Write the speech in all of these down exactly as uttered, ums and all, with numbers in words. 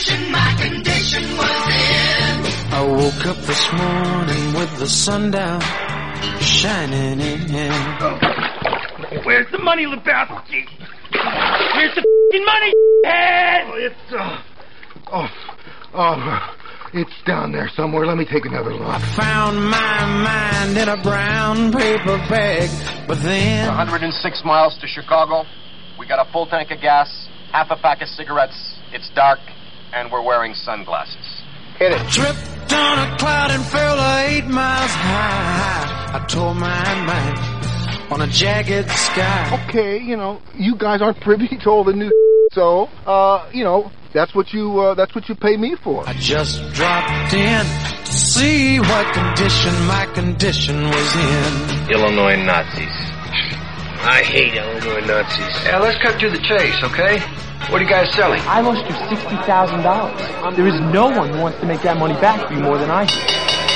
condition my condition was in. I woke up this morning with the sun down, shining in. Oh. Where's the money, Lebowski? Where's the f***ing money, head? Oh, it's, uh, oh, oh, it's down there somewhere. Let me take another look. I found my mind in a brown paper bag, but then... one hundred six miles to Chicago. We got a full tank of gas, half a pack of cigarettes. It's dark, and we're wearing sunglasses. Hit it. Tripped on a cloud and fell eight miles high. I tore my mind on a jagged sky. Okay, you know, you guys aren't privy to all the new so, uh, you know, that's what you, uh, that's what you pay me for. I just dropped in to see what condition my condition was in. Illinois Nazis. I hate Illinois Nazis. Yeah, let's cut to the chase, okay? What are you guys selling? I lost you sixty thousand dollars. There is no one who wants to make that money back for you more than I do.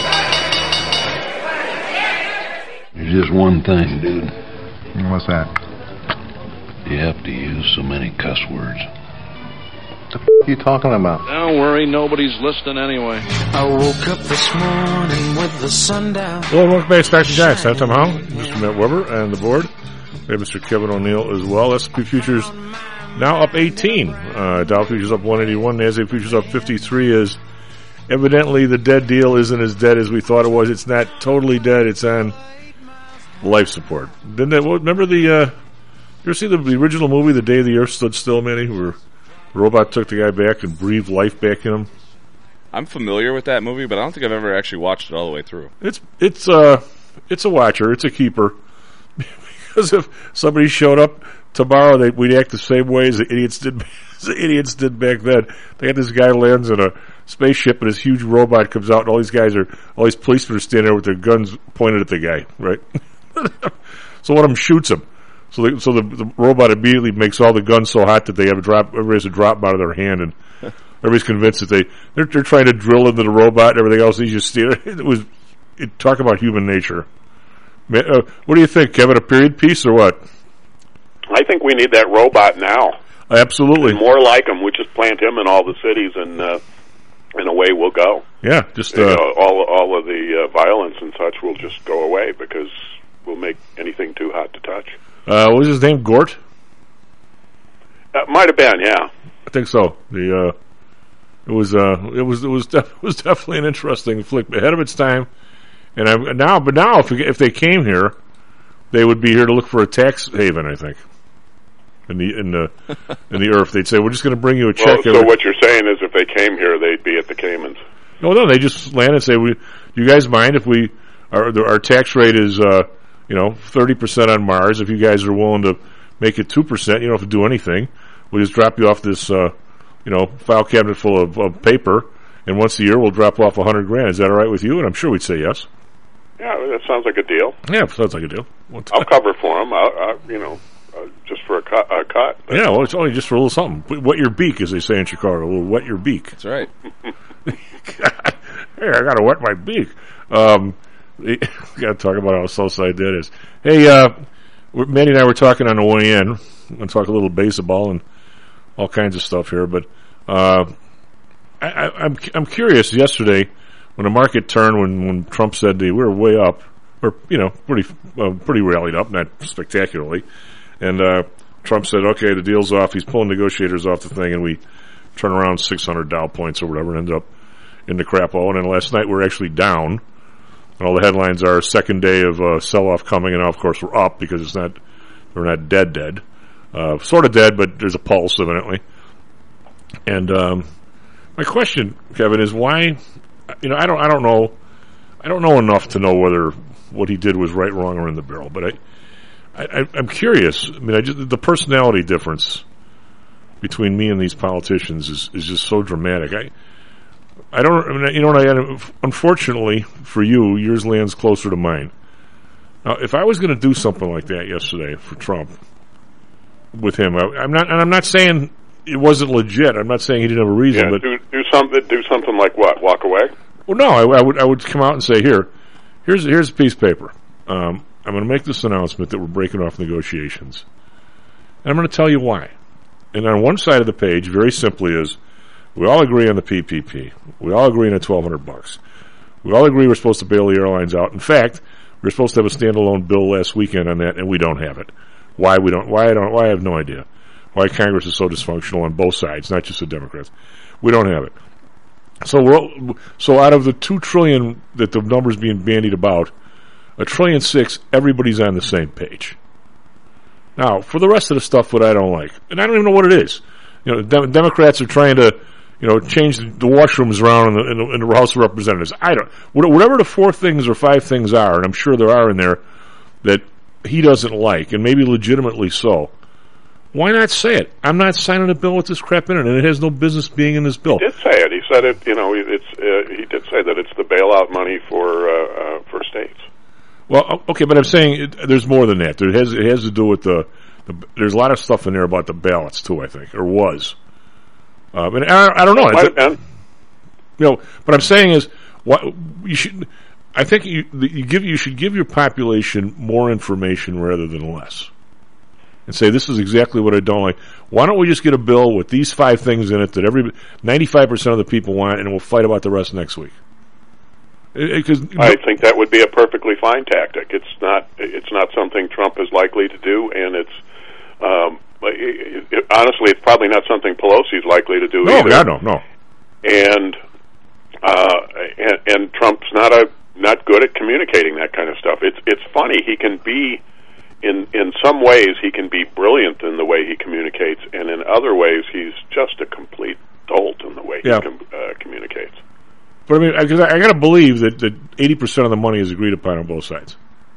There's just one thing, dude. What's that? You have to use so many cuss words. What the f*** are you talking about? Don't worry, nobody's listening anyway. I woke up this morning with the sun down. Hello, welcome back to Stocks and Jacks. I'm Tom Howell, Mister Matt Weber, and the board. We have Mister Kevin O'Neill as well. S and P futures now up eighteen. Uh, Dow futures up one eighty-one. NASDAQ futures up fifty-three. Is evidently the dead deal isn't as dead as we thought it was. It's not totally dead. It's on life support. Didn't they, remember the? Uh, you ever see the, the original movie, The Day the Earth Stood Still, Manny? Where the robot took the guy back and breathed life back in him. I'm familiar with that movie, but I don't think I've ever actually watched it all the way through. It's it's uh it's a watcher. It's a keeper. Because if somebody showed up tomorrow, they, we'd act the same way as the idiots did. As the idiots did back then. They had this guy lands in a spaceship, and this huge robot comes out, and all these guys are, all these policemen are standing there with their guns pointed at the guy, right? So one of them shoots him. So, they, so the, the robot immediately makes all the guns so hot that they have a drop. Everybody has to drop them out of their hand, and everybody's convinced that they they're, they're trying to drill into the robot and everything else. He's just standing. It was it, talk about human nature. Uh, what do you think, Kevin? A period piece or what? I think we need that robot now. Absolutely. And more like him. We just plant him in all the cities, and uh, and away we'll go. Yeah, just uh, you know, all all of the uh, violence and such will just go away because we'll make anything too hot to touch. Uh, what was his name? Gort? That might have been, yeah. I think so. The uh, it was uh, it was it was def- it was definitely an interesting flick ahead of its time. And I'm, now, but now, if, if they came here, they would be here to look for a tax haven. I think in the in the in the earth, they'd say, "We're just going to bring you a check." Well, so every- what you're saying is, if they came here, they'd be at the Caymans. No, no, they just land and say, "We, do you guys mind if we our our tax rate is uh, you know thirty percent on Mars? If you guys are willing to make it two percent, you don't have to do anything. We'll just drop you off this uh, you know file cabinet full of, of paper, and once a year we'll drop off a hundred grand. Is that all right with you?" And I'm sure we'd say yes. Yeah, that sounds like a deal. Yeah, sounds like a deal. I'll cover for him. I'll, I'll, you know, uh, just for a cut. A cut yeah, well, it's only just for a little something. Wet your beak, as they say in Chicago. We'll wet your beak. That's right. Hey, I got to wet my beak. Um, we got to talk about how Southside that is. Hey, uh, Manny and I were talking on the way in. We're going to talk a little baseball and all kinds of stuff here, but uh, I, I, I'm I'm curious. Yesterday, when the market turned, when, when Trump said they were way up, or you know, pretty uh, pretty rallied up, not spectacularly, and uh, Trump said, "Okay, the deal's off." He's pulling negotiators off the thing, and we turn around six hundred Dow points or whatever, and ended up in the crap hole. And then last night we're actually down, and all the headlines are second day of uh, sell-off coming, and now of course we're up because it's not we're not dead dead, uh, sort of dead, but there's a pulse evidently. And um, my question, Kevin, is why? You know, I don't, I don't know, I don't know enough to know whether what he did was right, wrong, or in the barrel. But I, I, I'm curious. I mean, I just, the personality difference between me and these politicians is, is just so dramatic. I, I don't, I mean, you know, what I, unfortunately for you, yours lands closer to mine. Now, if I was going to do something like that yesterday for Trump with him, I, I'm not, and I'm not saying it wasn't legit. I'm not saying he didn't have a reason. Yeah, but do, do something. Do something like what? Walk away? Well, no. I, I would. I would come out and say, "Here, here's here's a piece of paper. Um, I'm going to make this announcement that we're breaking off negotiations, and I'm going to tell you why." And on one side of the page, very simply, is We all agree on the P P P. We all agree on the twelve hundred bucks. We all agree we're supposed to bail the airlines out. In fact, we were supposed to have a standalone bill last weekend on that, and we don't have it. Why we don't? Why I don't? Why I have no idea. Why Congress is so dysfunctional on both sides, not just the Democrats. We don't have it. So we're so out of the two trillion that the numbers being bandied about, a trillion six, everybody's on the same page. Now, for the rest of the stuff that I don't like, and I don't even know what it is. You know, the Democrats are trying to, you know, change the, the washrooms around in the, in, the, in the House of Representatives. I don't, whatever the four things or five things are, and I'm sure there are in there that he doesn't like, and maybe legitimately so. Why not say it? I'm not signing a bill with this crap in it, and it has no business being in this bill. He did say it. He said it. You know, it's. Uh, he did say that it's the bailout money for uh, uh, for states. Well, okay, but I'm saying it, there's more than that. It has it has to do with the, the. There's a lot of stuff in there about the ballots too. I think, or was. Um, and I, I don't know. Might have been. You know, what I'm saying is, what you should. I think you, you give you should give your population more information rather than less. And say, this is exactly what I don't like. Why don't we just get a bill with these five things in it that every ninety-five percent of the people want, and we'll fight about the rest next week? It, it, I think that would be a perfectly fine tactic. It's not. It's not something Trump is likely to do, and it's um, it, it, honestly, it's probably not something Pelosi is likely to do no, either. No, no, no. And uh, and, and Trump's not a not good at communicating that kind of stuff. It's it's funny. He can be. In in some ways, he can be brilliant in the way he communicates, and in other ways, he's just a complete dolt in the way yeah. he com- uh, communicates. But I mean, because I, I got to believe that that eighty percent of the money is agreed upon on both sides,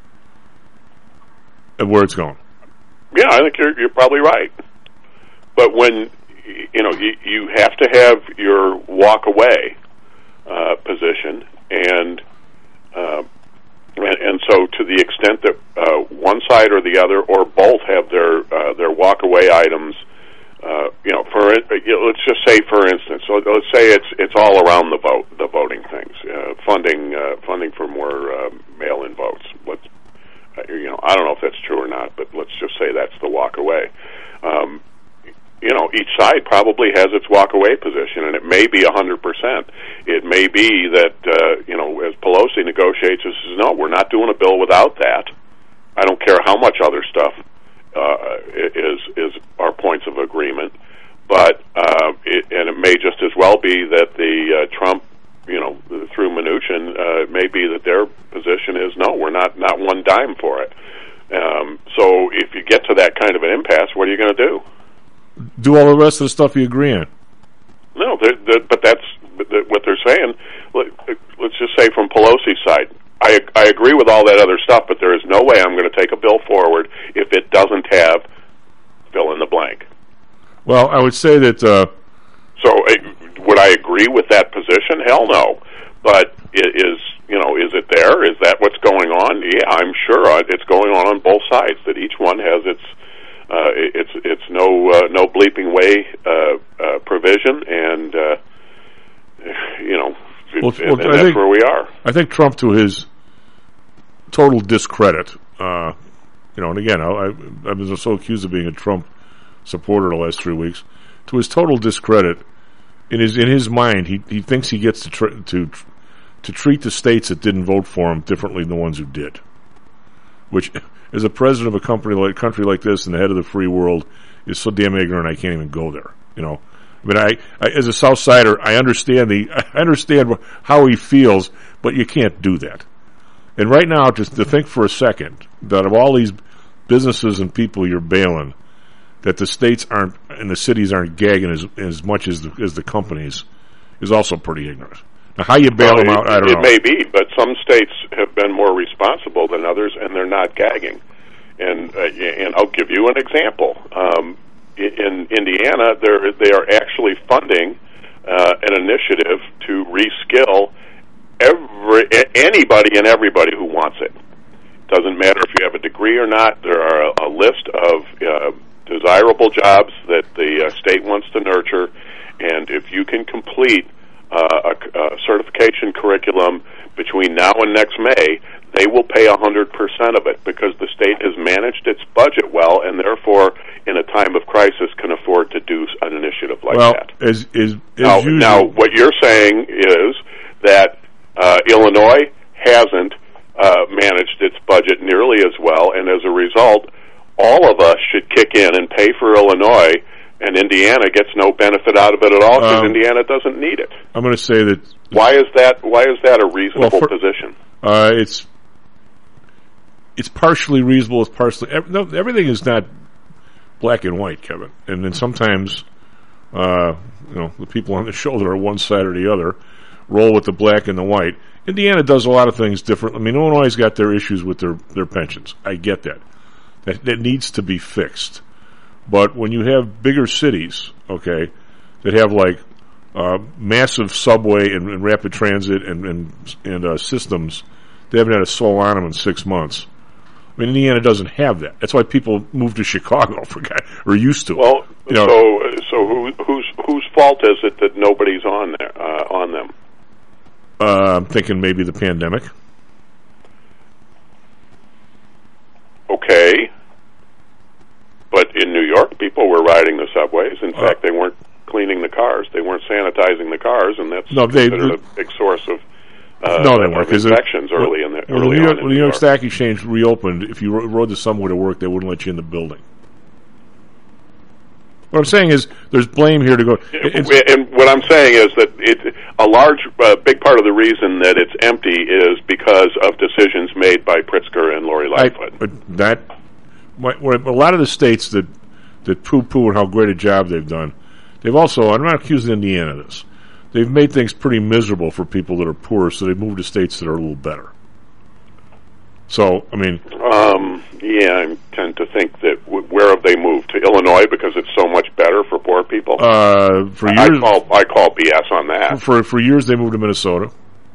and where it's going. Yeah, I think you're you're probably right. But when you know you you have to have your walk away uh, position, and. Uh, And, and so, to the extent that uh, one side or the other, or both, have their uh, their walkaway items, uh, you know, for you know, let's just say, for instance, so let's say it's it's all around the vote, the voting things, uh, funding uh, funding for more uh, mail-in votes. Let's, uh, you know, I don't know if that's true or not, but let's just say that's the walkaway. Um, you know, each side probably has its walk-away position, and it may be one hundred percent. It may be that, uh, you know, as Pelosi negotiates, it says, no, we're not doing a bill without that. I don't care how much other stuff uh, is is our points of agreement. But, uh, it, and it may just as well be that the uh, Trump, you know, through Mnuchin, uh, it may be that their position is, no, we're not, not one dime for it. Um, so if you get to that kind of an impasse, what are you going to do? Do all the rest of the stuff you agree on. No, they're, they're, but that's what they're saying. Let's just say from Pelosi's side, I, I agree with all that other stuff, but there is no way I'm going to take a bill forward if it doesn't have fill in the blank. Well, I would say that... Uh, so uh, would I agree with that position? Hell no. But it is, you know, is it there? Is that what's going on? Yeah, I'm sure it's going on on both sides, that each one has its... Uh, it's it's no uh, no bleeping way uh, uh, provision, and uh, you know, well, and, well, and that's think, where we are. I think Trump, to his total discredit, uh, you know, and again, I, I've been so accused of being a Trump supporter the last three weeks. To his total discredit, in his in his mind, he he thinks he gets to tr- to to treat the states that didn't vote for him differently than the ones who did, which. As a president of a company like country like this and the head of the free world is so damn ignorant I can't even go there. You know, I mean, I, I as a South Sider, I understand the I understand how he feels, but you can't do that. And right now, just to think for a second that of all these businesses and people you're bailing, that the states aren't and the cities aren't gagging as as much as the, as the companies is also pretty ignorant. Now, how you bail well, them out, it, I don't it know. It may be, but some states have been more responsible than others, and they're not gagging. And uh, and I'll give you an example. Um, in Indiana, they're, they are actually funding uh, an initiative to reskill every anybody and everybody who wants it. Doesn't matter if you have a degree or not. There are a, a list of uh, desirable jobs that the uh, state wants to nurture, and if you can complete Uh, a, a certification curriculum between now and next May, they will pay one hundred percent of it because the state has managed its budget well and therefore, in a time of crisis, can afford to do an initiative like well, that. As, as, as now, usual, now, what you're saying is that uh, Illinois hasn't uh, managed its budget nearly as well, and as a result, all of us should kick in and pay for Illinois, and Indiana gets no benefit out of it at all because um, Indiana doesn't need it. I'm going to say that. Why is that? Why is that a reasonable well, for, position? Uh, it's it's partially reasonable. It's partially no, everything is not black and white, Kevin. And then sometimes, uh, you know, the people on the shoulder are one side or the other, roll with the black and the white. Indiana does a lot of things different. I mean, Illinois's got their issues with their, their pensions. I get that. That that needs to be fixed. But when you have bigger cities, okay, that have like uh, massive subway and, and rapid transit and and, and uh, systems, they haven't had a soul on them in six months. I mean, Indiana doesn't have that. That's why people move to Chicago for guy or used to. Well, you know, so so who, whose whose fault is it that nobody's on there uh, on them? Uh, I'm thinking maybe the pandemic. Okay. But in New York, people were riding the subways. In uh, fact, they weren't cleaning the cars. They weren't sanitizing the cars, and that's no, they, considered a big source of, uh, no, they weren't, of infections it, early in the when early the New York, on in when the New New York York Stock Exchange reopened, if you ro- rode the subway to work, they wouldn't let you in the building. What I'm saying is, there's blame here to go. It's, and what I'm saying is that it, a large, uh, big part of the reason that it's empty is because of decisions made by Pritzker and Lori Lightfoot. I, but that, a lot of the states that that poo-poo and how great a job they've done, they've also, I'm not accusing Indiana of this, they've made things pretty miserable for people that are poor, so they've moved to states that are a little better. So, I mean... Um, yeah, I tend to think that, w- where have they moved? To Illinois because it's so much better for poor people? Uh, for years... I call, I call B S on that. For, for years they moved to Minnesota.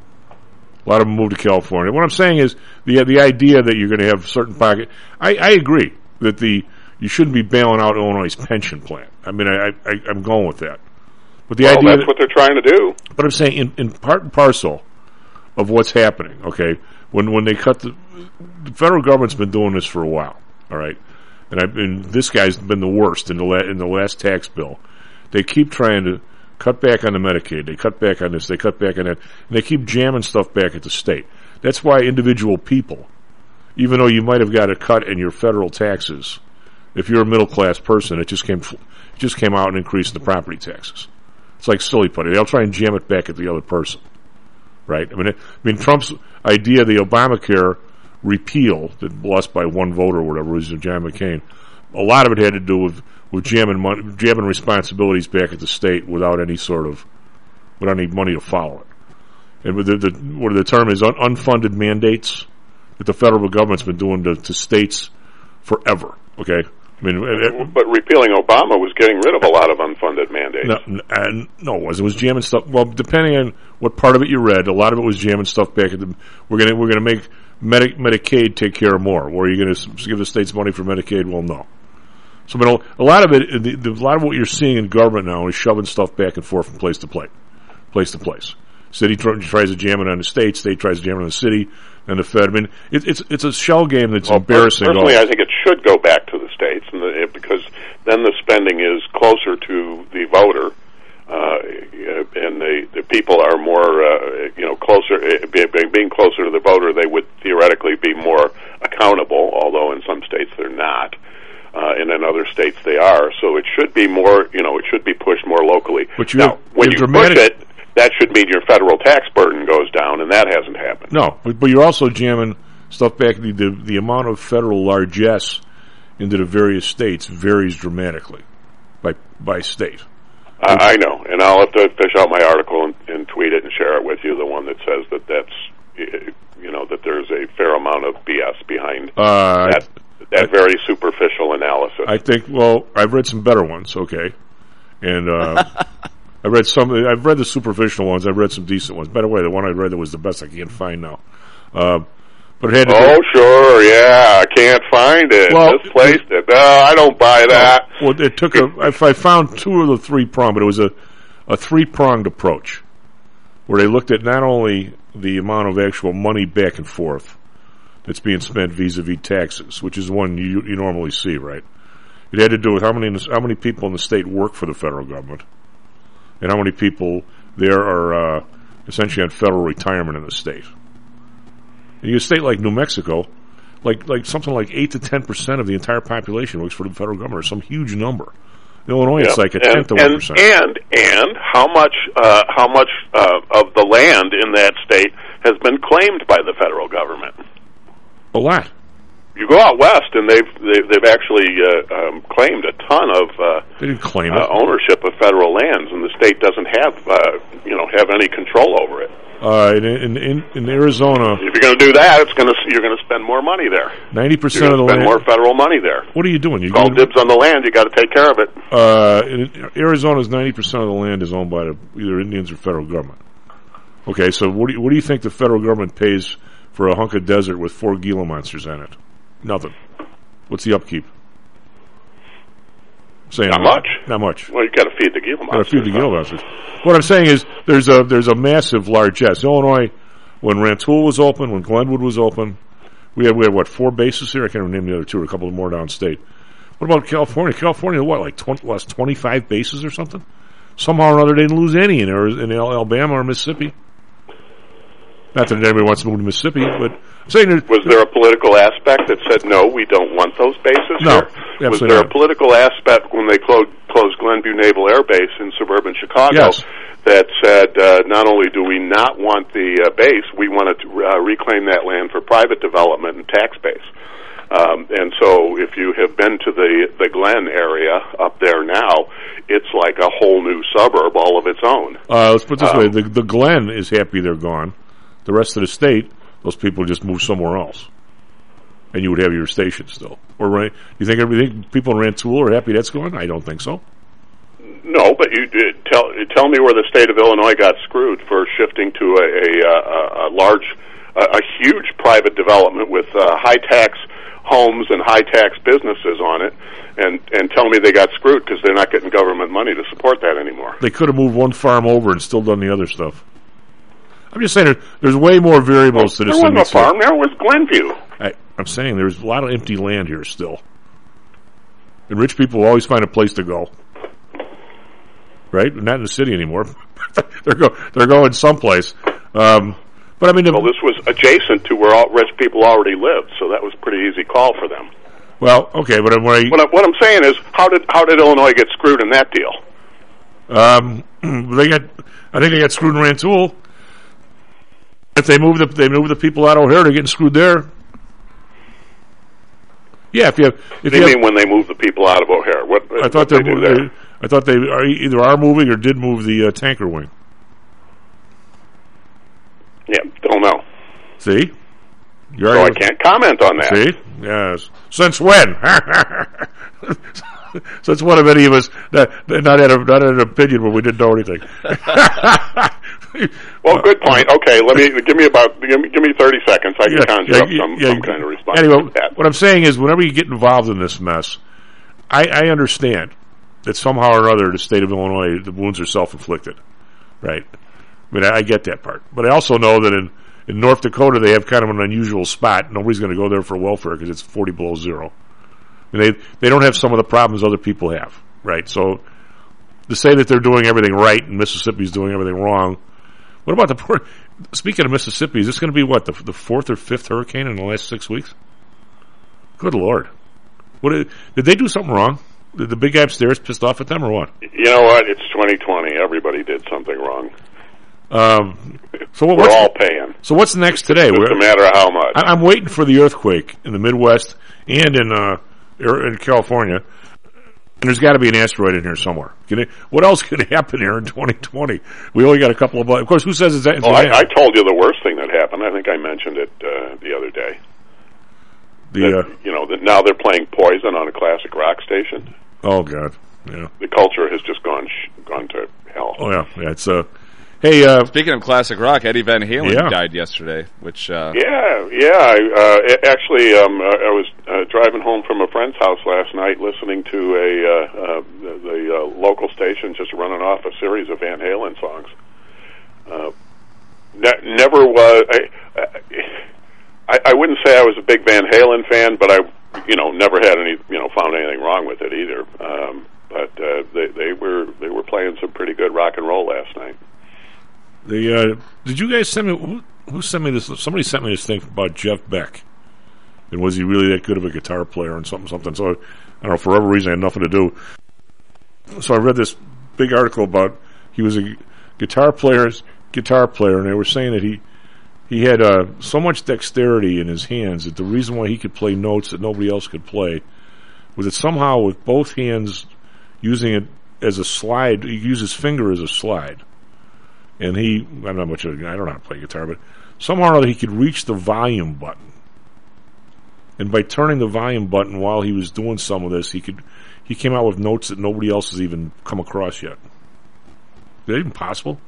A lot of them moved to California. What I'm saying is, the the idea that you're going to have certain pocket... I, I agree that the... You shouldn't be bailing out Illinois' pension plan. I mean, I, I, I'm going with that. But the well, idea that's that, what they're trying to do. But I'm saying, in, in part and parcel of what's happening, okay, when when they cut the... The federal government's been doing this for a while, all right? And, I've been, this guy's been the worst in the, la, in the last tax bill. They keep trying to cut back on the Medicaid. They cut back on this. They cut back on that. And they keep jamming stuff back at the state. That's why individual people, even though you might have got a cut in your federal taxes... If you're a middle-class person, it just came it just came out and increased the property taxes. It's like silly putty. They'll try and jam it back at the other person, right? I mean, it, I mean, Trump's idea, the Obamacare repeal that lost by one vote or whatever, was John McCain. A lot of it had to do with with jamming money, jamming responsibilities back at the state without any sort of without any money to follow it. And with the, the what the term is un, unfunded mandates that the federal government's been doing to, to states forever. Okay. I mean, it, but repealing Obama was getting rid of a lot of unfunded mandates. No, uh, no, it was. It was jamming stuff. Well, depending on what part of it you read, a lot of it was jamming stuff back at the. We're gonna we're gonna make Medi- Medicaid take care of more. Or are you gonna give the states money for Medicaid? Well, no. So, I mean, a lot of it, the, the, a lot of what you're seeing in government now is shoving stuff back and forth from place to place, place to place. City tr- tries to jam it on the state. State tries to jam it on the city. And the Fed. I mean, it, it's it's a shell game that's well, embarrassing. Personally, I think it should go back to the states, and the, because then the spending is closer to the voter, uh, and the the people are more, uh, you know, closer. Being closer to the voter, they would theoretically be more accountable. Although in some states they're not, uh, and in other states they are. So it should be more, you know, it should be pushed more locally. But you now, have, when you you dramatic- push it. That should mean your federal tax burden goes down, and that hasn't happened. No, but, but you're also jamming stuff back. The, the the amount of federal largesse into the various states varies dramatically by by state. Uh, I know, and I'll have to fish out my article and, and tweet it and share it with you. The one that says that that's, you know, that there's a fair amount of B S behind uh, that that I, very superficial analysis. I think. Well, I've read some better ones. Okay, and. Uh, I read some. I've read the superficial ones. I've read some decent ones. By the way, the one I read that was the best I can't find now. Uh, but it had to oh, do, sure, yeah, I can't find it. Well, Misplaced it. No, I don't buy that. Well, it took a. If I found two of the three pronged, but it was a, a three pronged approach, where they looked at not only the amount of actual money back and forth that's being spent vis-a-vis taxes, which is one you you normally see, right? It had to do with how many how many people in the state work for the federal government. and how many people there are uh, essentially on federal retirement in the state. And you a state like New Mexico, like like something like eight to ten percent of the entire population works for the federal government, or some huge number. In Illinois, yep. it's like a and, tenth of one percent. And and how much uh, how much uh, of the land in that state has been claimed by the federal government? A lot. You go out west, and they've they've, they've actually uh, um, claimed a ton of uh, they didn't claim uh, it. ownership of federal lands, and the state doesn't have uh, you know have any control over it. Uh, in, in in in Arizona, if you're going to do that, it's going to you're going to spend more money there. Ninety percent of the spend land. more federal money there. What are you doing? You call dibs on the land. You got to take care of it. Uh, in Arizona's ninety percent of the land is owned by the, either Indians or federal government. Okay, so what do you, what do you think the federal government pays for a hunk of desert with four Gila monsters in it? Nothing. What's the upkeep? Saying not much. Not much. Well, you got to feed the Gila monsters. Got to feed the Gila monsters. What I'm saying is, there's a there's a massive largesse. Illinois, when Rantoul was open, when Glenwood was open, we had we had what four bases here? I can't remember the other two, or a couple more downstate. What about California? California, what like twenty, lost twenty-five bases or something? Somehow or other, they didn't lose any in in Alabama or Mississippi. Not that anybody wants to move to Mississippi, but I'm saying there, was there a political aspect that said no, we don't want those bases no, here? Was there not. a political aspect when they closed, closed Glenview Naval Air Base in suburban Chicago yes. that said uh, not only do we not want the uh, base, we want to uh, reclaim that land for private development and tax base? Um, and so if you have been to the, the Glen area up there now, it's like a whole new suburb all of its own. Uh, let's put it this um, way. The, the Glen is happy they're gone. The rest of the state, those people just move somewhere else. And you would have your station still. Or you think everything people in Rantoul are happy that's gone? I don't think so. No, but you did tell tell me where the state of Illinois got screwed for shifting to a, a, a, a large, a, a huge private development with uh, high tax homes and high tax businesses on it, and and tell me they got screwed because they're not getting government money to support that anymore. They could have moved one farm over and still done the other stuff. I'm just saying there, there's way more variables well, to this. There wasn't a farm. There was Glenview. I, I'm saying there's a lot of empty land here still, and rich people always find a place to go. Right? Not in the city anymore. they're go they're going someplace. Um, but I mean, well, this was adjacent to where all rich people already lived, so that was a pretty easy call for them. Well, okay, but I'm, what, I, what, I, what I'm saying is, how did how did Illinois get screwed in that deal? Um, they got, I think they got screwed in Rantoul. If they move the they move the people out of O'Hare, they're getting screwed there. Yeah, if you have, if what do you, you mean have, when they move the people out of O'Hare? What I thought they they, they I thought they are either are moving or did move the uh, tanker wing. Yeah, don't know. See, You're so I can't comment on that. See, yes. Since when? Since when have any of us not, not had a not had an opinion when we didn't know anything? Well, good point. Okay, let me give me about give me, give me thirty seconds. I can yeah, conjure yeah, up some, yeah, some kind of response. Anyway, to that. What I'm saying is, whenever you get involved in this mess, I, I understand that somehow or other, the state of Illinois, the wounds are self-inflicted, right? I mean, I, I get that part, but I also know that in in North Dakota they have kind of an unusual spot. Nobody's going to go there for welfare because it's forty below zero. And they they don't have some of the problems other people have, right? So to say that they're doing everything right and Mississippi's doing everything wrong. What about the port? Speaking of Mississippi, is this going to be what the the fourth or fifth hurricane in the last six weeks? Good Lord! What did, did they do something wrong? Did the big guy upstairs pissed off at them or what? You know what? It's twenty twenty. Everybody did something wrong. Um, so what, we're what's, all paying. So what's next today? It doesn't matter how much. I, I'm waiting for the earthquake in the Midwest and in uh, in California. And there's got to be an asteroid in here somewhere. Can it, what else could happen here in twenty twenty? We only got a couple of... Of course, who says it's... it's oh, I, I told you the worst thing that happened. I think I mentioned it uh, the other day. The that, uh, you know, that now they're playing Poison on a classic rock station. Oh, God. Yeah. The culture has just gone sh- gone to hell. Oh, yeah. Yeah, it's... Uh, Hey, uh, speaking of classic rock, Eddie Van Halen yeah. died yesterday. Which uh, yeah, yeah. I, uh, actually, um, I was uh, driving home from a friend's house last night, listening to a uh, uh, the uh, local station just running off a series of Van Halen songs. Uh, ne- never was. I, I, I wouldn't say I was a big Van Halen fan, but I, you know, never had any, you know, found anything wrong with it either. Um, but uh, they they were they were playing some pretty good at rock and roll last night. The uh, did you guys send me? Who, who sent me this? Somebody sent me this thing about Jeff Beck. And was he really that good of a guitar player and something, something? So I don't know. For whatever reason, I had nothing to do. So I read this big article about he was a guitar player's guitar player, and they were saying that he he had uh, so much dexterity in his hands that the reason why he could play notes that nobody else could play was that somehow with both hands using it as a slide, he used his finger as a slide. And he, I'm not much of a, I don't know how to play guitar, but somehow or other he could reach the volume button. And by turning the volume button while he was doing some of this, he could, he came out with notes that nobody else has even come across yet. Is that even possible?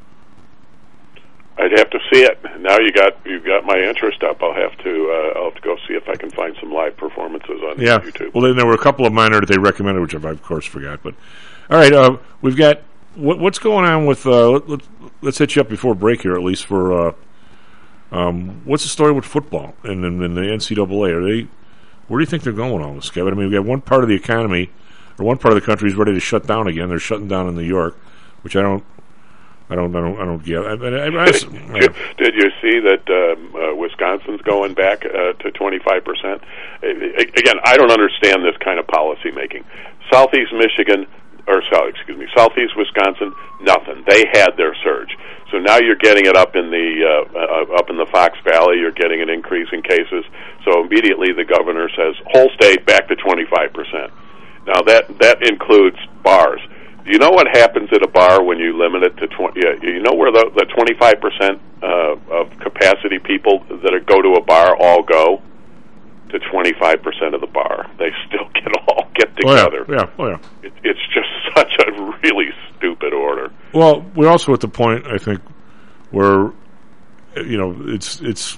I'd have to see it. Now you got you got my interest up. I'll have to uh, I'll have to go see if I can find some live performances on yeah. YouTube. Well, then there were a couple of mine that they recommended, which I of course forgot. But all right, uh, we've got what, what's going on with. Uh, let, let, let's hit you up before break here, at least for. Uh, um, what's the story with football and, and, and the N C double A? Are they? Where do you think they're going with all this, Kevin? I mean, we got one part of the economy, or one part of the country is ready to shut down again. They're shutting down in New York, which I don't. I don't, I don't, I don't get. I, I, I, I, did, did you see that um, uh, Wisconsin's going back uh, to twenty-five percent? Again, I don't understand this kind of policy making. Southeast Michigan, or sorry, excuse me, Southeast Wisconsin, nothing. They had their surge, so now you're getting it up in the uh, uh, up in the Fox Valley. You're getting an increase in cases. So immediately the governor says, whole state back to twenty-five percent. Now that that includes bars. Do you know what happens at a bar when you limit it to twenty? Yeah, you know where the, the twenty-five percent uh, of capacity people that are, go to a bar all go? To twenty-five percent of the bar. They still get all get together. Oh, yeah. yeah. Oh, yeah. It, it's just such a really stupid order. Well, we're also at the point, I think, where, you know, it's, it's,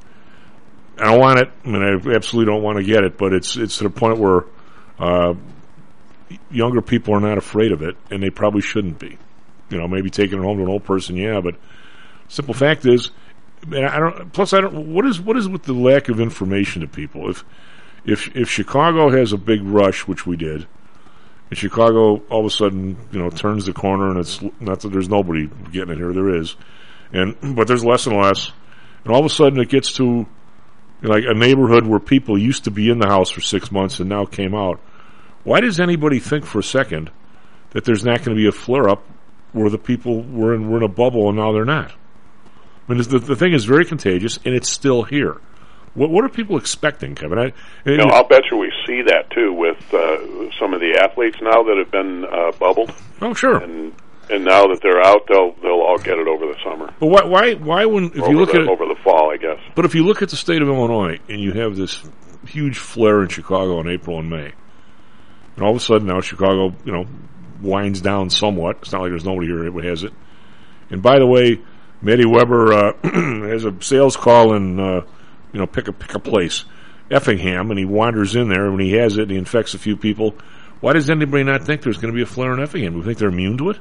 I don't want it. I mean, I absolutely don't want to get it, but it's, it's to the point where, uh, younger people are not afraid of it, and they probably shouldn't be. You know, maybe taking it home to an old person, yeah, but simple fact is, and I don't. Plus, I don't. What is what is with the lack of information to people? If if if Chicago has a big rush, which we did, and Chicago all of a sudden, you know, turns the corner, and it's not that there's nobody getting it here, there is, and but there's less and less, and all of a sudden it gets to like a neighborhood where people used to be in the house for six months and now came out. Why does anybody think for a second that there's not going to be a flare-up where the people were in, were in a bubble and now they're not? I mean, the, the thing is very contagious, and it's still here. What, what are people expecting, Kevin? I, you know, I'll bet you we see that, too, with uh, some of the athletes now that have been uh, bubbled. Oh, sure. And and now that they're out, they'll they'll all get it over the summer. But why, why, why when, if over you look the, at it... Over the fall, I guess. But if you look at the state of Illinois, and you have this huge flare in Chicago in April and May, and all of a sudden now Chicago, you know, winds down somewhat. It's not like there's nobody here who has it. And by the way, Matty Weber uh, has a sales call in, uh, you know, pick a pick a place, Effingham, and he wanders in there. And when he has it, and he infects a few people. Why does anybody not think there's going to be a flare in Effingham? Do you think they're immune to it?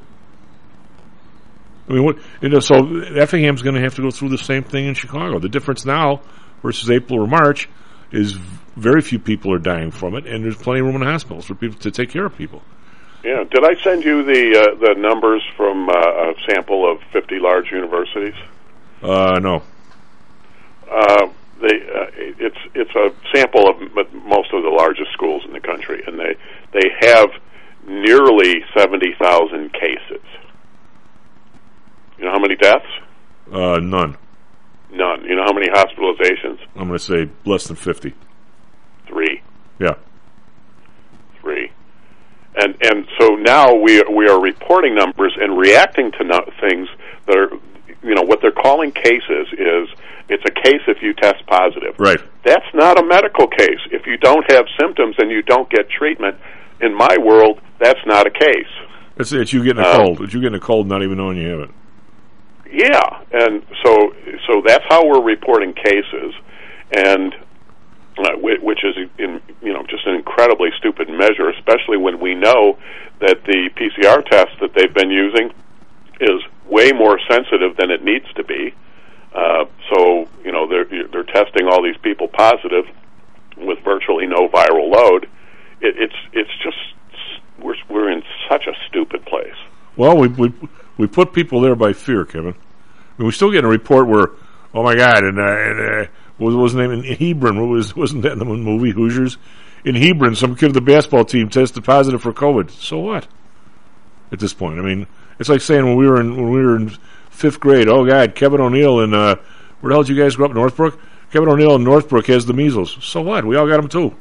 I mean, what? You know, so Effingham's going to have to go through the same thing in Chicago. The difference now versus April or March is very few people are dying from it, and there's plenty of room in the hospitals for people to take care of people. Yeah. Did I send you the uh, the numbers from uh, a sample of fifty large universities? Uh, no. Uh, they uh, it's it's a sample of m- most of the largest schools in the country, and they they have nearly seventy thousand cases. You know how many deaths? Uh, none. None. You know how many hospitalizations? I'm going to say less than fifty. Three. Yeah. Three. And and so now we we are reporting numbers and reacting to no- things that are, you know, what they're calling cases is it's a case if you test positive. Right. That's not a medical case. If you don't have symptoms and you don't get treatment, in my world, that's not a case. It's, it's you getting a um, cold. It's you getting a cold not even knowing you have it. Yeah, and so so that's how we're reporting cases, and uh, which is in, you know, just an incredibly stupid measure, especially when we know that the P C R test that they've been using is way more sensitive than it needs to be. Uh, so you know they're they're testing all these people positive with virtually no viral load. It, it's it's just we're we're in such a stupid place. Well, we we we put people there by fear, Kevin. I mean, we're still getting a report where, oh my God, and, uh, and uh, what was the name in Hebron? What was wasn't that in the movie Hoosiers? In Hebron, some kid of the basketball team tested positive for COVID. So what? At this point, I mean, it's like saying when we were in when we were in fifth grade. Oh God, Kevin O'Neill and uh, where the hell did you guys grow up? Northbrook. Kevin O'Neill in Northbrook has the measles. So what? We all got them too.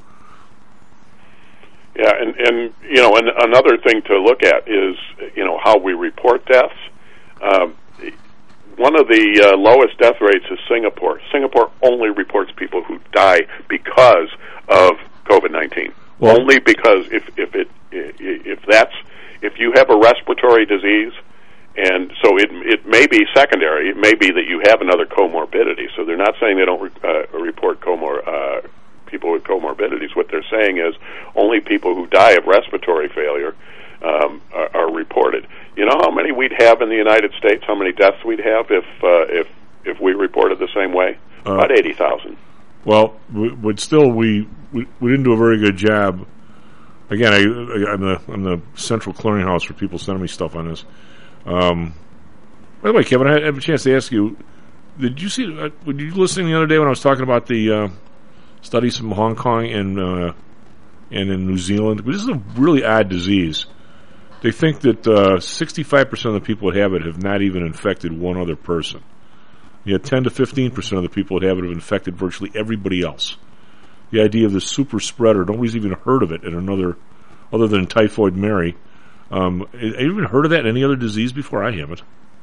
Yeah, and, and you know, and another thing to look at is, you know, how we report deaths. Um, one of the uh, lowest death rates is Singapore. Singapore only reports people who die because of COVID nineteen. Well, only because if if it if that's if you have a respiratory disease, and so it it may be secondary. It may be that you have another comorbidity. So they're not saying they don't re, uh, report comor uh, people with comorbidities. What they're saying is only people who die of respiratory failure um, are, are reported. You know how many we'd have in the United States? How many deaths we'd have if uh, if if we reported the same way? Uh, About eighty thousand. Well, but still, we, we we didn't do a very good job. Again, I, I'm the I'm the central clearinghouse for people sending me stuff on this. Um, by the way, Kevin, I have a chance to ask you: Did you see? Uh, were you listening the other day when I was talking about the uh, studies from Hong Kong and uh, and in New Zealand? This is a really odd disease. They think that uh, sixty-five percent of the people that have it have not even infected one other person. Yet ten to fifteen percent of the people that have it have infected virtually everybody else. The idea of the super spreader, nobody's even heard of it in another, other than Typhoid Mary. Um, have you even heard of that in any other disease before? I haven't.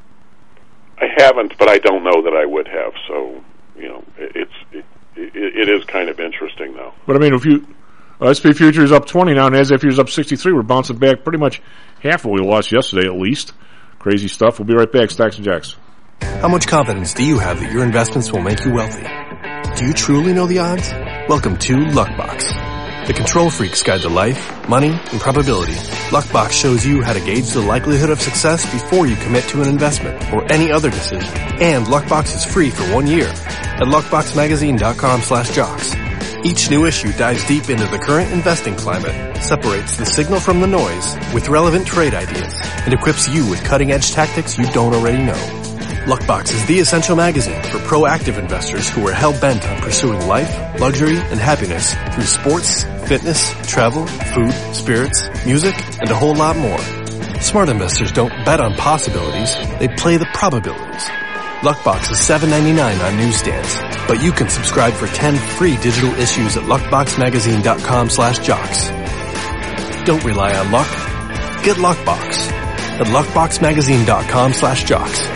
I haven't, but I don't know that I would have. So, you know, it's it, it, it is kind of interesting, though. But I mean, if you uh, S and P futures up twenty now, and NASDAQ futures up sixty-three, we're bouncing back pretty much half what we lost yesterday, at least. Crazy stuff. We'll be right back. Stacks and Jacks. How much confidence do you have that your investments will make you wealthy? Do you truly know the odds? Welcome to Luckbox, the control freak's guide to life, money, and probability. Luckbox shows you how to gauge the likelihood of success before you commit to an investment or any other decision. And Luckbox is free for one year at luckboxmagazine.com slash jocks. Each new issue dives deep into the current investing climate, separates the signal from the noise with relevant trade ideas, and equips you with cutting-edge tactics you don't already know. Luckbox is the essential magazine for proactive investors who are hell-bent on pursuing life, luxury, and happiness through sports, fitness, travel, food, spirits, music, and a whole lot more. Smart investors don't bet on possibilities, they play the probabilities. Luckbox is seven ninety-nine on newsstands, but you can subscribe for ten free digital issues at luckboxmagazine.com slash jocks. Don't rely on luck. Get Luckbox at luckboxmagazine.com slash jocks.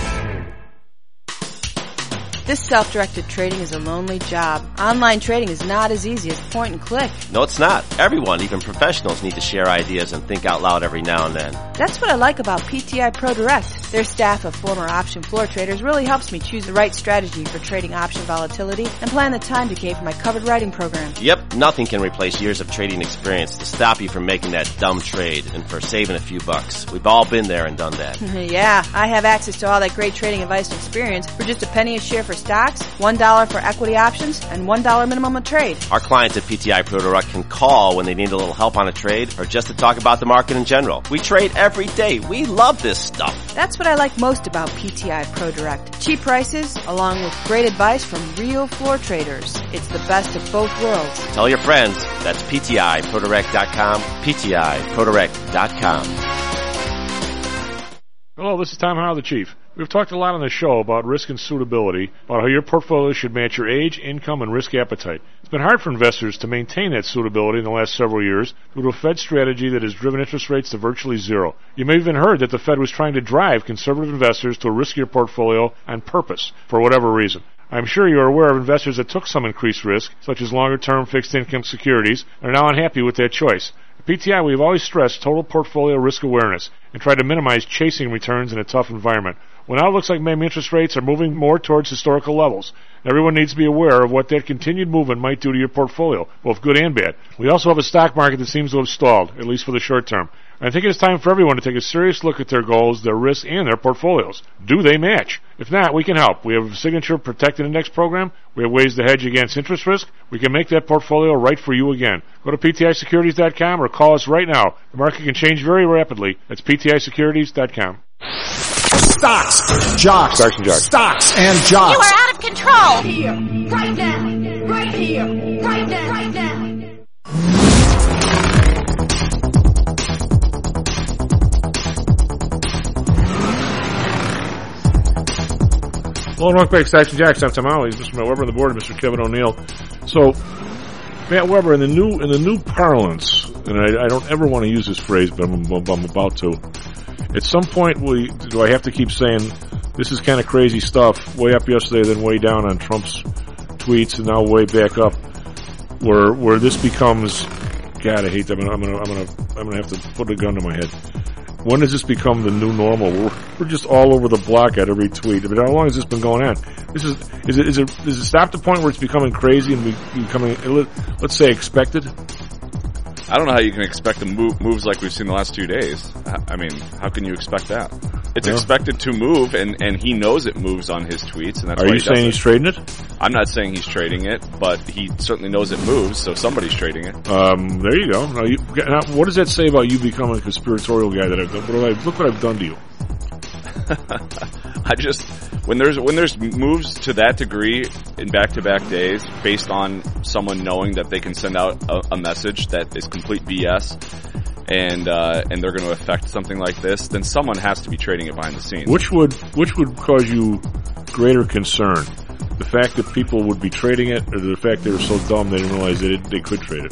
This self-directed trading is a lonely job. Online trading is not as easy as point and click. No, it's not. Everyone, even professionals, need to share ideas and think out loud every now and then. That's what I like about P T I Pro Direct. Their staff of former option floor traders really helps me choose the right strategy for trading option volatility and plan the time decay for my covered writing program. Yep, nothing can replace years of trading experience to stop you from making that dumb trade and for saving a few bucks. We've all been there and done that. Yeah, I have access to all that great trading advice and experience for just a penny a share for stocks, one dollar for equity options, and one dollar minimum a trade. Our clients at P T I Pro Direct can call when they need a little help on a trade or just to talk about the market in general. We trade every day. We love this stuff. That's what I like most about P T I Pro Direct. Cheap prices, along with great advice from real floor traders. It's the best of both worlds. Tell your friends. That's P T I Pro Direct dot com, P T I Pro Direct dot com. Hello, this is Tom Howell, the Chief. We've talked a lot on the show about risk and suitability, about how your portfolio should match your age, income, and risk appetite. It's been hard for investors to maintain that suitability in the last several years due to a Fed strategy that has driven interest rates to virtually zero. You may have even heard that the Fed was trying to drive conservative investors to a riskier portfolio on purpose, for whatever reason. I'm sure you are aware of investors that took some increased risk, such as longer-term fixed-income securities, and are now unhappy with that choice. At P T I, we've always stressed total portfolio risk awareness and tried to minimize chasing returns in a tough environment. Well, now it looks like maybe interest rates are moving more towards historical levels. Everyone needs to be aware of what that continued movement might do to your portfolio, both good and bad. We also have a stock market that seems to have stalled, at least for the short term. I think it's time for everyone to take a serious look at their goals, their risks, and their portfolios. Do they match? If not, we can help. We have a Signature Protected Index program. We have ways to hedge against interest risk. We can make that portfolio right for you again. Go to P T I securities dot com or call us right now. The market can change very rapidly. That's P T I securities dot com. Stocks, jocks, Stocks and jocks. Stocks and jocks. You are out of control. Here, right now, right here, right now, right now. Hello and welcome back to Stocks and Jocks. I'm Tom Howley. Mister Matt Weber on the board and Mister Kevin O'Neill. So, Matt Weber, in the new in the new parlance, and I, I don't ever want to use this phrase, but I'm, I'm about to. At some point, we, do I have to keep saying, this is kind of crazy stuff, way up yesterday, then way down on Trump's tweets, and now way back up, where where this becomes, God, I hate that. I'm gonna, I'm gonna, I'm gonna have to put a gun to my head. When does this become the new normal? We're, we're just all over the block at every tweet. I mean, how long has this been going on? This is, is it, is it, is it stop the point where it's becoming crazy and be, becoming, let's say, expected? I don't know how you can expect the move, moves like we've seen the last two days. I mean, how can you expect that? It's yeah. expected to move, and, and he knows it moves on his tweets, and that's Are why you he saying does he's it. trading it? I'm not saying he's trading it, but he certainly knows it moves, so somebody's trading it. Um, there you go. Now, you, now, what does that say about you becoming a conspiratorial guy that I've done? What have I, look what I've done to you. I just when there's when there's moves to that degree in back-to-back days based on someone knowing that they can send out a, a message that is complete B S and uh, and they're going to affect something like this, then someone has to be trading it behind the scenes. Which would which would cause you greater concern? The fact that people would be trading it, or the fact they were so dumb they didn't realize they did, they could trade it?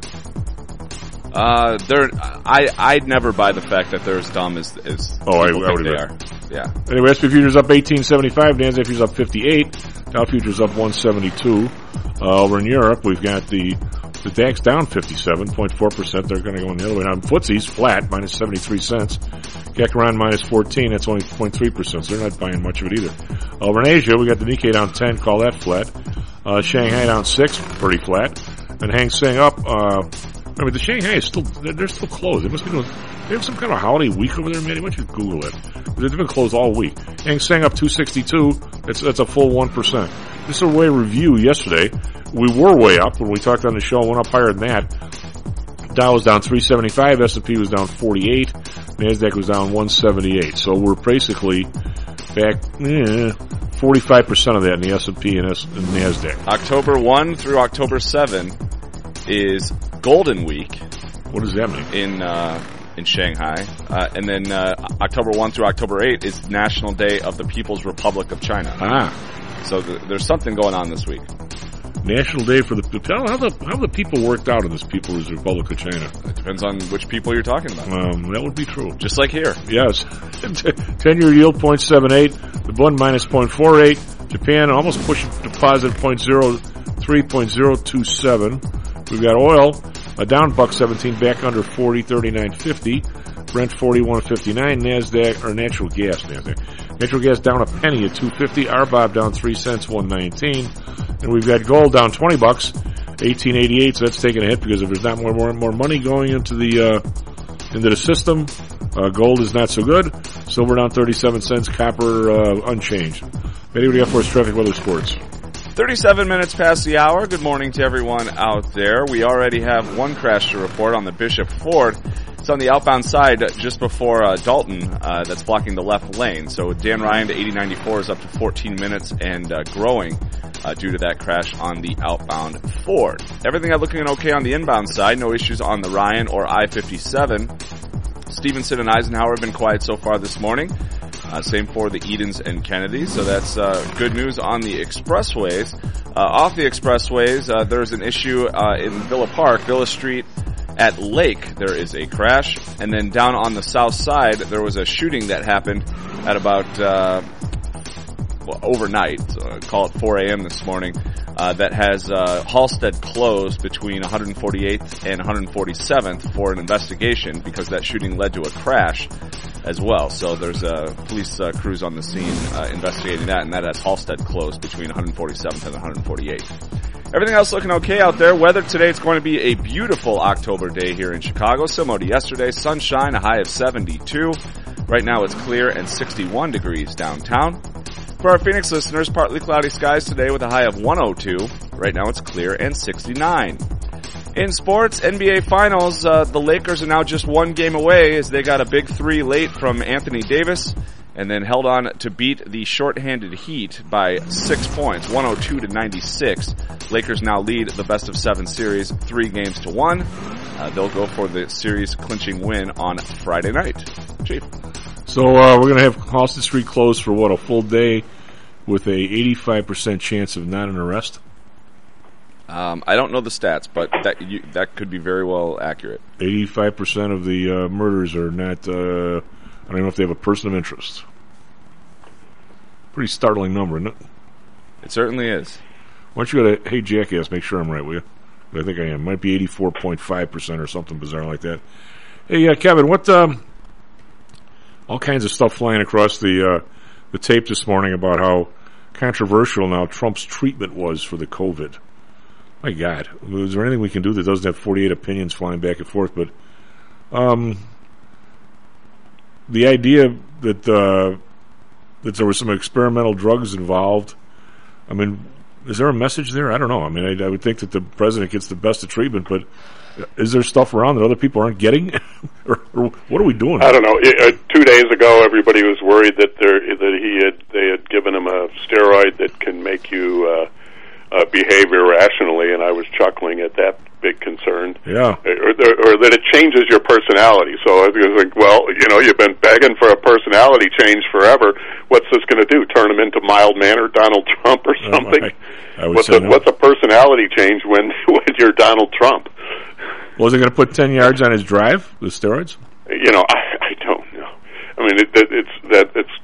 Uh, they're I I'd never buy the fact that they're as dumb as as oh I, people I think would they agree. are. Yeah. Anyway, S and P futures up eighteen seventy-five, Nasdaq futures up fifty-eight, Dow futures up one seventy-two. Uh, over in Europe, we've got the the DAX down fifty-seven point four percent. They're going to go in the other way. Now, FTSE's flat, minus seventy-three cents. C A C around minus fourteen. That's only zero point three percent, so they're not buying much of it either. Over in Asia, we got the Nikkei down ten, call that flat. Uh, Shanghai down six, pretty flat. And Hang Seng up, uh, I mean, the Shanghai is still, they're, they're still closed. They must be doing, they have some kind of holiday week over there, man. Why don't you Google it? They've been closed all week. Hang Seng up two sixty-two. That's, that's a full one percent. This is a way review yesterday. We were way up when we talked on the show, went up higher than that. Dow was down three seventy-five, S and P was down forty-eight, Nasdaq was down one seventy-eight. So we're basically back, eh, forty-five percent of that in the S and P and, S- and Nasdaq. October first through October seventh is Golden Week. What does that mean? In, uh, in Shanghai. Uh, and then, uh, October first through October eighth is National Day of the People's Republic of China. Ah. So th- there's something going on this week. National Day for the how the how the people worked out in this People's Republic of China. It depends on which people you're talking about. Um, that would be true. Just like here. Yes. Ten-year yield zero point seven eight. The bond minus zero point four eight. Japan almost pushing deposit zero point zero three, zero point zero two seven. We've got oil a down buck seventeen, back under forty, thirty-nine fifty. Brent forty-one fifty-nine. Nasdaq or natural gas Nasdaq. Natural gas down a penny at two fifty. R B O B down three cents, one nineteen. And we've got gold down twenty bucks, eighteen eighty-eight. So that's taking a hit because if there's not more more, more money going into the uh, into the system, uh, gold is not so good. Silver down thirty-seven cents. Copper uh, unchanged. Maybe we got for us traffic, weather, sports. thirty-seven minutes past the hour. Good morning to everyone out there. We already have one crash to report on the Bishop Ford. It's on the outbound side just before uh, Dalton. Uh, that's blocking the left lane. So Dan Ryan to eighty ninety-four is up to fourteen minutes and uh, growing uh, due to that crash on the outbound Ford. Everything else looking okay on the inbound side. No issues on the Ryan or I fifty-seven. Stevenson and Eisenhower have been quiet so far this morning. Uh, same for the Edens and Kennedy. So that's uh, good news on the expressways. Uh, off the expressways, uh, there's an issue uh, in Villa Park, Villa Street. At Lake, there is a crash, and then down on the south side, there was a shooting that happened at about, uh, well, overnight, uh, call it four a.m. this morning, uh, that has, uh, Halstead closed between one forty-eighth and one forty-seventh for an investigation because that shooting led to a crash as well. So there's a police uh, crews on the scene, uh, investigating that, and that has Halstead closed between one forty-seventh and one forty-eighth. Everything else looking okay out there. Weather today, it's going to be a beautiful October day here in Chicago, similar to yesterday. Sunshine, a high of seventy-two. Right now it's clear and sixty-one degrees downtown. For our Phoenix listeners, partly cloudy skies today with a high of one oh two. Right now it's clear and sixty-nine. In sports, N B A Finals, uh, the Lakers are now just one game away as they got a big three late from Anthony Davis and then held on to beat the shorthanded Heat by six points, one oh two to ninety-six. Lakers now lead the best of seven series three games to one. Uh, they'll go for the series clinching win on Friday night. Chief. So uh, we're going to have Halsted Street closed for, what, a full day with a eighty-five percent chance of not an arrest? Um, I don't know the stats, but that you, that could be very well accurate. eighty-five percent of the uh, murders are not, uh, I don't know if they have a person of interest. Pretty startling number, isn't it? It certainly is. Why don't you go to Hey Jackass, make sure I'm right, will you? I think I am. Might be eighty-four point five percent or something bizarre like that. Hey, uh, Kevin, what, um, all kinds of stuff flying across the, uh, the tape this morning about how controversial now Trump's treatment was for the COVID. My God, is there anything we can do that doesn't have forty-eight opinions flying back and forth? But um, the idea that uh, that there were some experimental drugs involved, I mean, is there a message there? I don't know. I mean, I, I would think that the president gets the best of treatment, but is there stuff around that other people aren't getting? or, or what are we doing? I don't know. It, uh, two days ago, everybody was worried that there that he had they had given him a steroid that can make you. Uh, Uh, behave irrationally, and I was chuckling at that big concern. Yeah. Or, or that it changes your personality. So I was like, well, you know, you've been begging for a personality change forever. What's this going to do? Turn him into mild-mannered Donald Trump or something? Um, I, I would what's, say a, no. what's a personality change when, when you're Donald Trump? Was it going to put ten yards on his drive, the steroids? You know, I, I don't know. I mean, it, it, it's that it's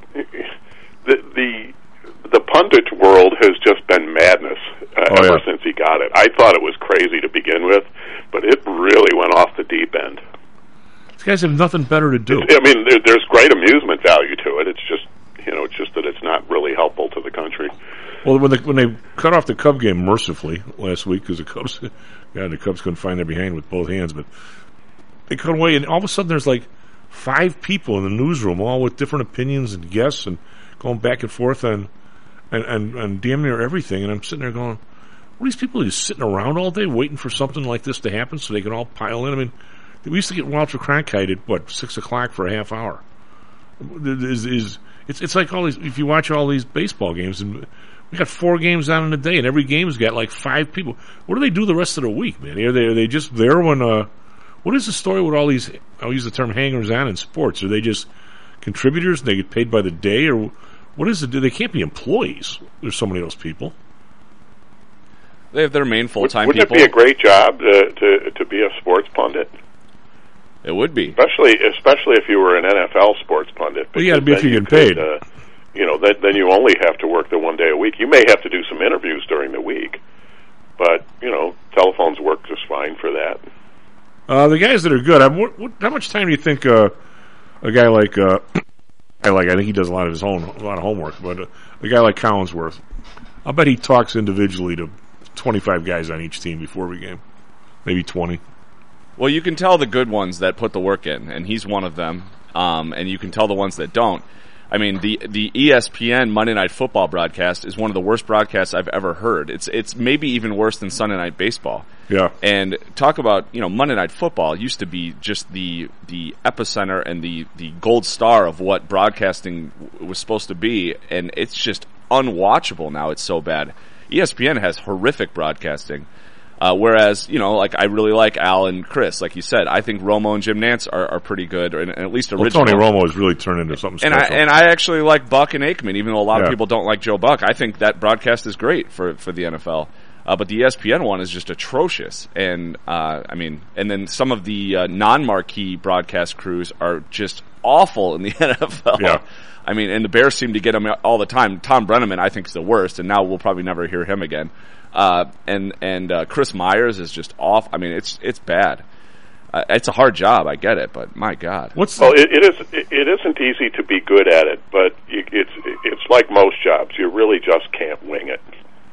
the the. The pundit world has just been madness uh, oh, ever yeah. since he got it. I thought it was crazy to begin with, but it really went off the deep end. These guys have nothing better to do. I mean, there, there's great amusement value to it. It's just, you know, it's just that it's not really helpful to the country. Well, when they, when they cut off the Cub game mercifully last week, because the Cubs, God, the Cubs couldn't find their behind with both hands, but they cut away, and all of a sudden there's like five people in the newsroom, all with different opinions and guests, and going back and forth on. And, and and damn near everything, and I'm sitting there going, what are these people just sitting around all day waiting for something like this to happen so they can all pile in? I mean, we used to get Walter Cronkite at, what, six o'clock for a half hour. Is, is, it's, it's like all these, if you watch all these baseball games, and we got four games on in a day, and every game's got like five people. What do they do the rest of the week, man? Are they, are they just there when, uh, what is the story with all these, I'll use the term hangers-on in sports? Are they just contributors and they get paid by the day, or what is it? They can't be employees. There's so many of those people. They have their main full-time Wouldn't people. Wouldn't it be a great job to, to to be a sports pundit? It would be, especially especially if you were an N F L sports pundit. Well, you got to be if you're getting paid. Uh, you know, then, then you only have to work the one day a week. You may have to do some interviews during the week, but you know, telephones work just fine for that. Uh, the guys that are good. I'm, what, what, how much time do you think uh, a guy like? Uh, I like. I think he does a lot of his own, a lot of homework. But uh, a guy like Collinsworth, I'll bet he talks individually to twenty-five guys on each team before every game, maybe twenty. Well, you can tell the good ones that put the work in, and he's one of them. Um, and you can tell the ones that don't. I mean, the the E S P N Monday Night Football broadcast is one of the worst broadcasts I've ever heard. It's it's maybe even worse than Sunday Night Baseball. Yeah. And talk about, you know, Monday Night Football used to be just the the epicenter and the, the gold star of what broadcasting w- was supposed to be, and it's just unwatchable now. It's so bad. E S P N has horrific broadcasting. Uh, whereas, you know, like I really like Al and Chris, like you said. I think Romo and Jim Nantz are, are pretty good, or at least original. Well, Tony Romo has really turned into something and special. I, and I actually like Buck and Aikman, even though a lot yeah. of people don't like Joe Buck. I think that broadcast is great for, for the N F L. Uh, but the E S P N one is just atrocious. And, uh, I mean, and then some of the uh, non-marquee broadcast crews are just awful in the N F L. Yeah. I mean, and the Bears seem to get them all the time. Tom Brenneman, I think, is the worst, and now we'll probably never hear him again. Uh, and and uh, Chris Myers is just off. I mean, it's it's bad. Uh, it's a hard job, I get it, but my God. What's well, it, it is. It, it isn't easy to be good at it, but you, it's it's like most jobs. You really just can't wing it.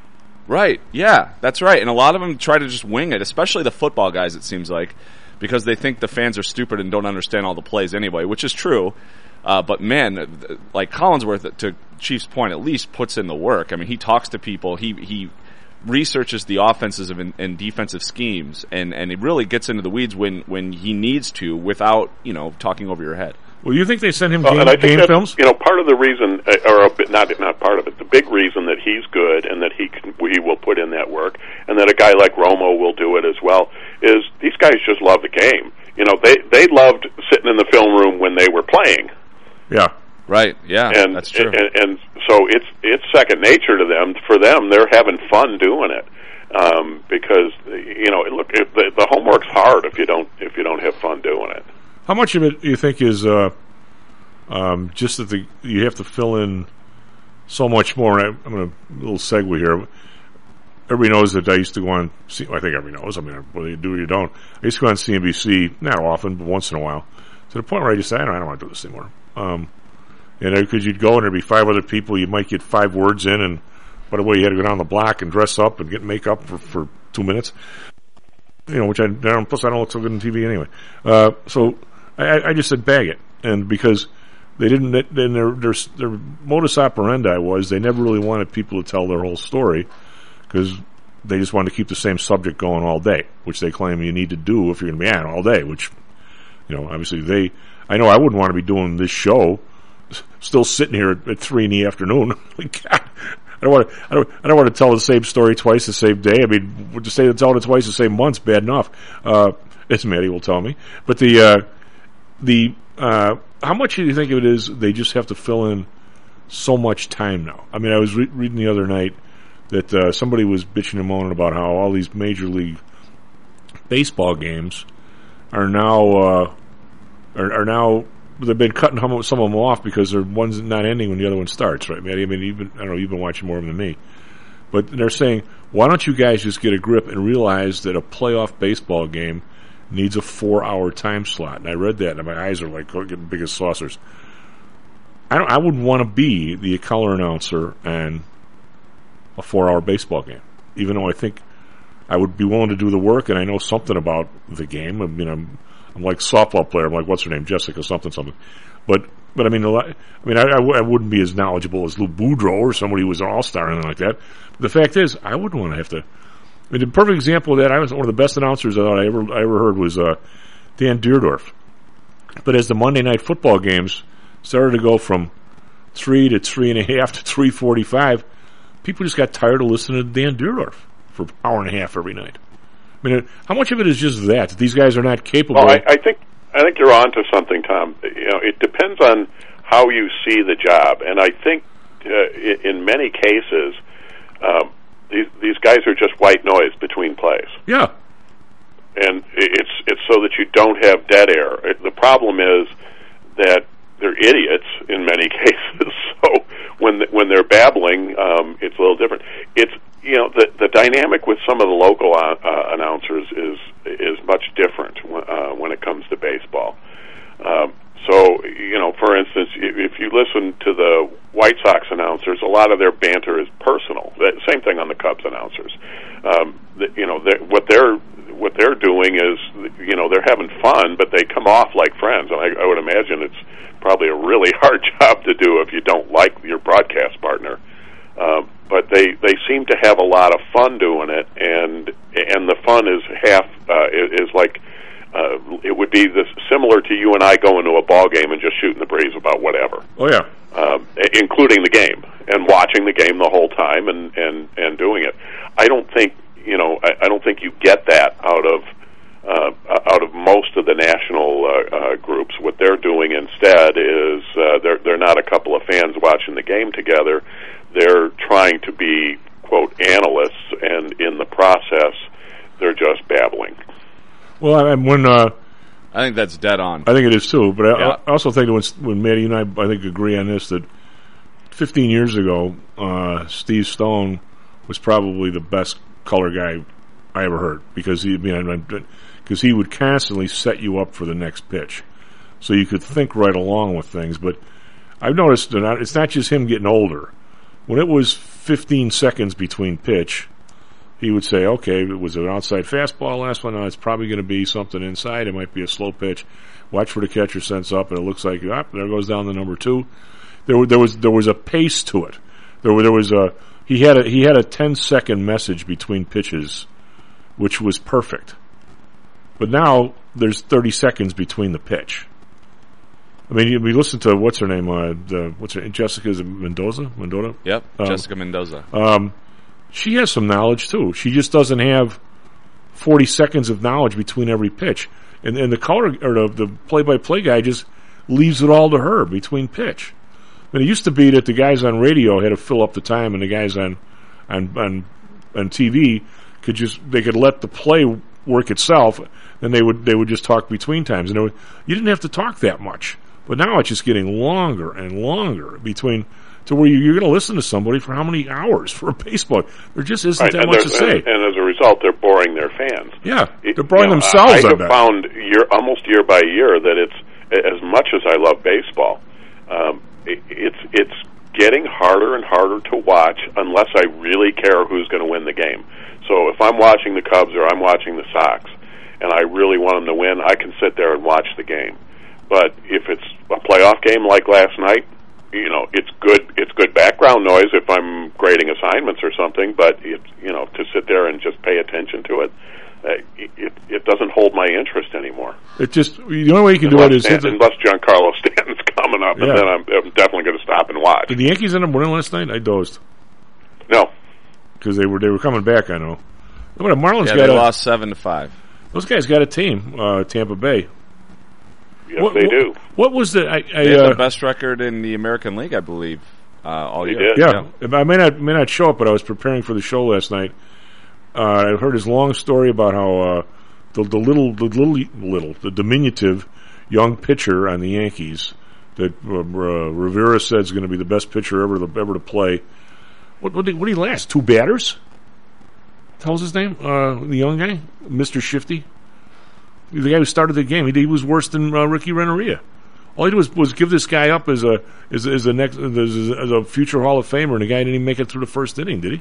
Right, yeah, that's right. And a lot of them try to just wing it, especially the football guys, it seems like, because they think the fans are stupid and don't understand all the plays anyway, which is true. Uh, but man, like Collinsworth, to Chief's point, at least puts in the work. I mean, he talks to people, he he researches the offensive and, and defensive schemes, and, and he really gets into the weeds when, when he needs to without, you know, talking over your head. Well, you think they send him well, game, and I think game that, films? You know, part of the reason, or a bit, not not part of it, the big reason that he's good and that he can, he will put in that work, and that a guy like Romo will do it as well, is these guys just love the game. You know, they they loved sitting in the film room when they were playing. Yeah. Right. Yeah. And, that's true. And, and so it's it's second nature to them. For them, they're having fun doing it. Um, because you know, look, if the, the homework's hard if you don't if you don't have fun doing it. How much of it do you think is uh, um, just that the, you have to fill in so much more? I, I'm going to a little segue here. Everybody knows that I used to go on. C- I think everybody knows. I mean, whether you do or you don't. I used to go on C N B C, not often, but once in a while, to the point where I just said, I don't, I don't want to do this anymore. Um, you know, because you'd go and there'd be five other people. You might get five words in, and by the way, you had to go down the block and dress up and get makeup for, for two minutes. You know, which I don't. Plus, I don't look so good on T V anyway. Uh, so. I, I just said bag it, and because they didn't, then their, their their modus operandi was they never really wanted people to tell their whole story because they just wanted to keep the same subject going all day, which they claim you need to do if you're going to be on all day. Which, you know, obviously they. I know I wouldn't want to be doing this show, still sitting here at, at three in the afternoon. God, I don't want to. I don't. I don't want to tell the same story twice the same day. I mean, to say tell it twice the same month's bad enough. Uh, as Maddie will tell me, but the. Uh, The uh, how much do you think it is they just have to fill in so much time now? I mean, I was re- reading the other night that uh, somebody was bitching and moaning about how all these Major League Baseball games are now uh, are, are now they've been cutting some of them off because they're one's not ending when the other one starts, right, Maddie? I mean, you've been, I don't know, you've been watching more than me, but they're saying, why don't you guys just get a grip and realize that a playoff baseball game needs a four-hour time slot? And I read that, and my eyes are like getting big as saucers. I don't. I wouldn't want to be the color announcer and a four-hour baseball game, even though I think I would be willing to do the work, and I know something about the game. I mean, I'm I'm like a softball player. I'm like, what's her name, Jessica something something. But but I mean, a lot, I mean, I, I, w- I wouldn't be as knowledgeable as Lou Boudreau or somebody who was an all-star or anything like that. But the fact is, I wouldn't want to have to. I mean, the perfect example of that, I was one of the best announcers I thought I ever I ever heard was uh, Dan Deerdorf. But as the Monday Night Football games started to go from three to three and a half to three forty-five, people just got tired of listening to Dan Deerdorf for an hour and a half every night. I mean, how much of it is just that these guys are not capable? Well, I, I think I think you're on to something, Tom. You know, it depends on how you see the job, and I think uh, in many cases. Um, These, these guys are just white noise between plays. Yeah. And it's it's so that you don't have dead air. The problem is that they're idiots in many cases. So when when they're babbling, um, it's a little different. It's you know the the dynamic with some of the local uh, announcers is is much different uh, when it comes to baseball. Um, So, you know, for instance, if you listen to the White Sox announcers, a lot of their banter is personal. Same thing on the Cubs announcers. Um, the, you know, they're, what they're what they're doing is, you know, they're having fun, but they come off like friends. And I, I would imagine it's probably a really hard job to do if you don't like your broadcast partner. Um, but they they seem to have a lot of fun doing it, and and the fun is half uh, is like. Uh, it would be this, similar to you and I going to a ball game and just shooting the breeze about whatever. Oh yeah, um, including the game and watching the game the whole time and, and, and doing it. I don't think you know. I, I don't think you get that out of uh, out of most of the national uh, uh, groups. What they're doing instead is uh, they're they're not a couple of fans watching the game together. They're trying to be quote analysts, and in the process, they're just babbling. Well, I, when uh, I think that's dead on. I think it is too. But I, yeah. I also think that when, when Maddie and I, I think, agree on this, that fifteen years ago, uh, Steve Stone was probably the best color guy I ever heard because he, I mean, because he would constantly set you up for the next pitch, so you could think right along with things. But I've noticed that it's not just him getting older. When it was fifteen seconds between pitch, he would say, okay, was it an outside fastball last one? No, it's probably going to be something inside. It might be a slow pitch. Watch for the catcher sense up, and it looks like, ah, there goes down the number two. There, there was there was a pace to it. There, there was a he had a he had a ten second message between pitches, which was perfect. But now there's thirty seconds between the pitch. I mean, we listened to what's her name? Uh, the, what's her Jessica Mendoza? Mendoza? Yep, um, Jessica Mendoza. Um, she has some knowledge too. She just doesn't have forty seconds of knowledge between every pitch, and and the color or the, the play-by-play guy just leaves it all to her between pitch. I mean, it used to be that the guys on radio had to fill up the time, and the guys on on on, on T V could just they could let the play work itself, and they would they would just talk between times, and it would, you didn't have to talk that much. But now it's just getting longer and longer between to where you're going to listen to somebody for how many hours for a baseball? There just isn't right, that much to say. And, and as a result, they're boring their fans. Yeah, it, they're boring you know, themselves. I, I I have bet. found year almost year by year that it's as much as I love baseball, um, it, it's it's getting harder and harder to watch unless I really care who's going to win the game. So if I'm watching the Cubs or I'm watching the Sox, and I really want them to win, I can sit there and watch the game. But if it's a playoff game like last night, you know, it's good. It's good background noise if I'm grading assignments or something. But it's you know, to sit there and just pay attention to it, uh, it it doesn't hold my interest anymore. It just the only way you can unless, do it is and, unless Giancarlo Stanton's coming up, Yeah. and then I'm, I'm definitely going to stop and watch. Did the Yankees end up winning last night? I dozed. No, because they were they were coming back. I know. But the Marlins Yeah, got they a, lost seven to five. Those guys got a team. Uh, Tampa Bay. Yes, what, they what, do. What was the? I, I, They had uh, the best record in the American League, I believe, uh, all They year. did. Yeah, I may not may not show up, but I was preparing for the show last night. Uh, I heard his long story about how uh, the, the little, the little, little, the diminutive young pitcher on the Yankees that uh, uh, Rivera said is going to be the best pitcher ever to, ever to play. What what did, what did he last? Two batters? What was his name? Uh, the young guy, Mister Shifty. The guy who started the game. He, he was worse than uh, Ricky Renteria. All he did was, was give this guy up as a as, as a next as a, as a future Hall of Famer, and the guy didn't even make it through the first inning, did he?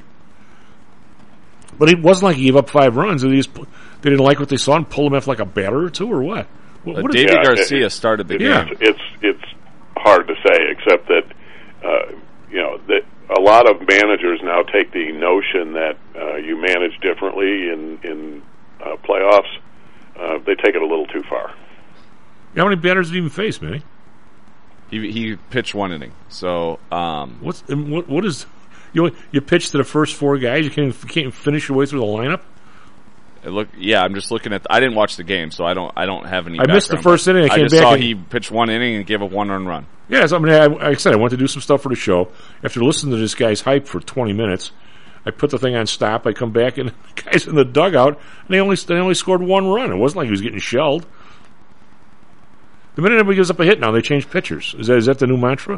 But it wasn't like he gave up five runs. They just they didn't like what they saw and pulled him off like a batter or two, or what? what, Uh, what David Yeah, Garcia it- started the it- game. It's, it's it's hard to say, except that uh, you know that a lot of managers now take the notion that uh, you manage differently in in uh, playoffs. Uh, they take it a little too far. How many batters did he even face, man? He he pitched one inning. So um, What's and what? What is you? You pitch to the first four guys. You can't even, can't even finish your way through the lineup. it look yeah, I'm just looking at. The, I didn't watch the game, so I don't I don't have any. I missed the background, first inning. I I came just back saw and- he pitched one inning and gave up one earned run. Yeah, so, I mean, I, like I said, I went to do some stuff for the show. After listening to this guy's hype for twenty minutes, I put the thing on stop. I come back, and the guy's in the dugout, and they only they only scored one run. It wasn't like he was getting shelled. The minute anybody gives up a hit now, they change pitchers. Is that is that the new mantra?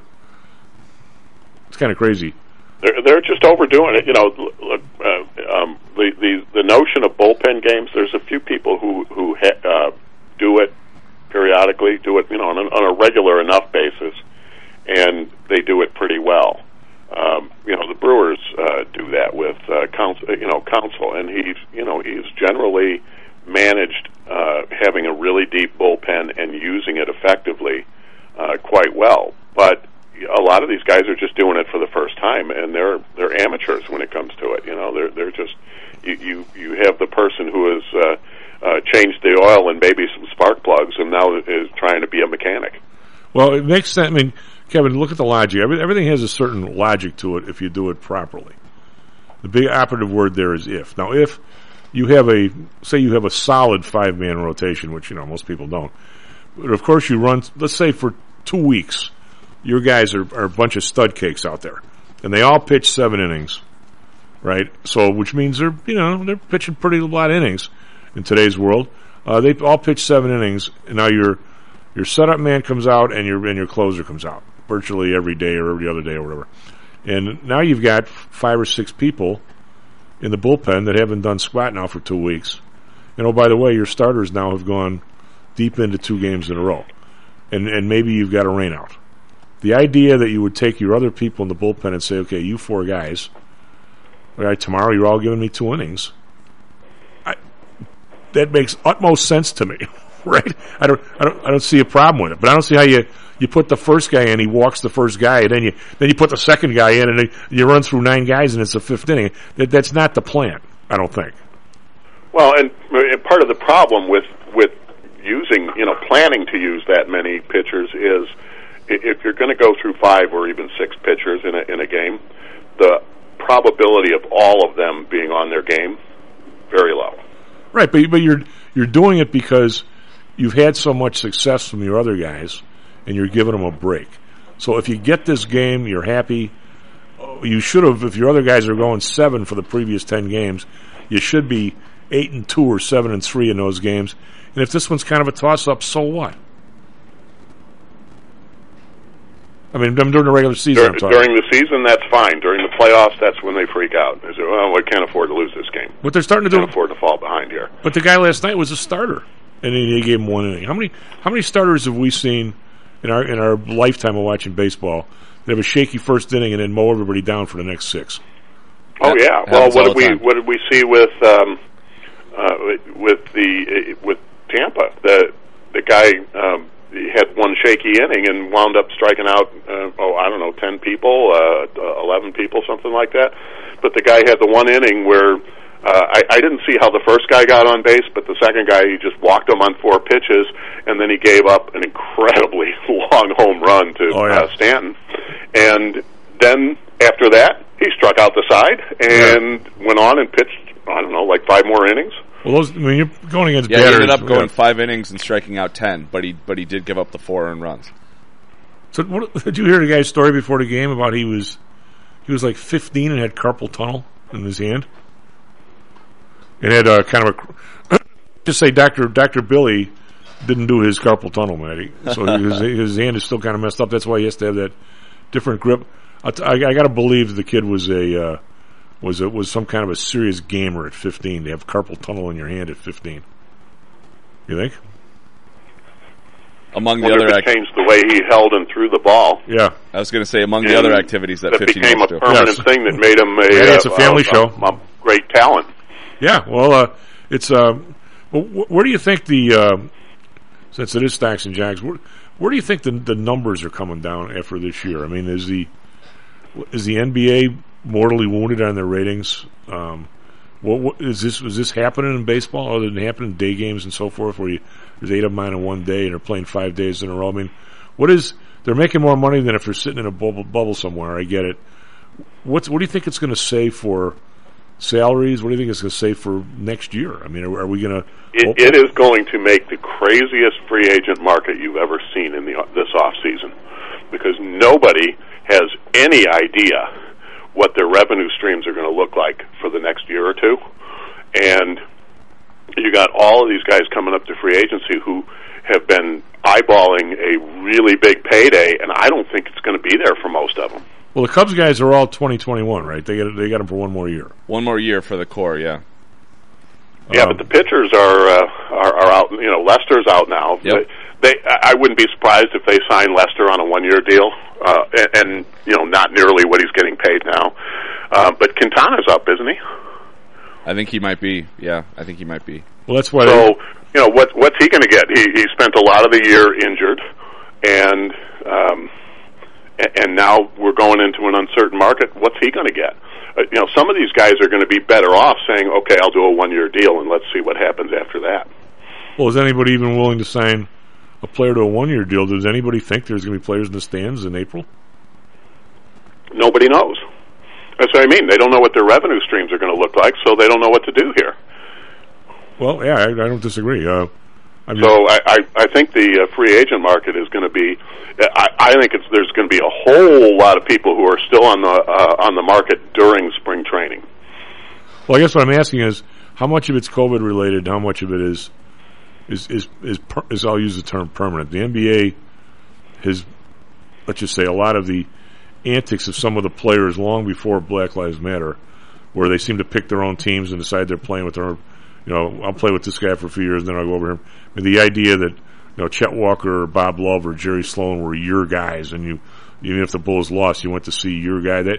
It's kind of crazy. They're they're just overdoing it. You know, look, uh, um, the the the notion of bullpen games. There's a few people who who ha- uh, do it periodically, do it you know on a, on a regular enough basis, and they do it pretty well. Um, you know, the Brewers uh, do that with uh, counsel, you know, Counsel, and he's you know he's generally managed uh, having a really deep bullpen and using it effectively uh, quite well. But a lot of these guys are just doing it for the first time, and they're they're amateurs when it comes to it. You know, they're they're just you you, you have the person who has uh, uh, changed the oil and maybe some spark plugs, and now is trying to be a mechanic. Well, it makes sense. I mean, Kevin, look at the logic. Every, everything has a certain logic to it if you do it properly. The big operative word there is if. Now, if you have a, say you have a solid five-man rotation, which, you know, most people don't, but of course you run, let's say for two weeks, your guys are, are a bunch of stud cakes out there, and they all pitch seven innings, right? So, which means they're, you know, they're pitching pretty a lot of innings in today's world. Uh, they all pitch seven innings, and now your your setup man comes out and your and your closer comes out virtually every day or every other day or whatever. And now you've got five or six people in the bullpen that haven't done squat now for two weeks. And oh, by the way, your starters now have gone deep into two games in a row, and and maybe you've got a rain out. The idea that you would take your other people in the bullpen and say, okay, you four guys, all right, tomorrow you're all giving me two innings. I, that makes utmost sense to me, right? I don't, I don't, I don't see a problem with it. But I don't see how you, you put the first guy in, he walks the first guy, and then you, then you put the second guy in, and you run through nine guys, and it's a fifth inning. That, that's not the plan, I don't think. Well, and, and part of the problem with with using, you know, planning to use that many pitchers is if you're going to go through five or even six pitchers in a in a game, the probability of all of them being on their game very low. Right, but but you're you're doing it because you've had so much success from your other guys, and you're giving them a break. So if you get this game, you're happy. You should have, if your other guys are going seven for the previous ten games, you should be eight and two or seven and three in those games. And if this one's kind of a toss-up, so what? I mean, during the regular season, Dur- I'm talking. During the season, that's fine. During the playoffs, that's when they freak out. They say, well, we can't afford to lose this game. What they're starting to can't do, afford to fall behind here. But the guy last night was a starter, and they gave him one inning. How many how many starters have we seen in our in our lifetime of watching baseball that have a shaky first inning and then mow everybody down for the next six? Oh yeah. Well, what did we time. what did we see with um, uh, with the uh, with Tampa? The the guy. Um, He had one shaky inning and wound up striking out, uh, oh, I don't know, ten people, uh, eleven people, something like that. But the guy had the one inning where uh, I, I didn't see how the first guy got on base, but the second guy, he just walked him on four pitches, and then he gave up an incredibly long home run to oh, yeah. uh, Stanton. And then after that, he struck out the side and yeah. went on and pitched, I don't know, like five more innings. Well, those, I mean, you're going against yeah, batters. he ended up going yeah. five innings and striking out ten, but he but he did give up the four earned runs. So, what, did you hear the guy's story before the game about he was he was like fifteen and had carpal tunnel in his hand, and had a kind of a just say Doctor Doctor Billy didn't do his carpal tunnel, Matty. So his, his hand is still kind of messed up. That's why he has to have that different grip. I, I, I got to believe the kid was a. Uh, Was it was some kind of a serious gamer at fifteen to have carpal tunnel in your hand at fifteen? You think? Among the Wonder other if it changed the way he held and threw the ball. Yeah, I was going to say among the other activities that, that fifteen became a do. permanent yes. thing that made him a. Yeah, it's a family uh, show. A, a great talent. Yeah, well, uh, it's. Uh, well, where do you think the uh, since it is Stacks and Jags? Where, where do you think the the numbers are coming down after this year? I mean, is the is the N B A mortally wounded on their ratings? Um, what, what is this? Was this happening in baseball, other than happening in day games and so forth, where you, there's eight of them on in one day and they're playing five days in a row? I mean, what is? They're making more money than if they're sitting in a bubble, bubble somewhere. I get it. What's what do you think it's going to say for salaries? What do you think it's going to say for next year? I mean, are, are we going to? It, it is going to make the craziest free agent market you've ever seen in the this off season, because nobody has any idea what their revenue streams are going to look like for the next year or two. And you got all of these guys coming up to free agency who have been eyeballing a really big payday, and I don't think it's going to be there for most of them. Well, the Cubs guys are all twenty twenty-one, right? They got they got them for one more year. One more year for the core, yeah. Yeah, um, but the pitchers are, uh, are are out. You know, Lester's out now. Yep. They, they, I wouldn't be surprised if they sign Lester on a one-year deal, uh, and, and you know, not nearly what he's getting paid now. Uh, but Quintana's up, isn't he? I think he might be. Yeah, I think he might be. Well, that's why. So, you know, what what's he going to get? He he spent a lot of the year injured, and um, and now we're going into an uncertain market. What's he going to get? Uh, you know, some of these guys are going to be better off saying, "Okay, I'll do a one-year deal, and let's see what happens after that." Well, is anybody even willing to sign a player to a one-year deal? Does anybody think there's going to be players in the stands in April? Nobody knows. That's what I mean. They don't know what their revenue streams are going to look like, so they don't know what to do here. Well, yeah, I, I don't disagree. Uh, I'm so I, I, I think the uh, free agent market is going to be. I, I think it's there's going to be a whole lot of people who are still on the uh, on the market during spring training. Well, I guess what I'm asking is how much of it's COVID related, how much of it is is is is, per, is I'll use the term permanent. The N B A has, let's just say, a lot of the antics of some of the players long before Black Lives Matter, where they seem to pick their own teams and decide they're playing with their own. You know, I'll play with this guy for a few years, and then I'll go over him. I mean, the idea that, you know, Chet Walker or Bob Love or Jerry Sloan were your guys, and you, even if the Bulls lost, you went to see your guy. That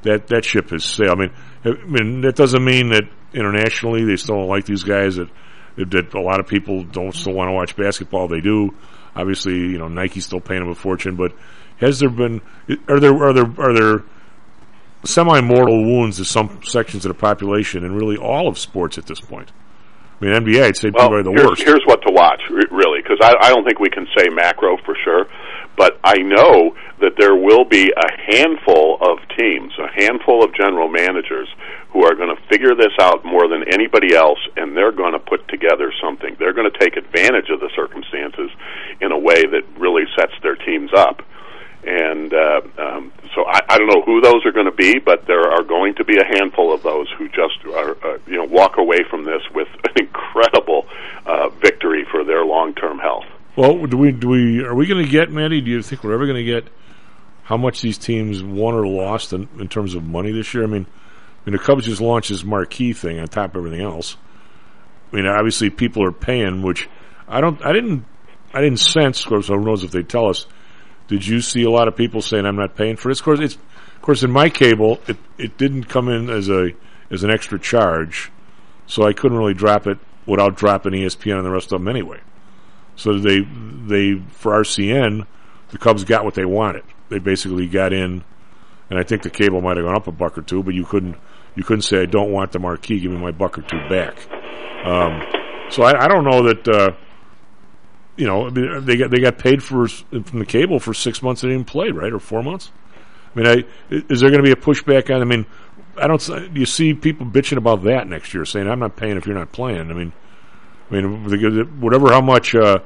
that that ship has sailed. I mean, I mean that doesn't mean that internationally they still don't like these guys. That that a lot of people don't still want to watch basketball. They do. Obviously, you know, Nike's still paying them a fortune. But has there been? Are there are there are there semi-mortal wounds to some sections of the population and really all of sports at this point? I mean, N B A, I'd say well, probably the here's, worst. Here's what to watch, really, because I, I don't think we can say macro for sure, but I know that there will be a handful of teams, a handful of general managers who are going to figure this out more than anybody else, and they're going to put together something. They're going to take advantage of the circumstances in a way that really sets their teams up. And uh, um, so I, I don't know who those are going to be, but there are going to be a handful of those who just are, uh, you know, walk away from this with an incredible uh, victory for their long-term health. Well, do we do we are we going to get, Manny? Do you think we're ever going to get how much these teams won or lost in, in terms of money this year? I mean, I mean, the Cubs just launched this marquee thing on top of everything else. I mean, obviously people are paying, which I don't, I didn't, I didn't sense. Of course, who knows if they tell us. Did you see a lot of people saying I'm not paying for this? Of course, it's, of course, in my cable, it it didn't come in as a as an extra charge, so I couldn't really drop it without dropping E S P N and the rest of them anyway. So they they for R C N, the Cubs got what they wanted. They basically got in, and I think the cable might have gone up a buck or two, but you couldn't you couldn't say I don't want the marquee, give me my buck or two back. Um, so I, I don't know that. Uh, You know, I mean, they got they got paid for from the cable for six months they didn't play, right, or four months. I mean, I, is there going to be a pushback on? I mean, I don't. Do you see people bitching about that next year, saying I'm not paying if you're not playing? I mean, I mean, whatever, how much? Uh,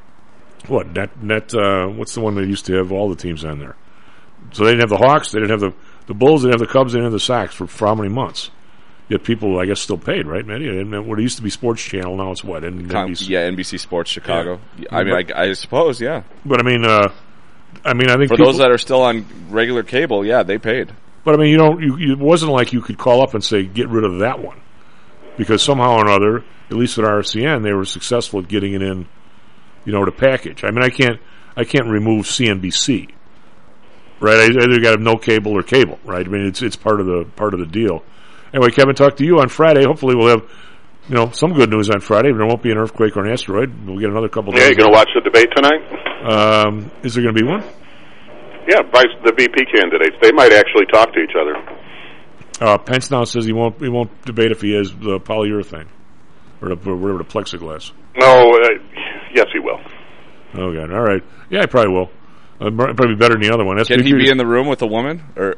what net net? Uh, what's the one that used to have all the teams on there? So they didn't have the Hawks, they didn't have the the Bulls, they didn't have the Cubs, they didn't have the Sox for, for how many months? Yet people, I guess, still paid, right, Matty? And what it used to be Sports Channel, now it's what? N- Com- N B C. Yeah, N B C Sports Chicago. Yeah. I mean, I, I suppose, yeah. But I mean, uh, I mean, I think for people, those that are still on regular cable, yeah, they paid. But I mean, you don't. You, you, it wasn't like you could call up and say, "Get rid of that one," because somehow or another, at least at R C N, they were successful at getting it in, you know, to package. I mean, I can't, I can't remove C N B C, right? I either got to have no cable or cable, right? I mean, it's it's part of the part of the deal. Anyway, Kevin, talk to you on Friday. Hopefully we'll have, you know, some good news on Friday. There won't be an earthquake or an asteroid. We'll get another couple of Yeah, days. you going to watch the debate tonight? Um, is there going to be one? Yeah, vice the V P candidates. They might actually talk to each other. Uh, Pence now says he won't he won't debate if he has the polyurethane or, the, or whatever, the plexiglass. No, uh, yes, he will. Oh, God. All right. Yeah, I probably will. Uh, probably better than the other one. That's Can he be in the room with a woman? Or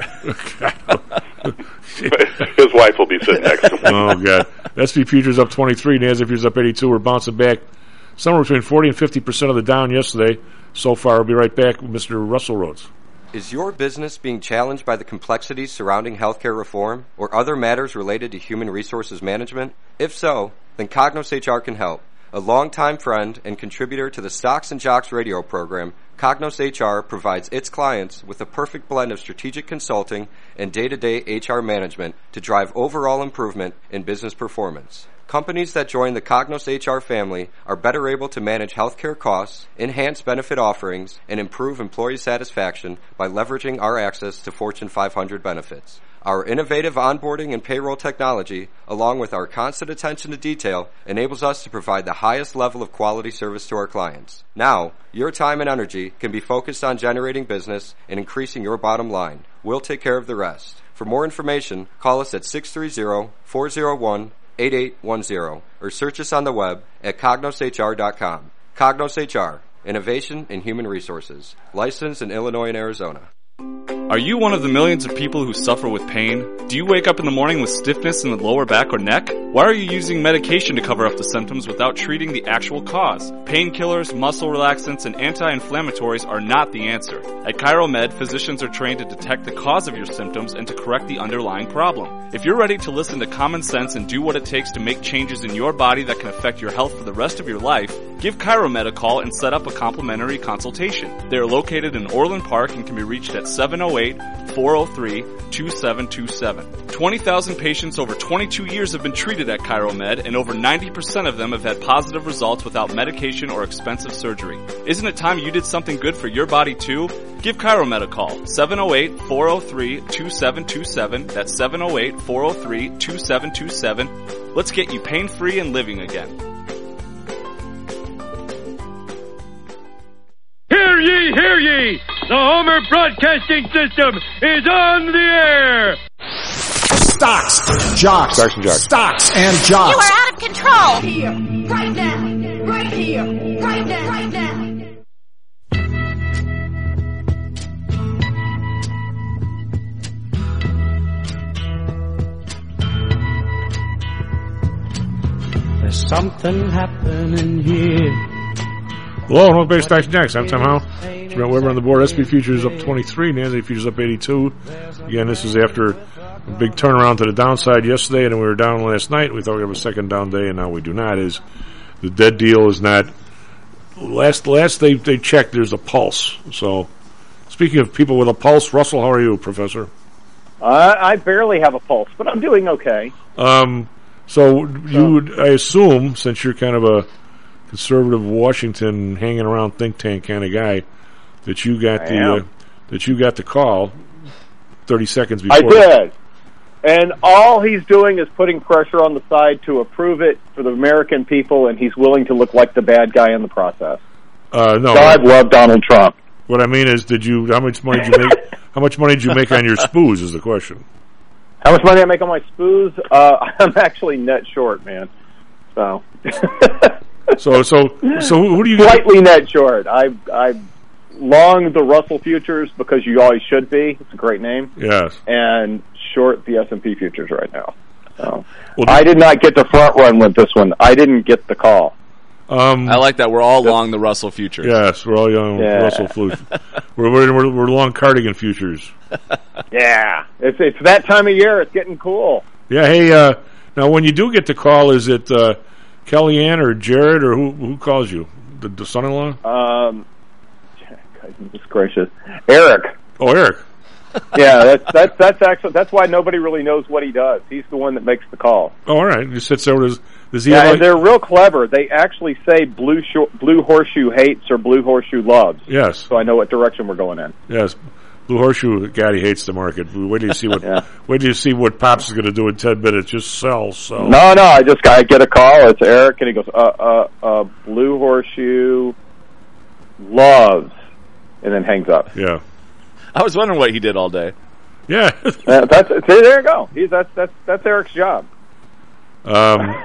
his wife will be sitting next to him. Oh, God. S and P futures up twenty-three. NASDAQ futures up eighty-two. We're bouncing back somewhere between forty and fifty percent of the down yesterday. So far, we'll be right back with Mister Russell Rhodes. Is your business being challenged by the complexities surrounding healthcare reform or other matters related to human resources management? If so, then Cognos H R can help. A longtime friend and contributor to the Stocks and Jocks radio program, Cognos H R provides its clients with a perfect blend of strategic consulting and day-to-day H R management to drive overall improvement in business performance. Companies that join the Cognos H R family are better able to manage healthcare costs, enhance benefit offerings, and improve employee satisfaction by leveraging our access to Fortune five hundred benefits. Our innovative onboarding and payroll technology, along with our constant attention to detail, enables us to provide the highest level of quality service to our clients. Now, your time and energy can be focused on generating business and increasing your bottom line. We'll take care of the rest. For more information, call us at six three zero, four zero one, eight eight one zero or search us on the web at cognos h r dot com. Cognos H R, Innovation in Human Resources, licensed in Illinois and Arizona. Are you one of the millions of people who suffer with pain? Do you wake up in the morning with stiffness in the lower back or neck? Why are you using medication to cover up the symptoms without treating the actual cause? Painkillers, muscle relaxants, and anti-inflammatories are not the answer. At ChiroMed, physicians are trained to detect the cause of your symptoms and to correct the underlying problem. If you're ready to listen to common sense and do what it takes to make changes in your body that can affect your health for the rest of your life, Give ChiroMed a call and set up a complimentary consultation. They are located in Orland Park and can be reached at seven oh eight, four oh three, two seven two seven. twenty thousand patients over twenty-two years have been treated at ChiroMed, and over ninety percent of them have had positive results without medication or expensive surgery. Isn't it time you did something good for your body too? Give ChiroMed a call, seven oh eight, four oh three, two seven two seven. That's seven oh eight, four oh three, two seven two seven. Let's get you pain-free and living again. Hear ye, hear ye! The Homer Broadcasting System is on the air! Stocks, jocks, Stocks and jocks. Stocks and jocks. You are out of control! Here, right now, right here, right now, right now. There's something happening here. Hello, and welcome back to Stocks and Jocks. I'm Tom Howell. It's Brent Weber on the board. S and P futures up twenty-three. NASDAQ futures up eighty-two. Again, this is after a big turnaround to the downside yesterday, and we were down last night. We thought we'd have a second down day, and now we do not. Is the dead deal is not. Last last they, they checked, there's a pulse. So, speaking of people with a pulse, Russell, how are you, Professor? Uh, I barely have a pulse, but I'm doing okay. Um, so, you would, I assume, since you're kind of a conservative Washington hanging around think tank kind of guy, that you got I the am. uh, that you got the call thirty seconds before. I did. And all he's doing is putting pressure on the side to approve it for the American people, and he's willing to look like the bad guy in the process. Uh, no, God love Donald Trump. What I mean is, did you? How much money did you make? How much money did you make on your spoos? Is the question. How much money I make on my spoos? Uh, I'm actually net short, man. So, so, so, so, who do you slightly net short? I I long the Russell futures because you always should be. It's a great name. Yes. And short the S and P futures right now. So well, I did not get the front run with this one. I didn't get the call. Um, I like that. We're all long the Russell futures. Yes, we're all young Yeah. Russell flutes. we're, we're we're we're long cardigan futures. Yeah, it's it's that time of year. It's getting cool. Yeah. Hey, uh, now when you do get the call, is it uh, Kellyanne or Jared or who who calls you? The, the son-in-law? Um, goodness gracious, Eric. Oh, Eric. Yeah, that's that's that's actually that's why nobody really knows what he does. He's the one that makes the call. Oh, all right. He sits there with his. Does he Yeah, have and like, they're real clever. They actually say blue shor- blue horseshoe hates or blue horseshoe loves. Yes. So I know what direction we're going in. Yes. Blue Horseshoe, God, he hates the market. Wait till you see what. Yeah. Wait till you see what Pops is going to do in ten minutes. Just sell, sell. No, no. I just I get a call. It's Eric, and he goes, uh, uh, uh, blue horseshoe loves, and then hangs up. Yeah. I was wondering what he did all day. Yeah. uh, that's see, there you go. He's that's that's that's Eric's job. Um.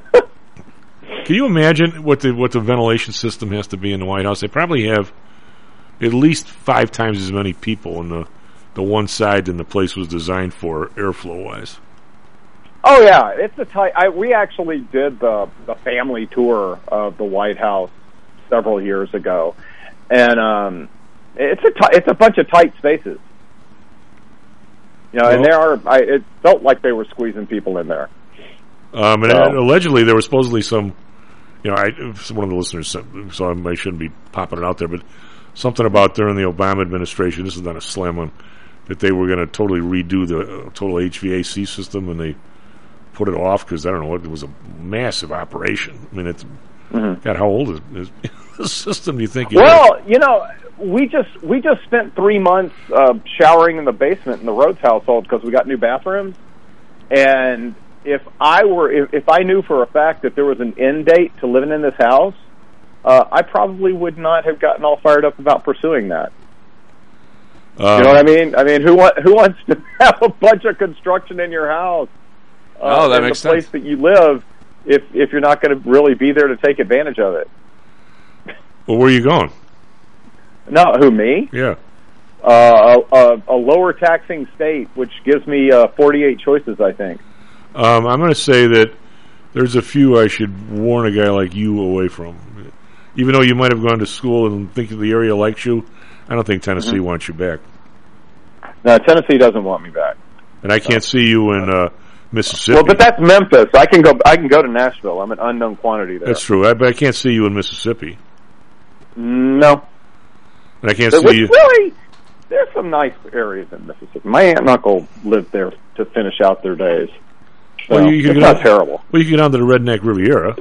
Can you imagine what the what the ventilation system has to be in the White House? They probably have at least five times as many people on the the one side than the place was designed for, airflow wise. Oh yeah, it's a tight. I, we actually did the the family tour of the White House several years ago, and um, it's a t- it's a bunch of tight spaces. You know, well, and there are. I, it felt like they were squeezing people in there. Um, and so. allegedly there was supposedly some, you know, I, one of the listeners said, so I shouldn't be popping it out there, but something about during the Obama administration, this is not a slam on, that they were going to totally redo the uh, total H V A C system, and they put it off because, I don't know, it was a massive operation. I mean, it's, mm-hmm. God, how old is, is the system, do you think? You well, know? you know, we just we just spent three months uh, showering in the basement in the Rhodes household because we got new bathrooms, and if I were, if, if I knew for a fact that there was an end date to living in this house, uh, I probably would not have gotten all fired up about pursuing that. Um, you know what I mean? I mean, who want, who wants to have a bunch of construction in your house? Uh, oh, that in makes the place sense. that you live, if if you're not going to really be there to take advantage of it. Well, where are you going? No, who, me? Yeah. Uh, a, a, a lower taxing state, which gives me uh, forty-eight choices, I think. Um, I'm going to say that there's a few I should warn a guy like you away from. Even though you might have gone to school and think the area likes you, I don't think Tennessee mm-hmm. wants you back. No, Tennessee doesn't want me back. And I can't see you in uh, Mississippi. Well, but that's Memphis. I can go. I can go to Nashville. I'm an unknown quantity there. That's true. I, but I can't see you in Mississippi. No. And I can't there see was you. Really, there's some nice areas in Mississippi. My aunt and uncle lived there to finish out their days. So Well, you, you it's can not get, terrible. Well, you can get down to the Redneck Riviera.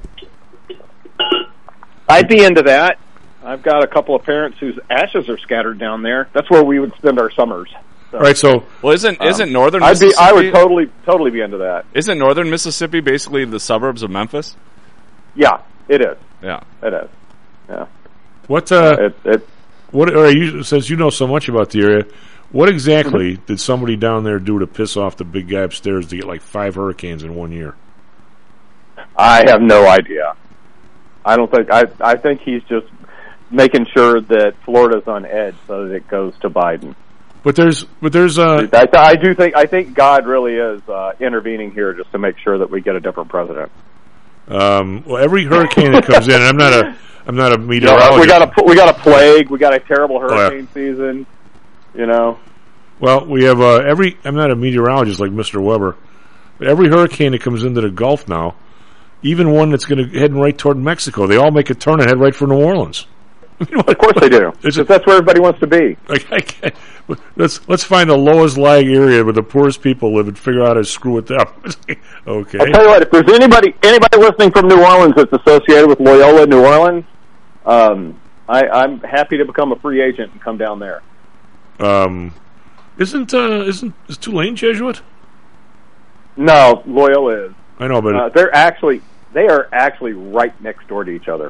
I'd be into that. I've got a couple of parents whose ashes are scattered down there. That's where we would spend our summers. So, All right, so well, isn't isn't um, northern I'd Mississippi? be, I would totally totally be into that. Isn't northern Mississippi basically the suburbs of Memphis? Yeah, it is. Yeah, it is. Yeah. What? Uh, it, it, what? All right, you, since you know so much about the area, what exactly Mm-hmm. did somebody down there do to piss off the big guy upstairs to get like five hurricanes in one year? I have no idea. I don't think. I I think he's just making sure that Florida's on edge so that it goes to Biden. But there's, but there's. Uh, I, I do think. I think God really is uh, intervening here just to make sure that we get a different president. Um, well, every hurricane that comes in, and I'm not a, I'm not a You know, meteorologist. we got a we got a plague. We got a terrible hurricane Oh, yeah. season. You know. Well, we have uh, every. I'm not a meteorologist like Mister Weber, but every hurricane that comes into the Gulf now, even one that's going to heading right toward Mexico, they all make a turn and head right for New Orleans. Of course they do. It's Because that's where everybody wants to be. Like, I can't, let's let's find the lowest lying area where the poorest people live and figure out how to screw it up. Okay. I'll tell you what. If there's anybody anybody listening from New Orleans that's associated with Loyola New Orleans, um, I, I'm happy to become a free agent and come down there. Um, isn't uh, isn't is Tulane Jesuit? No, Loyola is. I know, but Uh, they're actually they are actually right next door to each other.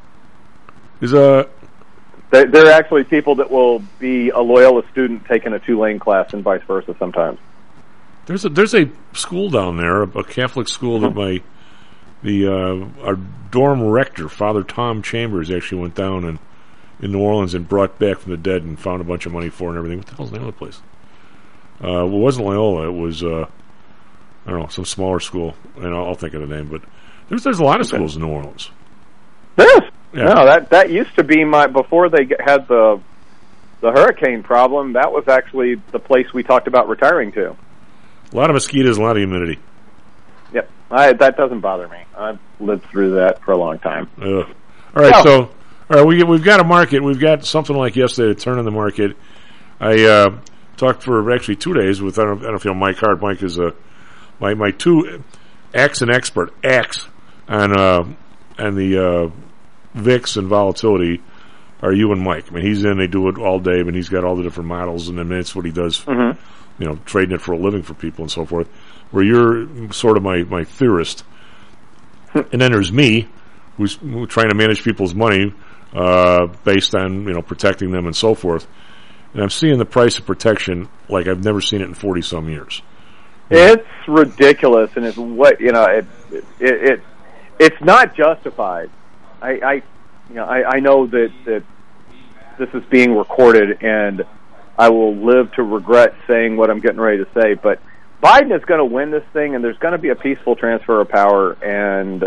is uh They, they're actually people that will be a Loyola student taking a Tulane class and vice versa sometimes. there's a there's a school down there, a Catholic school that my the uh, our dorm rector, Father Tom Chambers, actually went down and in New Orleans and brought back from the dead and found a bunch of money for and everything. What the hell's the name of the place? Uh, well, it wasn't Loyola. It was uh, I don't know, some smaller school, and I'll, I'll think of the name. But there's there's a lot of schools in New Orleans. This Yeah. no that that used to be my before they g- had the the hurricane problem. That was actually the place we talked about retiring to. A lot of mosquitoes, a lot of humidity. Yep, I, that doesn't bother me. I've lived through that for a long time. Ugh. All right, Oh. so all right, we we've got a market. We've got something like yesterday, a turn in the market. I uh, talked for actually two days with I don't, I don't know if you know Mike Hart. Mike is a my my two X and expert X on uh, and the uh, V I X and volatility are you and Mike. I mean, he's in. They do it all day, but he's got all the different models, and then that's what he does. Mm-hmm. You know, trading it for a living for people and so forth. Where you're sort of my my theorist, and then there's me, who's trying to manage people's money uh, based on you know protecting them and so forth. And I'm seeing the price of protection like I've never seen it in forty some years. It's ridiculous, and it's what you know. It it, it it's not justified. I, I you know I, I know that that this is being recorded, and I will live to regret saying what I'm getting ready to say. But Biden is going to win this thing, and there's going to be a peaceful transfer of power, and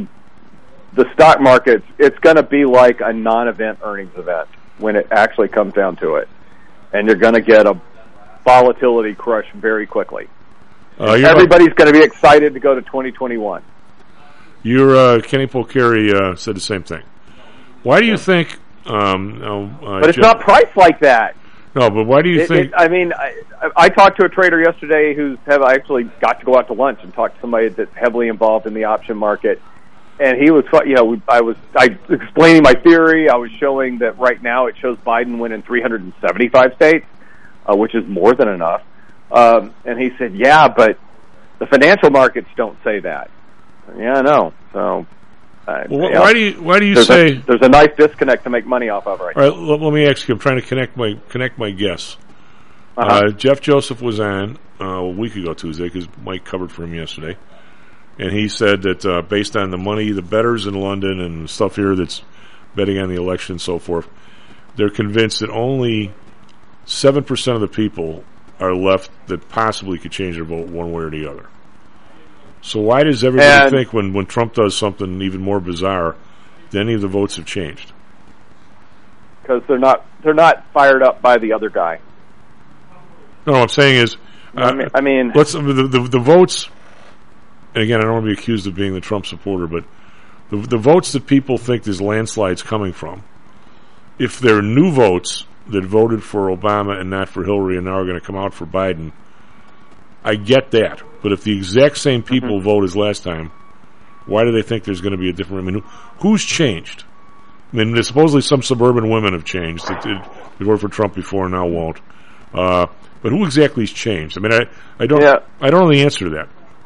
the stock market, it's going to be like a non-event earnings event when it actually comes down to it, and you're going to get a volatility crush very quickly. Uh, Everybody's going to be excited to go to twenty twenty-one. Your uh, Kenny Polcari uh, said the same thing. Why do you think? Um, uh, But it's Jeff, not priced like that. No, but why do you It, think? it, I mean, I, I talked to a trader yesterday who's have I actually got to go out to lunch and talk to somebody that's heavily involved in the option market, and he was, you know, I was I explaining my theory. I was showing that right now it shows Biden winning three hundred seventy-five states, uh, which is more than enough. Um, and he said, "Yeah, but the financial markets don't say that." Yeah, I know. So, uh, Well, you know, why do you why do you there's say? a, there's a nice disconnect to make money off of right All right, let, let me ask you. I'm trying to connect my connect my guess. Uh-huh. Uh, Jeff Joseph was on uh, a week ago Tuesday because Mike covered for him yesterday, and he said that uh, based on the money, the bettors in London and stuff here that's betting on the election and so forth, they're convinced that only seven percent of the people are left that possibly could change their vote one way or the other. So why does everybody And- think when, when Trump does something even more bizarre, that any of the votes have changed? because they're not they're not fired up by the other guy. No, what I'm saying is, Uh, I mean, I mean let's the, the the votes. And again, I don't want to be accused of being the Trump supporter, but the the votes that people think there's landslides coming from, if they're new votes that voted for Obama and not for Hillary and now are going to come out for Biden, I get that. But if the exact same people mm-hmm. vote as last time, why do they think there's going to be a different? I mean, who's changed? I mean, there's supposedly some suburban women have changed. They, they voted for Trump before and now won't. Uh, but who exactly has changed? I mean, I, I don't yeah. I don't know the answer to that.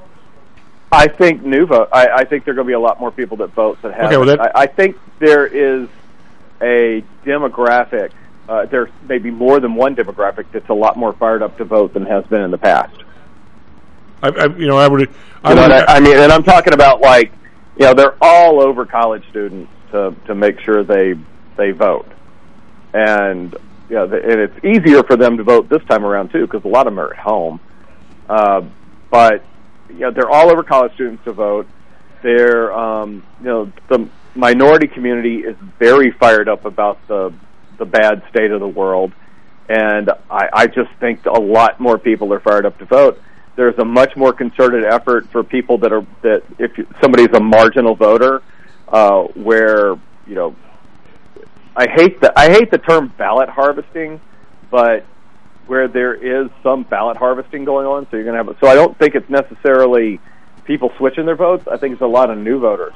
I think new vote. I, I think there are going to be a lot more people that vote that have. Okay, well, that, I, I think there is a demographic. Uh, there's maybe more than one demographic that's a lot more fired up to vote than has been in the past. I, I you know, I would. I, you know would, I, I mean, and I'm talking about like, you know, they're all over college students to to make sure they they vote, and yeah, you know, and it's easier for them to vote this time around too because a lot of them are at home. Uh, but you know, they're all over college students to vote. They're um, you know, the minority community is very fired up about the the bad state of the world, and I, I just think a lot more people are fired up to vote. There's a much more concerted effort for people that are that if you, somebody's a marginal voter, uh, where you know, I hate the I hate the term ballot harvesting, but where there is some ballot harvesting going on, so you're going to have. So I don't think it's necessarily people switching their votes. I think it's a lot of new voters,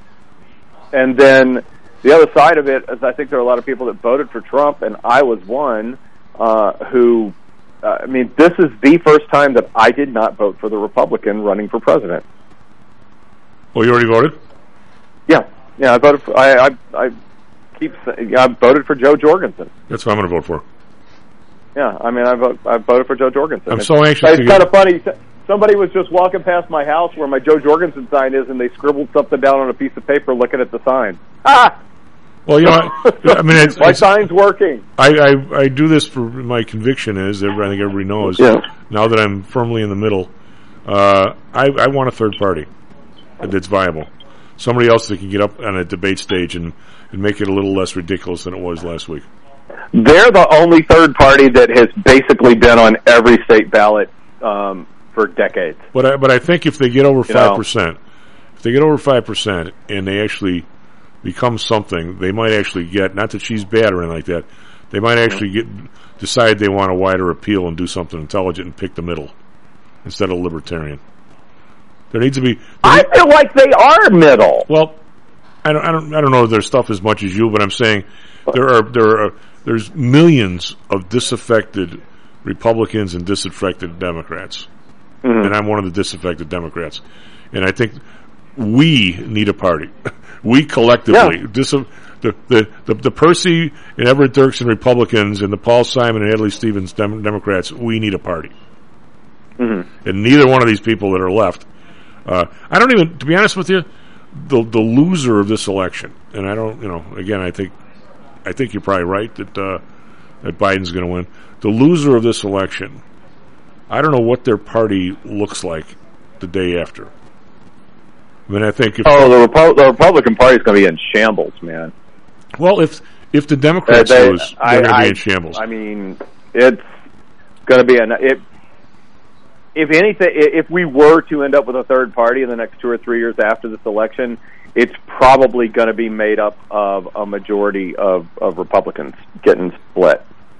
and then the other side of it is I think there are a lot of people that voted for Trump, and I was one uh, who. Uh, I mean, this is the first time that I did not vote for the Republican running for president. Well, you already voted? Yeah, yeah. I voted. For, I, I I keep. I voted for Joe Jorgensen. That's what I'm going to vote for. Yeah, I mean, I vote. I voted for Joe Jorgensen. I'm it's, so anxious. It's to kind get... of funny. Somebody was just walking past my house where my Joe Jorgensen sign is, and they scribbled something down on a piece of paper, looking at the sign. Ah. Well, you know, I, I mean, it's, my it's, sign's working. I, I I do this for my conviction is, I think everybody knows, yeah. now that I'm firmly in the middle, uh, I, I want a third party that's viable. Somebody else that can get up on a debate stage and, and make it a little less ridiculous than it was last week. They're the only third party that has basically been on every state ballot um, for decades. But I, but I think if they get over five percent, if they get over five percent and they actually become something, they might actually get, not that she's bad or anything like that, they might actually get decide they want a wider appeal and do something intelligent and pick the middle instead of libertarian. There needs to be. I feel like they are middle. Well, I don't, I don't, I don't know their stuff as much as you, but I'm saying there are there are there's millions of disaffected Republicans and disaffected Democrats, mm-hmm. and I'm one of the disaffected Democrats, and I think we need a party. We collectively, yeah. dis- the, the, the, the Percy and Everett Dirksen Republicans and the Paul Simon and Adlai Stevens Dem- Democrats, we need a party. Mm-hmm. And neither one of these people that are left, uh, I don't even, to be honest with you, the the loser of this election, and I don't, you know, again, I think, I think you're probably right that uh, that Biden's going to win. The loser of this election, I don't know what their party looks like the day after. I mean, I think if oh, the, Repo- the Republican Party is going to be in shambles, man. Well, if if the Democrats uh, they, lose, they're going to be in shambles. I mean, it's going to be an it. If anything, if we were to end up with a third party in the next two or three years after this election, it's probably going to be made up of a majority of, of Republicans getting split.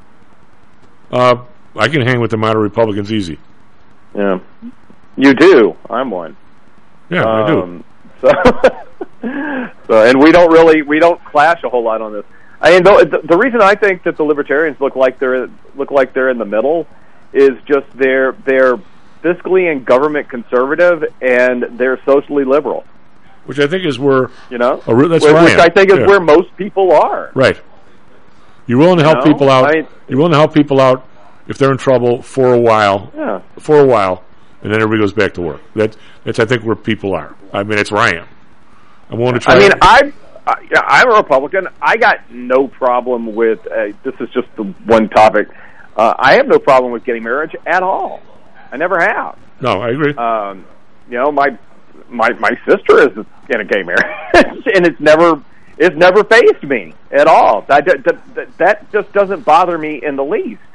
Uh, I can hang with the moderate Republicans easy. Yeah, you do. I'm one. Yeah, um, I do. So, so, and we don't really we don't clash a whole lot on this. I mean, the, the reason I think that the Libertarians look like they're look like they're in the middle is just they're they're fiscally and government conservative, and they're socially liberal. Which I think is where you know re- that's which, where which I, I think is yeah. where most people are. Right. You're willing to help you know? people out. I, you're willing to help people out if they're in trouble for a while. Yeah. For a while. And then everybody goes back to work. That, that's, I think, where people are. I mean, it's where I am. I'm willing to try. I mean, I'm, I, I'm a Republican. I got no problem with, uh, this is just the one topic, uh, I have no problem with gay marriage at all. I never have. No, I agree. Um, you know, my, my, my sister is in a gay marriage, and it's never, it's never fazed me at all. That, that, that, that just doesn't bother me in the least.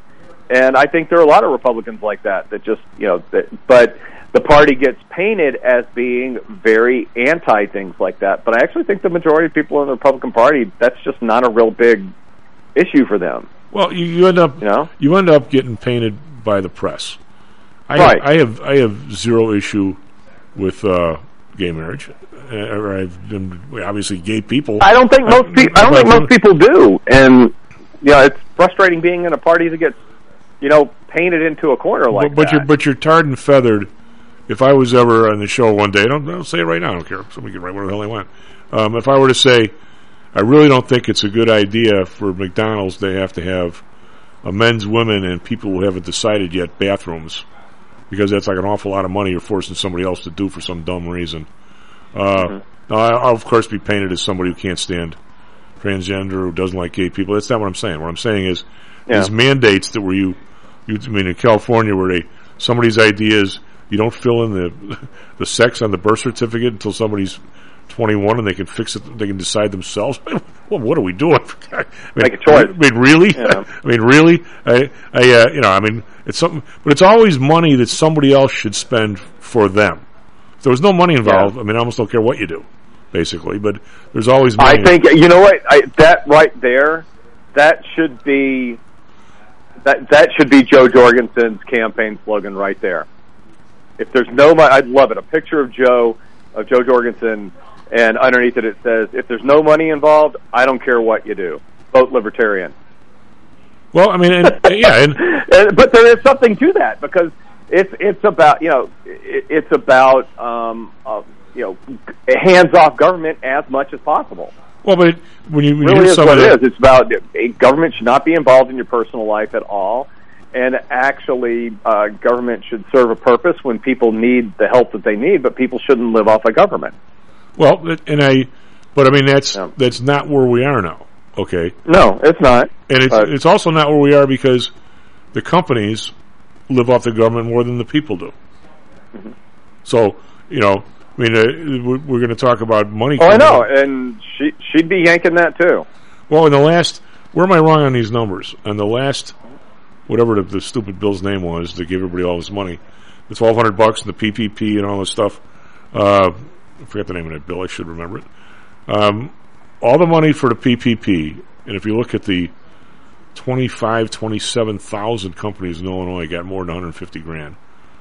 And I think there are a lot of Republicans like that, that just, you know, that, but the party gets painted as being very anti things like that. But I actually think the majority of people in the Republican Party, that's just not a real big issue for them. Well, you, you end up, you know, you end up getting painted by the press. I right. have, I have, I have zero issue with uh, gay marriage. Uh, or I've been, obviously gay people. I don't think most people. I don't think most people do, and you know, it's frustrating being in a party that gets, you know, painted into a corner like but, but that. You're, but you're tarred and feathered. If I was ever on the show one day, don't, don't say it right now. I don't care. Somebody can write where the hell they want. Um, if I were to say, I really don't think it's a good idea for McDonald's. They have to have a men's, women, and people who haven't decided yet bathrooms, because that's like an awful lot of money you're forcing somebody else to do for some dumb reason. Uh, mm-hmm. Now, I'll of course be painted as somebody who can't stand transgender, who doesn't like gay people. That's not what I'm saying. What I'm saying is yeah. these mandates that were you, you, I mean, in California, where they somebody's idea is you don't fill in the the sex on the birth certificate until somebody's twenty-one and they can fix it. They can decide themselves. Well, what are we doing? I mean, Make a choice. I mean, really? Yeah. I mean, really? I, I, uh, you know, I mean, it's something, but it's always money that somebody else should spend for them. If there was no money involved, yeah. I mean, I almost don't care what you do, basically. But there's always money. I think you know what I, that right there. That should be that that should be Joe Jorgensen's campaign slogan right there. If there's no money, I'd love it. A picture of Joe, of Joe Jorgensen, and underneath it it says, if there's no money involved, I don't care what you do. Vote Libertarian. Well, I mean, and, yeah. And, and, but there is something to that, because it's it's about, you know, it, it's about, um, uh, you know, hands-off government as much as possible. Well, but when you, when really you hear is some what of it the, is. It's about a government should not be involved in your personal life at all. And actually, uh, government should serve a purpose when people need the help that they need, but people shouldn't live off of government. Well, and I, but I mean, that's, yeah. that's not where we are now, okay? No, it's not. And it's, it's also not where we are because the companies live off the government more than the people do. Mm-hmm. So, you know, I mean, uh, we're, we're going to talk about money. Oh, I know, out. and she, she'd be yanking that too. Well, in the last, where am I wrong on these numbers? On the last, whatever the, the stupid bill's name was to give everybody all this money, the twelve hundred bucks and the P P P and all this stuff. Uh, I forgot the name of that bill. I should remember it. Um, all the money for the P P P, and if you look at the twenty-five, twenty-seven thousand companies in Illinois got more than one hundred fifty grand.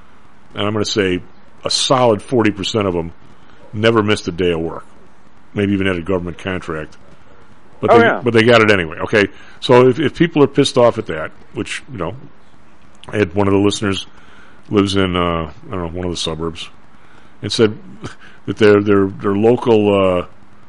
And I'm going to say a solid forty percent of them never missed a day of work. Maybe even had a government contract. But oh, they, yeah. but they got it anyway. Okay. So if, if people are pissed off at that, which, you know, I had one of the listeners lives in, uh, I don't know, one of the suburbs, and said that their, their, their local, uh,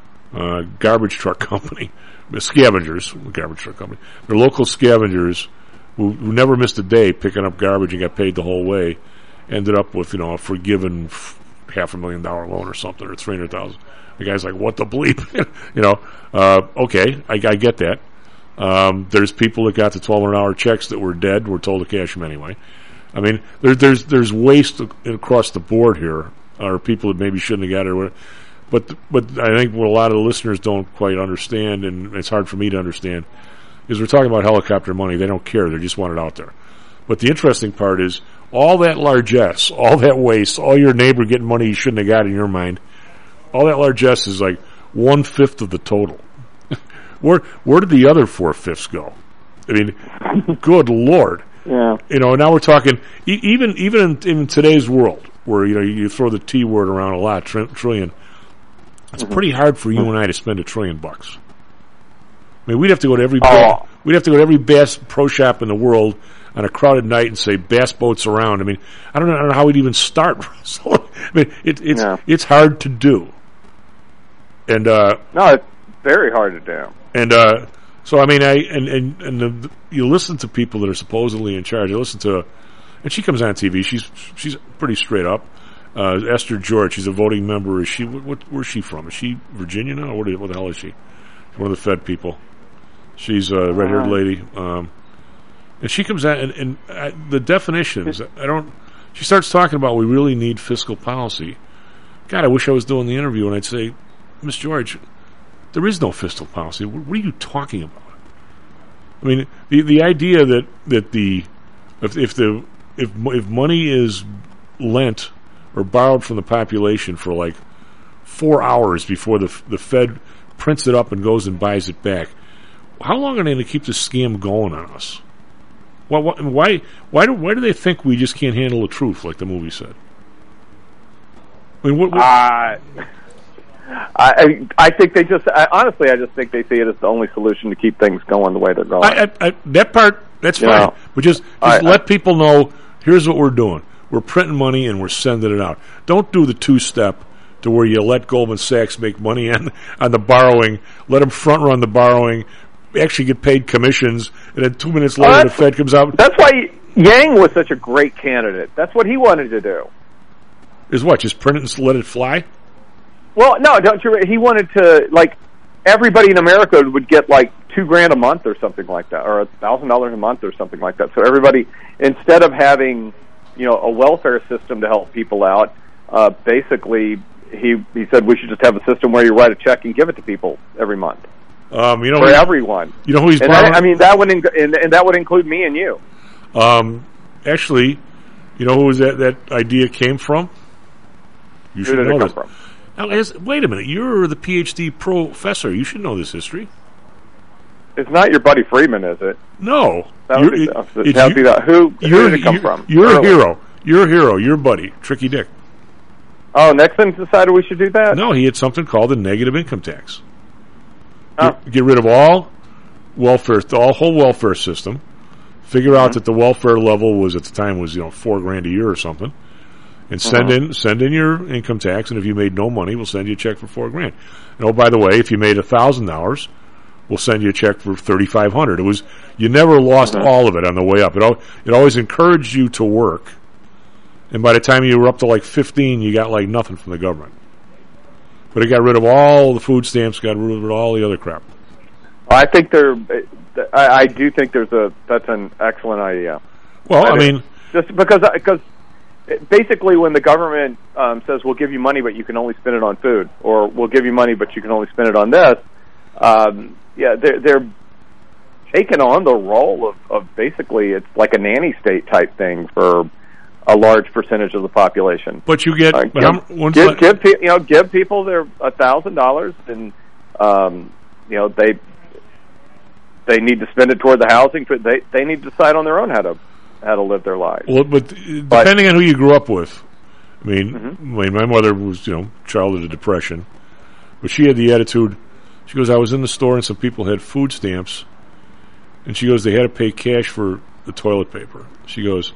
uh, garbage truck company, scavengers, garbage truck company, their local scavengers who, who never missed a day picking up garbage and got paid the whole way, ended up with, you know, a forgiven f- half a million dollar loan or something, or three hundred thousand. The guy's like, what the bleep? you know, uh, okay, I, I get that. Um, there's people that got the twelve hundred dollar checks that were dead, were told to cash them anyway. I mean, there, there's, there's waste across the board here, or people that maybe shouldn't have got it, or whatever. But, but I think what a lot of the listeners don't quite understand, and it's hard for me to understand, is we're talking about helicopter money. They don't care. They just want it out there. But the interesting part is all that largesse, all that waste, all your neighbor getting money you shouldn't have got in your mind, all that largesse is like one-fifth of the total. where where did the other four-fifths go? I mean, good Lord. Yeah. You know, now we're talking, e- even even in, in today's world, where, you know, you throw the T word around a lot, tr- trillion, it's mm-hmm. pretty hard for you and I to spend a trillion bucks. I mean, we'd have to go to every oh. we'd have to go to every Bass Pro Shop in the world on a crowded night and say bass boats around. I mean, I don't know, I don't know how we'd even start. So, I mean, it, it's yeah. it's hard to do. And uh, no, it's very hard to do. And uh, so, I mean, I and and, and the, the, you listen to people that are supposedly in charge. You listen to, and she comes on T V. She's she's pretty straight up. Uh, Esther George, she's a voting member. Is she? What, what? Where's she from? Is she Virginia now? Or what, is, what the hell is she? One of the Fed people. She's a red-haired lady. Um, and she comes out, and, and I, the definitions, I don't, she starts talking about we really need fiscal policy. God, I wish I was doing the interview and I'd say, Miss George, there is no fiscal policy. What, what are you talking about? I mean, the the idea that, that the If if the if if money is lent or borrowed from the population for like four hours before the the Fed prints it up and goes and buys it back, how long are they going to keep this scam going on us? Well, why why do why do they think we just can't handle the truth, like the movie said? I mean, what? what uh, I I think they just I, honestly I just think they see it as the only solution to keep things going the way they're going. I, I, I, that part that's you fine, know, but just, just I, let I, people know. Here's what we're doing. We're printing money and we're sending it out. Don't do the two-step to where you let Goldman Sachs make money on on the borrowing. Let them front run the borrowing. Actually get paid commissions, and then two minutes later oh, the Fed comes out. That's why Yang was such a great candidate. That's what he wanted to do. Is what? Just print it and let it fly? Well, no, don't you? He wanted to, like, everybody in America would get like two grand a month or something like that, or a thousand dollars a month or something like that. So everybody, instead of having, you know, a welfare system to help people out, uh, basically he he said we should just have a system where you write a check and give it to people every month. Um, you know, for everyone. You know who he's and borrowing? I, I mean, that would inc- and, and that would include me and you. Um, actually, you know who that that idea came from? You Who should did know it come this. from? Now, as, wait a minute. You're the PhD professor. You should know this history. It's not your buddy Friedman, is it? No. That would be, it, it, that would be that. Who, who did it come you're, from? You're Early. a hero. You're a hero. Your buddy, Tricky Dick. Oh, Nixon decided we should do that? No, he had something called a negative income tax. Oh. Get, get rid of all welfare, the all whole welfare system. Figure out mm-hmm. that the welfare level was at the time was you know four grand a year or something, and send mm-hmm. in send in your income tax. And if you made no money, we'll send you a check for four grand. And oh, by the way, if you made a thousand dollars, we'll send you a check for thirty five hundred. It was you never lost mm-hmm. all of it on the way up. It al- it always encouraged you to work. And by the time you were up to like fifteen, you got like nothing from the government. But it got rid of all the food stamps, got rid of all the other crap. I think there, I, I do think there's a that's an excellent idea. Well, I, I mean, just because because basically when the government um, says we'll give you money but you can only spend it on food, or we'll give you money but you can only spend it on this, um, yeah, they're, they're taking on the role of, of basically it's like a nanny state type thing for a large percentage of the population. But you get, uh, but give, how, give, give pe- you know, give people their a thousand dollars, and um, you know they they need to spend it toward the housing. They they need to decide on their own how to how to live their lives. Well, but depending but, on who you grew up with, I mean, mm-hmm. I mean, my mother was you know child of the Depression, but she had the attitude. She goes, I was in the store and some people had food stamps, and she goes, they had to pay cash for the toilet paper. She goes,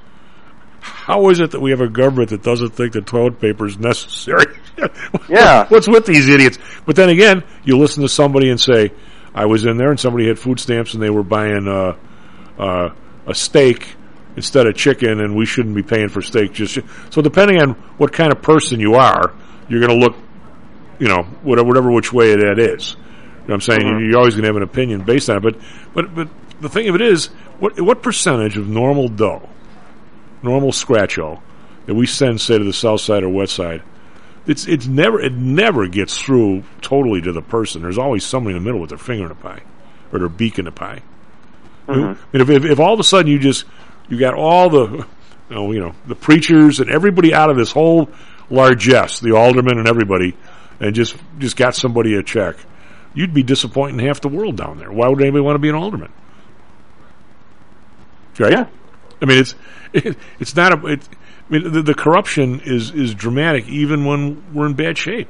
how is it that we have a government that doesn't think that toilet paper is necessary? Yeah. What's with these idiots? But then again, you listen to somebody and say, I was in there and somebody had food stamps and they were buying uh, uh, a steak instead of chicken, and we shouldn't be paying for steak. Just so depending on what kind of person you are, you're going to look, you know, whatever, whatever which way that is. You know what I'm saying? Mm-hmm. You're always going to have an opinion based on it. But, but, but the thing of it is, what, what percentage of normal dough, normal scratch-o that we send, say, to the south side or west side, it's it's never it never gets through totally to the person. There's always somebody in the middle with their finger in the pie or their beak in the pie. Mm-hmm. I mean, if, if if all of a sudden you just you got all the you know, you know the preachers and everybody out of this whole largesse, the aldermen and everybody, and just just got somebody a check, you'd be disappointing half the world down there. Why would anybody want to be an alderman? Right? Yeah. I mean, it's it, it's not a. It, I mean, the, the corruption is, is dramatic, even when we're in bad shape.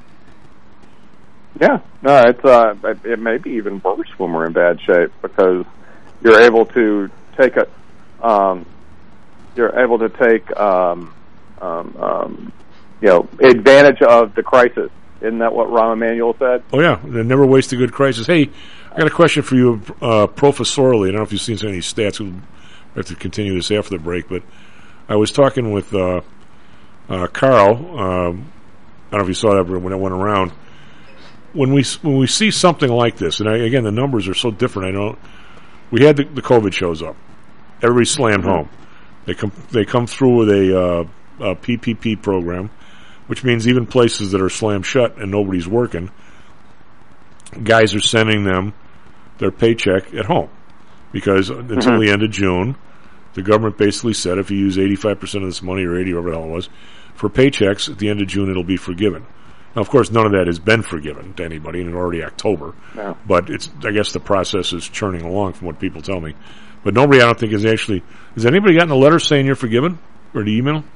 Yeah, no, it's uh, it may be even worse when we're in bad shape because you're able to take a, um, you're able to take, um, um, um, you know, advantage of the crisis. Isn't that what Rahm Emanuel said? Oh yeah, never waste a good crisis. Hey, I got a question for you, uh, professorially. I don't know if you've seen any stats. We'll have to continue this after the break, but I was talking with uh, uh, Carl. Um, I don't know if you saw that when it went around. When we when we see something like this, and I, again the numbers are so different. I don't. We had the, the COVID shows up. Everybody slammed mm-hmm. home. They come they come through with a, uh, a P P P program, which means even places that are slammed shut and nobody's working, guys are sending them their paycheck at home because until mm-hmm. the end of June. the government basically said if you use eighty-five percent of this money, or eighty, or whatever the hell it was, for paychecks at the end of June, it'll be forgiven. Now, of course, none of that has been forgiven to anybody, and it's already October. No. But it's, I guess the process is churning along from what people tell me. But nobody, I don't think, has actually... Has anybody gotten a letter saying you're forgiven? Or the email?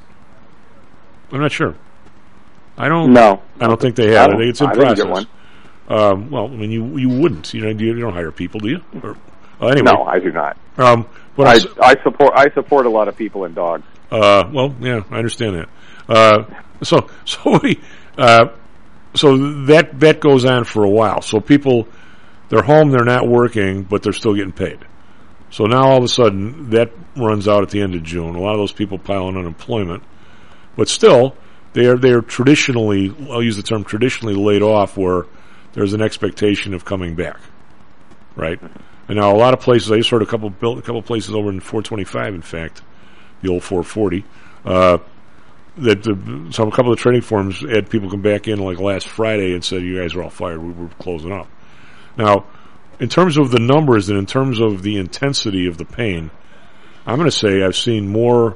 I'm not sure. I don't... No. I don't think they have. I, I think it's in I process. Didn't get one. Um, well, I mean, you you wouldn't. You know, you don't hire people, do you? Or, uh, anyway. No, I do not. Um, I, I support I support a lot of people and dogs. Uh, well, yeah, I understand that. Uh, so, so we... Uh, So that that goes on for a while. So people, they're home, they're not working, but they're still getting paid. So now all of a sudden, that runs out at the end of June. A lot of those people pile on unemployment. But still, they are they are traditionally, I'll use the term traditionally laid off, where there's an expectation of coming back. Right? And now a lot of places, I just heard a couple built a couple places over in four twenty-five, in fact, the old four forty, uh, that the, some a couple of trading firms had people come back in like last Friday and said, you guys are all fired, we were closing up. Now, in terms of the numbers and in terms of the intensity of the pain, I'm going to say I've seen more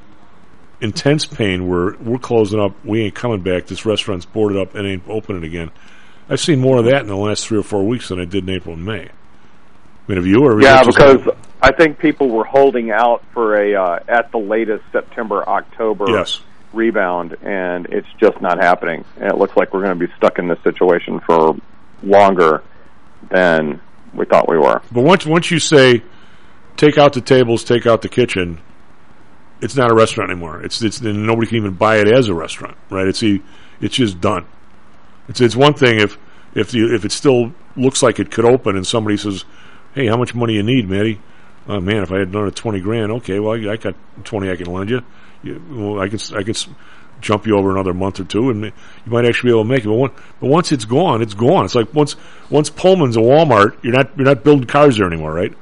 intense pain where we're closing up, we ain't coming back, this restaurant's boarded up and ain't opening again. I've seen more of that in the last three or four weeks than I did in April and May. I mean, have you? Or yeah, because I think people were holding out for a, uh, at the latest, September, October. Yes. Rebound, and it's just not happening. And it looks like we're going to be stuck in this situation for longer than we thought we were. But once once you say, take out the tables, take out the kitchen, it's not a restaurant anymore. It's it's and nobody can even buy it as a restaurant, right? It's it's just done. It's it's one thing if if the if it still looks like it could open and somebody says, hey, how much money you need, Matty? Oh man, if I had another twenty grand, okay, well I got twenty I can lend you. You, well, I could I could jump you over another month or two, and you might actually be able to make it. But, one, but once it's gone, it's gone. It's like once once Pullman's a Walmart, you're not you're not building cars there anymore, right?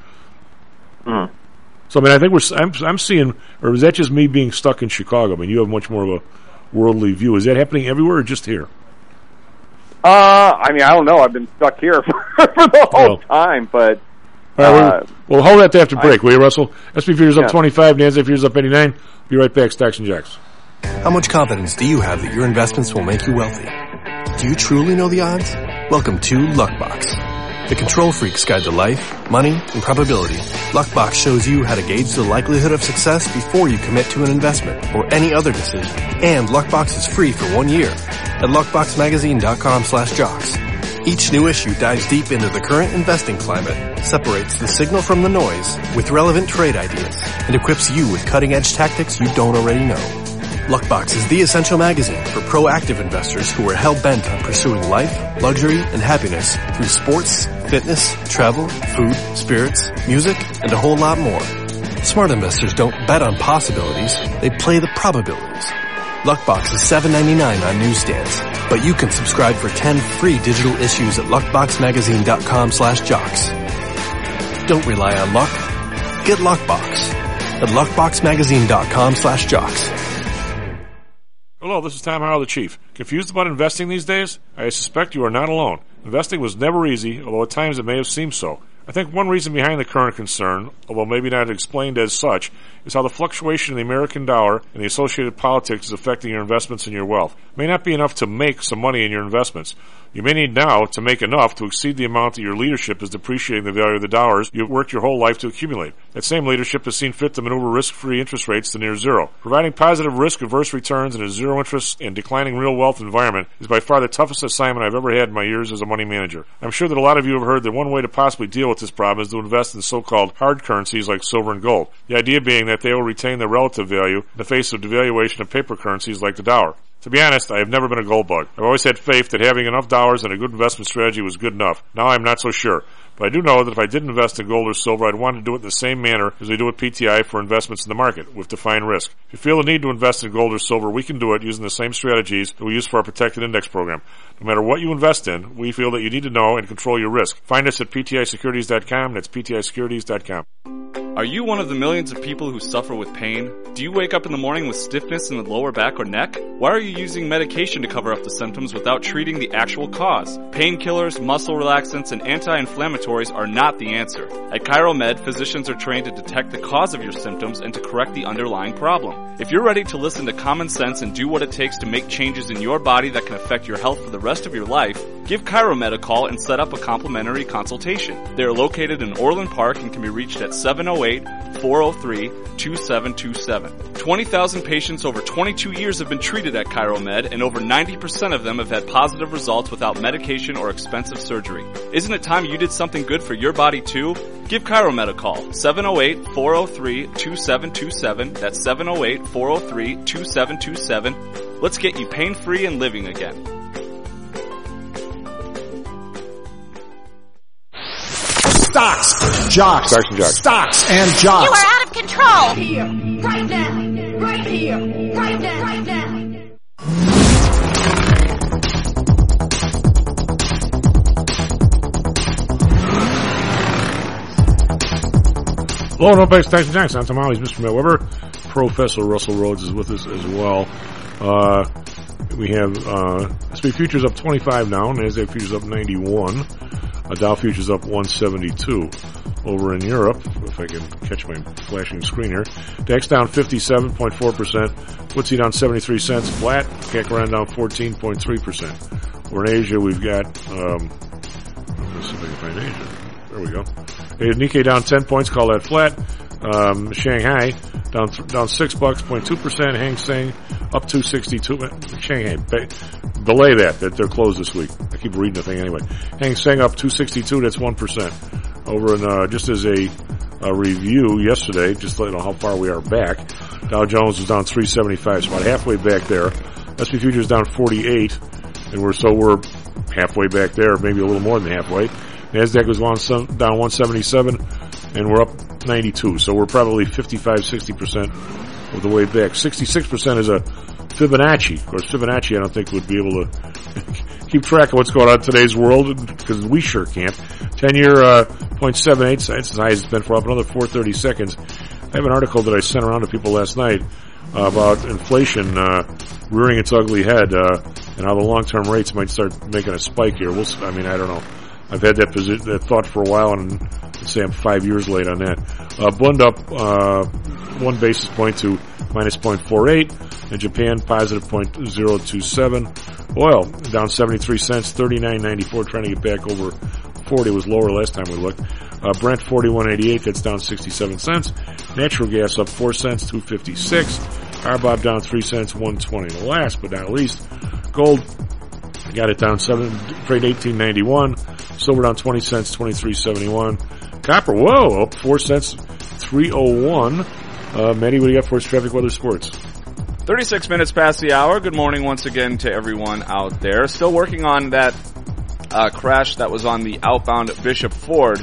Mm. So I mean, I think we're I'm, I'm seeing, or is that just me being stuck in Chicago? I mean, you have much more of a worldly view. Is that happening everywhere or just here? Uh, I mean, I don't know. I've been stuck here for, for the whole well, time, but. All right, uh, well, hold that to after break, I, will you, Russell? S and P Futures yeah. up twenty-five, NASDAQ Futures up eighty-nine. Be right back, Stacks and Jacks. How much confidence do you have that your investments will make you wealthy? Do you truly know the odds? Welcome to Luckbox, the control freak's guide to life, money, and probability. Luckbox shows you how to gauge the likelihood of success before you commit to an investment or any other decision. And Luckbox is free for one year at luckboxmagazine.com slash jocks. Each new issue dives deep into the current investing climate, separates the signal from the noise with relevant trade ideas, and equips you with cutting-edge tactics you don't already know. Luckbox is the essential magazine for proactive investors who are hell-bent on pursuing life, luxury, and happiness through sports, fitness, travel, food, spirits, music, and a whole lot more. Smart investors don't bet on possibilities, they play the probabilities. Luckbox is seven ninety-nine on newsstands, but you can subscribe for ten free digital issues at luckboxmagazine.com slash jocks. Don't rely on luck. Get Luckbox at luckboxmagazine.com slash jocks. Hello, this is Tom Howell, the Chief. Confused about investing these days? I suspect you are not alone. Investing was never easy, although at times it may have seemed so. I think one reason behind the current concern, although maybe not explained as such, is how the fluctuation in the American dollar and the associated politics is affecting your investments and your wealth. It may not be enough to make some money in your investments. You may need now to make enough to exceed the amount that your leadership is depreciating the value of the dollars you've worked your whole life to accumulate. That same leadership has seen fit to maneuver risk-free interest rates to near zero. Providing positive risk-averse returns in a zero-interest and declining real wealth environment is by far the toughest assignment I've ever had in my years as a money manager. I'm sure that a lot of you have heard that one way to possibly deal with this problem is to invest in so-called hard currencies like silver and gold. The idea being that they will retain their relative value in the face of devaluation of paper currencies like the dollar. To be honest, I have never been a gold bug. I've always had faith that having enough dollars and a good investment strategy was good enough. Now I'm not so sure. But I do know that if I did invest in gold or silver, I'd want to do it in the same manner as we do with P T I for investments in the market, with defined risk. If you feel the need to invest in gold or silver, we can do it using the same strategies that we use for our protected index program. No matter what you invest in, we feel that you need to know and control your risk. Find us at P T I securities dot com. That's P T I securities dot com. Are you one of the millions of people who suffer with pain? Do you wake up in the morning with stiffness in the lower back or neck? Why are you using medication to cover up the symptoms without treating the actual cause? Painkillers, muscle relaxants, and anti-inflammatory anti-inflammatories are not the answer. At ChiroMed, physicians are trained to detect the cause of your symptoms and to correct the underlying problem. If you're ready to listen to common sense and do what it takes to make changes in your body that can affect your health for the rest of your life, give ChiroMed a call and set up a complimentary consultation. They are located in Orland Park and can be reached at seven oh eight, four oh three, two seven two seven. twenty thousand patients over twenty-two years have been treated at ChiroMed, and over ninety percent of them have had positive results without medication or expensive surgery. Isn't it time you did something good for your body too? Give ChiroMed a call, seven oh eight, four oh three, two seven two seven. That's seven oh eight, four oh three, two seven two seven. Let's get you pain-free and living again. Stocks, jocks, Stocks and jocks. Stocks and jocks. You are out of control. Here, right now, right here, right now, right now. Hello, no base Stocks and jocks. I'm Tom Hollies, Mister Matt Weber. Professor Russell Rhodes is with us as well. Uh, we have uh, S and P futures up twenty-five now, NASDAQ futures up ninety-one. Uh, Dow futures up one seventy-two. Over in Europe, if I can catch my flashing screen here, DAX down fifty-seven point four percent, F T S E down seventy-three cents, flat, C A C around down fourteen point three percent. We're in Asia, we've got, um, let's see if I can find Asia. There we go. Hey, Nikkei down ten points, call that flat. Um, Shanghai down th- down six bucks, zero point two percent. Hang Seng up two sixty-two. Shanghai, ba- delay that, that they're closed this week. I keep reading the thing anyway. Hang Seng up two sixty-two, that's one percent. Over in, uh, just as a, a review yesterday, just to let you know how far we are back, Dow Jones was down three seventy-five, so about halfway back there. S and P futures down forty-eight, and we're, so we're halfway back there, maybe a little more than halfway. NASDAQ was one, down one seventy-seven, and we're up ninety-two, so we're probably fifty-five, sixty percent of the way back. sixty-six percent is a Fibonacci. Of course, Fibonacci I don't think would be able to keep track of what's going on in today's world, because we sure can't. ten-year, uh, zero point seven eight, that's as high as it's been for up another four thirty seconds. I have an article that I sent around to people last night uh, about inflation uh, rearing its ugly head, uh, and how the long-term rates might start making a spike here. We'll, I mean, I don't know. I've had that, posi- that thought for a while, and let's say I'm five years late on that. Uh, Bund up uh, one basis point to minus zero point four eight. In Japan, positive zero point zero two seven. Oil down seventy-three cents, thirty-nine ninety-four, trying to get back over forty. It was lower last time we looked. Uh, Brent forty-one eighty-eight, that's down sixty-seven cents. Natural gas up four cents, two fifty-six. R B O B down three cents, one twenty. And last but not least, gold got it down seven, trade eighteen ninety-one. Silver down twenty cents, twenty-three seventy-one. Copper, whoa, up four cents, three oh one. Uh, Matty, what do you got for us? Traffic, weather, sports? thirty-six minutes past the hour. Good morning once again to everyone out there. Still working on that uh, crash that was on the outbound Bishop Ford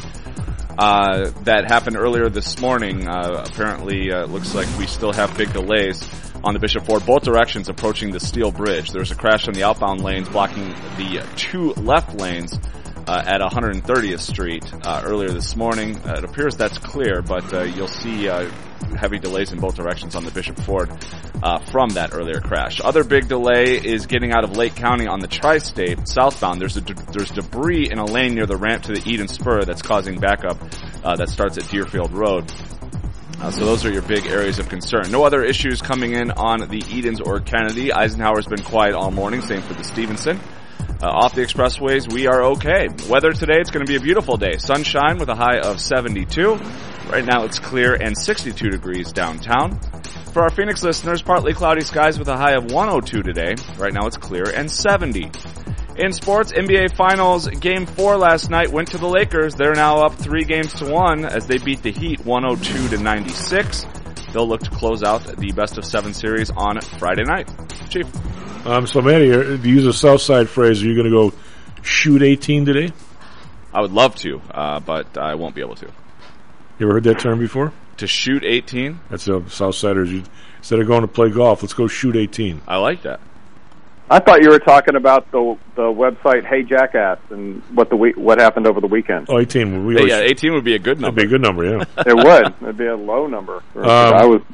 uh, that happened earlier this morning. Uh, apparently, uh, it looks like we still have big delays on the Bishop Ford, both directions approaching the Steel Bridge. There was a crash on the outbound lanes blocking the two left lanes Uh, at one hundred thirtieth Street uh, earlier this morning. Uh, it appears that's clear, but uh, you'll see uh, heavy delays in both directions on the Bishop Ford uh, from that earlier crash. Other big delay is getting out of Lake County on the Tri-State southbound. There's a de- there's debris in a lane near the ramp to the Eden Spur that's causing backup uh, that starts at Deerfield Road. Uh, so those are your big areas of concern. No other issues coming in on the Edens or Kennedy. Eisenhower's been quiet all morning, same for the Stevenson. Uh, off the expressways, we are okay. Weather today, it's going to be a beautiful day. Sunshine with a high of seventy-two. Right now it's clear and sixty-two degrees downtown. For our Phoenix listeners, partly cloudy skies with a high of one oh two today. Right now it's clear and seventy. In sports, N B A Finals Game four last night went to the Lakers. They're now up three games to one as they beat the Heat one oh two to ninety-six. They'll look to close out the best of seven series on Friday night. Chief. Um, so, Manny, to use a Southside phrase, are you going to go shoot eighteen today? I would love to, uh, but I won't be able to. You ever heard that term before? To shoot eighteen? That's a Southsiders. You, instead of going to play golf, let's go shoot eighteen. I like that. I thought you were talking about the the website Hey Jackass and what the week, what happened over the weekend. Oh, eighteen. We hey, yeah, eighteen would be a good number. That'd be a good number, yeah. It would. It'd be a low number. Um, I was.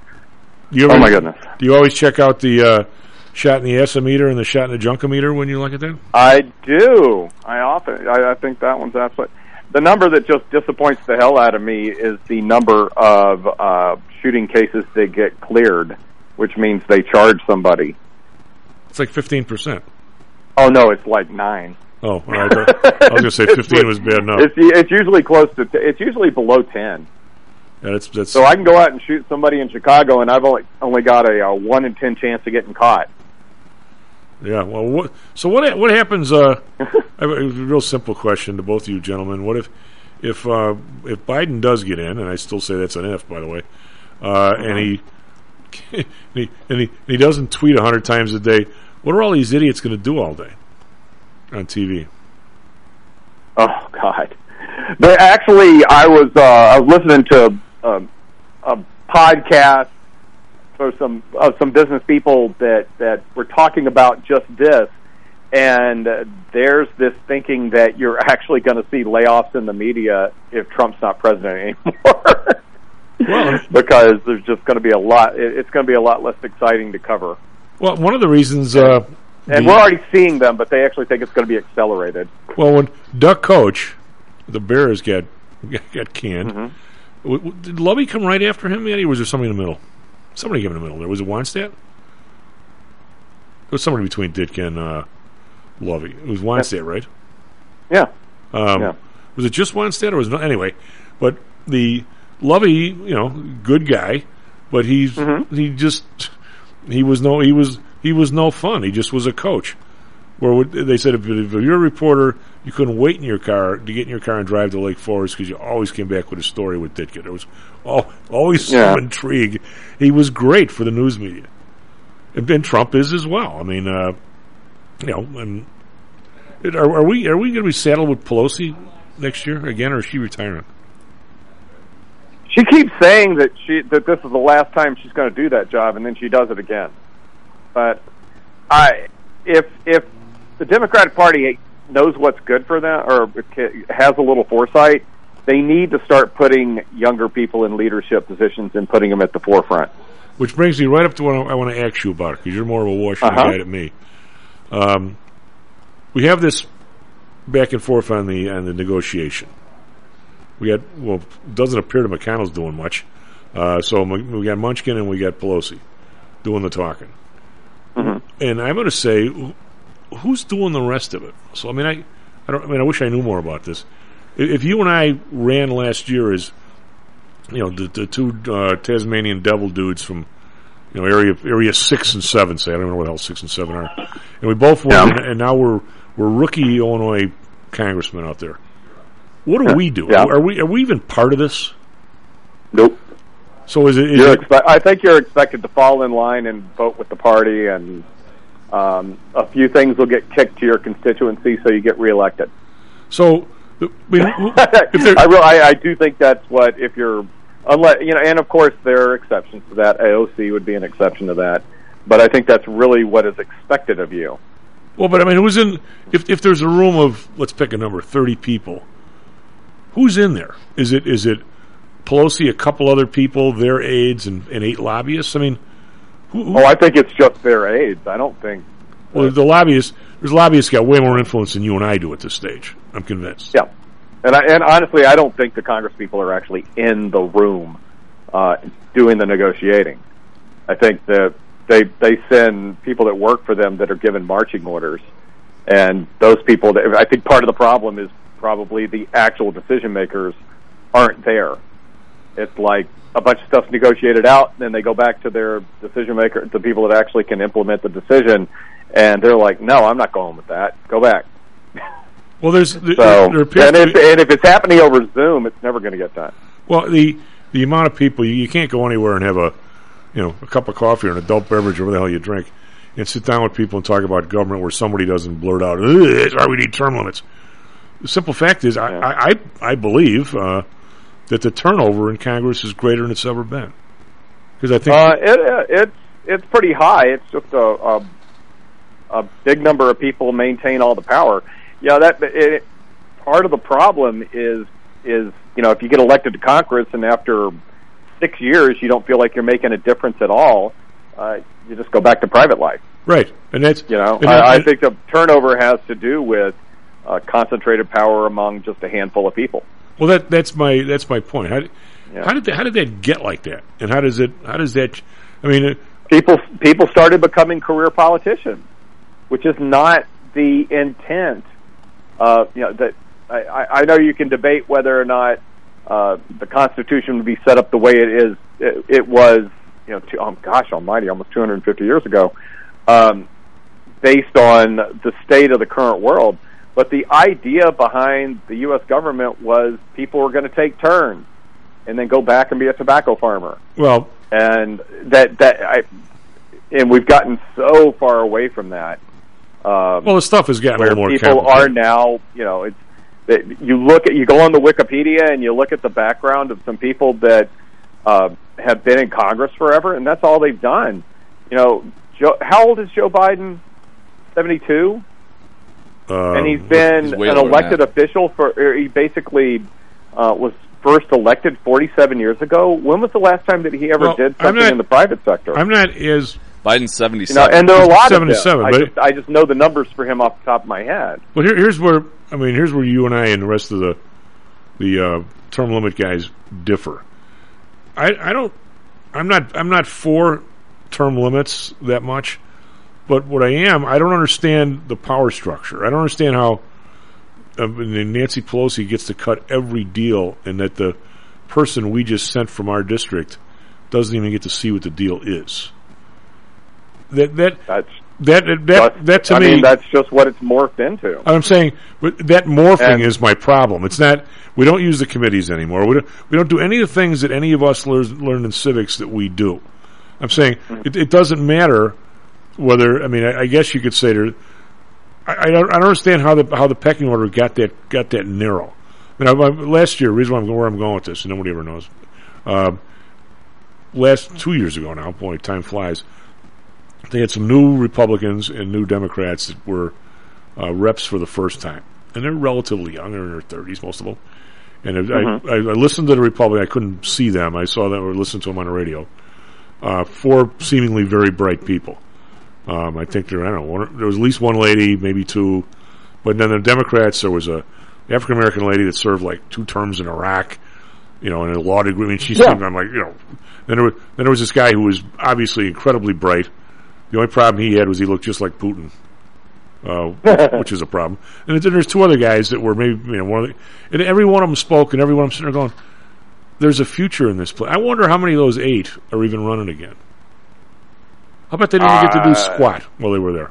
You ever, oh my goodness! Do you always check out the uh, shot in the ass-o-meter and the shot in the junk-o-meter when you look at that? I do. I often. I, I think that one's absolutely. the number that just disappoints the hell out of me is the number of uh, shooting cases that get cleared, which means they charge somebody. It's like fifteen percent. Oh, no, it's like nine. Oh, all right. I was going to say fifteen was bad enough. It's, it's usually close to, t- it's usually below ten. Yeah, that's, that's, so I can go out and shoot somebody in Chicago, and I've only only got a, a one in ten chance of getting caught. Yeah, well, what, so what what happens, uh, I have a real simple question to both of you gentlemen. What if if uh, if Biden does get in, and I still say that's an if, by the way, uh, mm-hmm. and he and he, and he, and he doesn't tweet a hundred times a day, what are all these idiots going to do all day on T V? Oh God! But actually, I was uh, I was listening to um, a podcast for some of uh, some business people that that were talking about just this, and uh, there's this thinking that you're actually going to see layoffs in the media if Trump's not president anymore. Well, because there's just going to be a lot. It's going to be a lot less exciting to cover. Well, one of the reasons, uh, and the, we're already seeing them, but they actually think it's going to be accelerated. Well, when Duck Coach, the Bears got got canned, mm-hmm. w- w- did Lovey come right after him, Eddie, or was there somebody in the middle? Somebody came in the middle there. Was it Wannstedt? It was somebody between Ditka and uh, Lovey. It was Wannstedt, right? Yeah. Um, yeah. Was it just Wannstedt, or was it not? Anyway, but the Lovey, you know, good guy, but he's mm-hmm. he just he was no he was he was no fun. He just was a coach. Where they said if, if you're a reporter, you couldn't wait in your car to get in your car and drive to Lake Forest because you always came back with a story with Ditka. There was all, always some yeah. intrigue. He was great for the news media, and, and Trump is as well. I mean, uh, you know, and it, are, are we are we going to be saddled with Pelosi next year again, or is she retiring? She keeps saying that she that this is the last time she's going to do that job, and then she does it again. But I, if if the Democratic Party knows what's good for them or has a little foresight, they need to start putting younger people in leadership positions and putting them at the forefront. Which brings me right up to what I want to ask you about, because you're more of a Washington uh-huh. guy than me. Um, we have this back and forth on the on the negotiation. We got well, it doesn't appear that McConnell's doing much. Uh, so we got Munchkin and we got Pelosi doing the talking. Mm-hmm. And I'm going to say, who's doing the rest of it? So I mean, I, I don't. I mean, I wish I knew more about this. If you and I ran last year as, you know, the, the two uh, Tasmanian devil dudes from, you know, area area six and seven, say I don't know what the hell six and seven are, and we both won, yeah. and, and now we're we're rookie Illinois congressmen out there. What do we do? Yeah. Are we are we even part of this? Nope. So is it? Is you're it expe- I think you're expected to fall in line and vote with the party, and um, a few things will get kicked to your constituency, so you get reelected. So, I, mean, I, re- I, I do think that's what if you're, unless you know, and of course there are exceptions to that. A O C would be an exception to that, but I think that's really what is expected of you. Well, but I mean, who's in? If if there's a room of, let's pick a number, thirty people. Who's in there? Is it is it Pelosi, a couple other people, their aides, and, and eight lobbyists? I mean, who, who? Oh, I think it's just their aides. I don't think. Well, the lobbyists, there's lobbyists got way more influence than you and I do at this stage. I'm convinced. Yeah, and I, and honestly, I don't think the Congress people are actually in the room uh, doing the negotiating. I think that they they send people that work for them that are given marching orders, and those people. That, I think part of the problem is probably the actual decision makers aren't there. It's like a bunch of stuff's negotiated out, and then they go back to their decision maker, the people that actually can implement the decision, and they're like, "No, I'm not going with that. Go back." Well, there's there, so, there and if, and if it's happening over Zoom, it's never going to get done. Well, the the amount of people you, you can't go anywhere and have a you know a cup of coffee or an adult beverage or whatever the hell you drink, and sit down with people and talk about government where somebody doesn't blurt out, "Sorry, we need term limits." The simple fact is, I I, I, I believe uh, that the turnover in Congress is greater than it's ever been. Because I think uh, it, it's it's pretty high. It's just a, a a big number of people maintain all the power. Yeah, that it, part of the problem is is you know if you get elected to Congress and after six years you don't feel like you're making a difference at all, uh, you just go back to private life. Right, and that's you know and I, that, I think the turnover has to do with. uh, concentrated power among just a handful of people. Well, that that's my that's my point. How, Yeah. how did that, how did that get like that? And how does it how does that? I mean, uh, people people started becoming career politicians, which is not the intent. Uh, you know that I, I know you can debate whether or not uh, the Constitution would be set up the way it is. It, it was, you know, to, oh gosh Almighty, almost two hundred fifty years ago, um, based on the state of the current world. But the idea behind the U S government was people were going to take turns and then go back and be a tobacco farmer. Well, and that that I, and we've gotten so far away from that. Um, well, the stuff has gotten a where little more people complicated. are now, you know, it's that you look at you go on the Wikipedia and you look at the background of some people that uh, have been in Congress forever, and that's all they've done. You know, Joe, how old is Joe Biden? seventy-two Uh, and he's been he's an way older than elected that. official for. Or he basically uh, was first elected forty-seven years ago. When was the last time that he ever Well, did I'm something not- in the private sector? I'm not as Biden's you know, seventy-seven. and there are a lot of them. seventy-seven, I but just, I just know the numbers for him off the top of my head. Well, here, here's where I mean, here's where you and I and the rest of the the uh, term limit guys differ. I, I don't. I'm not. I'm not for term limits that much, but what I am, I don't understand the power structure. I don't understand how uh, Nancy Pelosi gets to cut every deal, and that the person we just sent from our district doesn't even get to see what the deal is. That that That's that that that, that to I me. mean, that's just what it's morphed into. I'm saying but that morphing And- is my problem. It's not. We don't use the committees anymore. We don't. We don't do any of the things that any of us learn, learn in civics that we do. I'm saying it, it doesn't matter whether. I mean, I, I guess you could say there. I, I don't I don't understand how the how the pecking order got that got that narrow. I mean, I, I, last year, the reason why I'm where I'm going with this, and nobody ever knows. Uh, last two years ago now, boy, time flies. They had some new Republicans and new Democrats that were uh, reps for the first time, and they're relatively young; they're in their thirties, most of them. And Mhm. I, I, I listened to the Republican. I couldn't see them. I saw them or listened to them on the radio. Uh, four seemingly very bright people. Um, I think there. I don't know. One, there was at least one lady, maybe two. But then the Democrats, there was a African American lady that served like two terms in Iraq. You know, in a law degree. I mean, she Yeah. seemed. I'm like, you know. Then there was then there was this guy who was obviously incredibly bright. The only problem he had was he looked just like Putin. Uh, which, which is a problem. And then there's two other guys that were maybe, you know, one of the, and every one of them spoke, and every one of them sitting there going, there's a future in this place. I wonder how many of those eight are even running again. How about they didn't even get to do Uh, squat while they were there?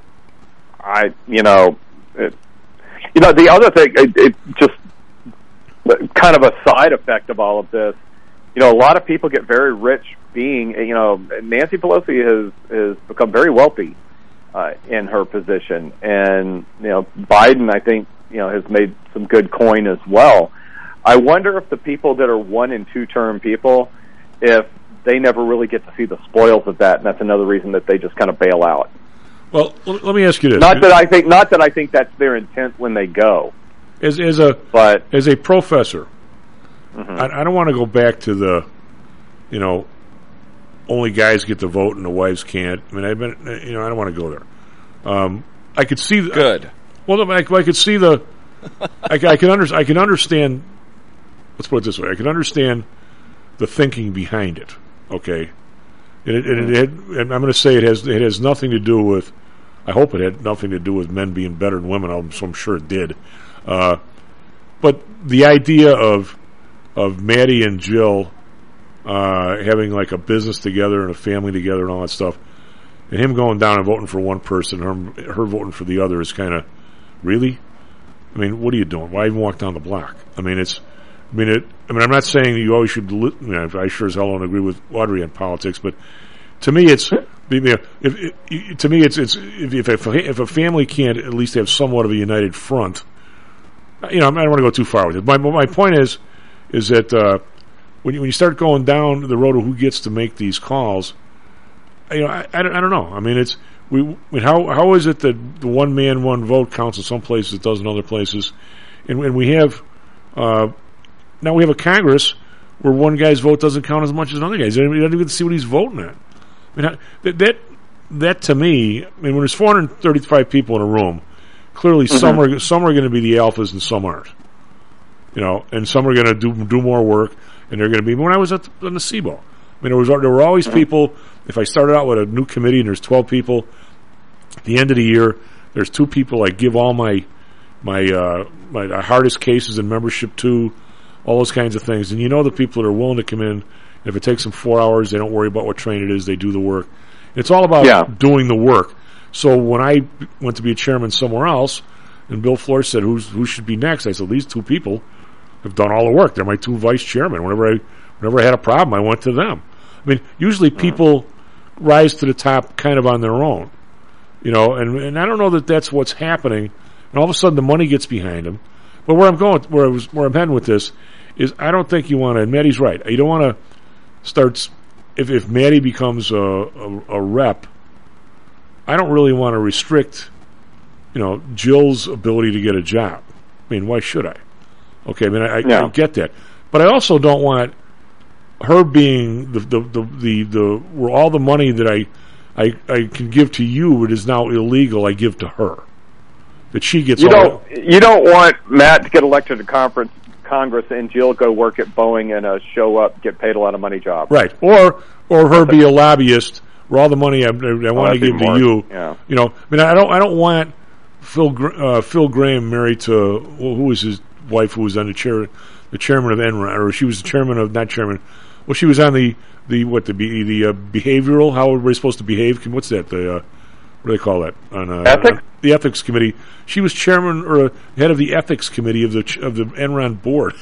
I, you know, it, you know, the other thing, it, it just kind of a side effect of all of this. You know, a lot of people get very rich being, you know, Nancy Pelosi has has become very wealthy uh, in her position, and you know, Biden, I think, you know, has made some good coin as well. I wonder if the people that are one and two term people, if they never really get to see the spoils of that, and that's another reason that they just kind of bail out. Well, l- let me ask you this: Not that I think, not that I think that's their intent when they go. as as a but as a professor, Mhm. I, I don't want to go back to the, you know, only guys get to vote and the wives can't. I mean, I've been, you know, I don't want to go there. Um, I could see the, Good. Well, no, I, I could see the. I, I can under, I can understand. Let's put it this way: I can understand the thinking behind it. Okay, and, it, and, it had, and I'm going to say it has it has nothing to do with. I hope it had nothing to do with men being better than women. I'm, so I'm sure it did. Uh, but the idea of of Maddie and Jill uh, having like a business together and a family together and all that stuff, and him going down and voting for one person, her, her voting for the other is kind of really. I mean, what are you doing? Why even walk down the block? I mean, it's. I mean, it. I mean, I'm not saying you always should. Li- you know, I sure as hell don't agree with Audrey on politics, but to me, it's. You know, if, if, to me, it's it's if if a, if a family can't at least have somewhat of a united front. You know, I don't want to go too far with it. My my point is, is that uh, when you when you start going down the road of who gets to make these calls, you know, I, I, don't, I don't know. I mean, it's we. I mean, how how is it that the one man one vote counts in some places, it does in other places, and, and we have uh, now we have a Congress where one guy's vote doesn't count as much as another guy's. You don't even get to see what he's voting at. I mean, that that that to me, I mean, when there's four hundred thirty-five people in a room, clearly Mm-hmm. some are some are going to be the alphas and some aren't. You know, and some are going to do do more work, and they're going to be. When I was at the, on the S I B O, I mean, there was there were always Mm-hmm. people. If I started out with a new committee and there's twelve people, at the end of the year, there's two people I give all my my uh, my hardest cases and membership to, all those kinds of things. And you know the people that are willing to come in. If it takes them four hours, they don't worry about what train it is. They do the work. It's all about Yeah. doing the work. So when I went to be a chairman somewhere else, and Bill Flores said, "Who's who should be next?" I said, "These two people have done all the work. They're my two vice chairmen. Whenever I whenever I had a problem, I went to them." I mean, usually people rise to the top kind of on their own, you know. And and I don't know that that's what's happening. And all of a sudden, the money gets behind them. But where I'm going, where I was, where I'm heading with this, is I don't think you want to. And Maddie's right. You don't want to start. If if Maddie becomes a, a, a rep, I don't really want to restrict, you know, Jill's ability to get a job. I mean, why should I? Okay, I mean, I, No. I get that, but I also don't want her being the the the the, the where all the money that I, I I can give to you, it is now illegal. I give to her. That she gets. You all don't. You don't want Matt to get elected to conference Congress and Jill go work at Boeing and uh, show up, get paid a lot of money job. Right, or or her be a lobbyist where all the money I, I want to that's give even to more. you. Yeah. You know, I mean, I don't I don't want Phil Gra- uh, Phil Graham married to well, who was his wife who was on the chair the chairman of Enron, or she was the chairman of not chairman. Well, she was on the the what the be the uh, behavioral. How are we supposed to behave? What's that? The uh, what do they call that? On uh, Ethics? on the ethics committee. She was chairman or uh, head of the ethics committee of the ch- of the Enron board,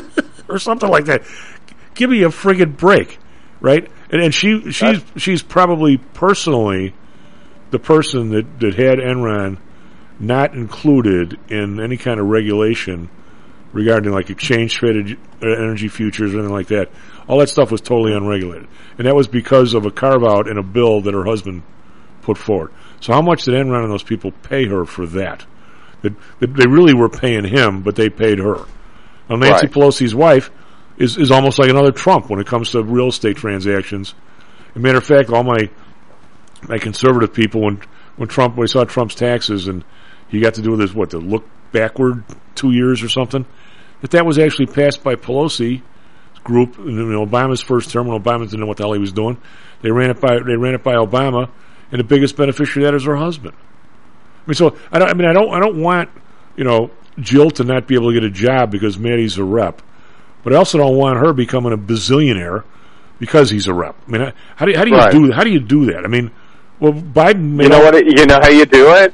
or something like that. Give me a friggin' break, right? And and she she's she's probably personally the person that, that had Enron not included in any kind of regulation regarding like exchange traded energy futures or anything like that. All that stuff was totally unregulated, and that was because of a carve out in a bill that her husband put forward. So how much did Enron and those people pay her for that? That, that they really were paying him, but they paid her. Now, Nancy Right. Pelosi's wife is is almost like another Trump when it comes to real estate transactions. As a matter of fact, all my my conservative people, when when Trump, when we saw Trump's taxes and he got to do this, what, to look backward two years or something, that that was actually passed by Pelosi's group in Obama's first term when Obama didn't know what the hell he was doing. They ran it by they ran it by Obama, and the biggest beneficiary of that is her husband. I mean, so I don't. I mean, I don't. I don't want you know Jill to not be able to get a job because Maddie's a rep, but I also don't want her becoming a bazillionaire because he's a rep. I mean, how do you, how do you Right. do how do you do that? I mean, well, Biden. Made You know all- what? It, you know how you do it?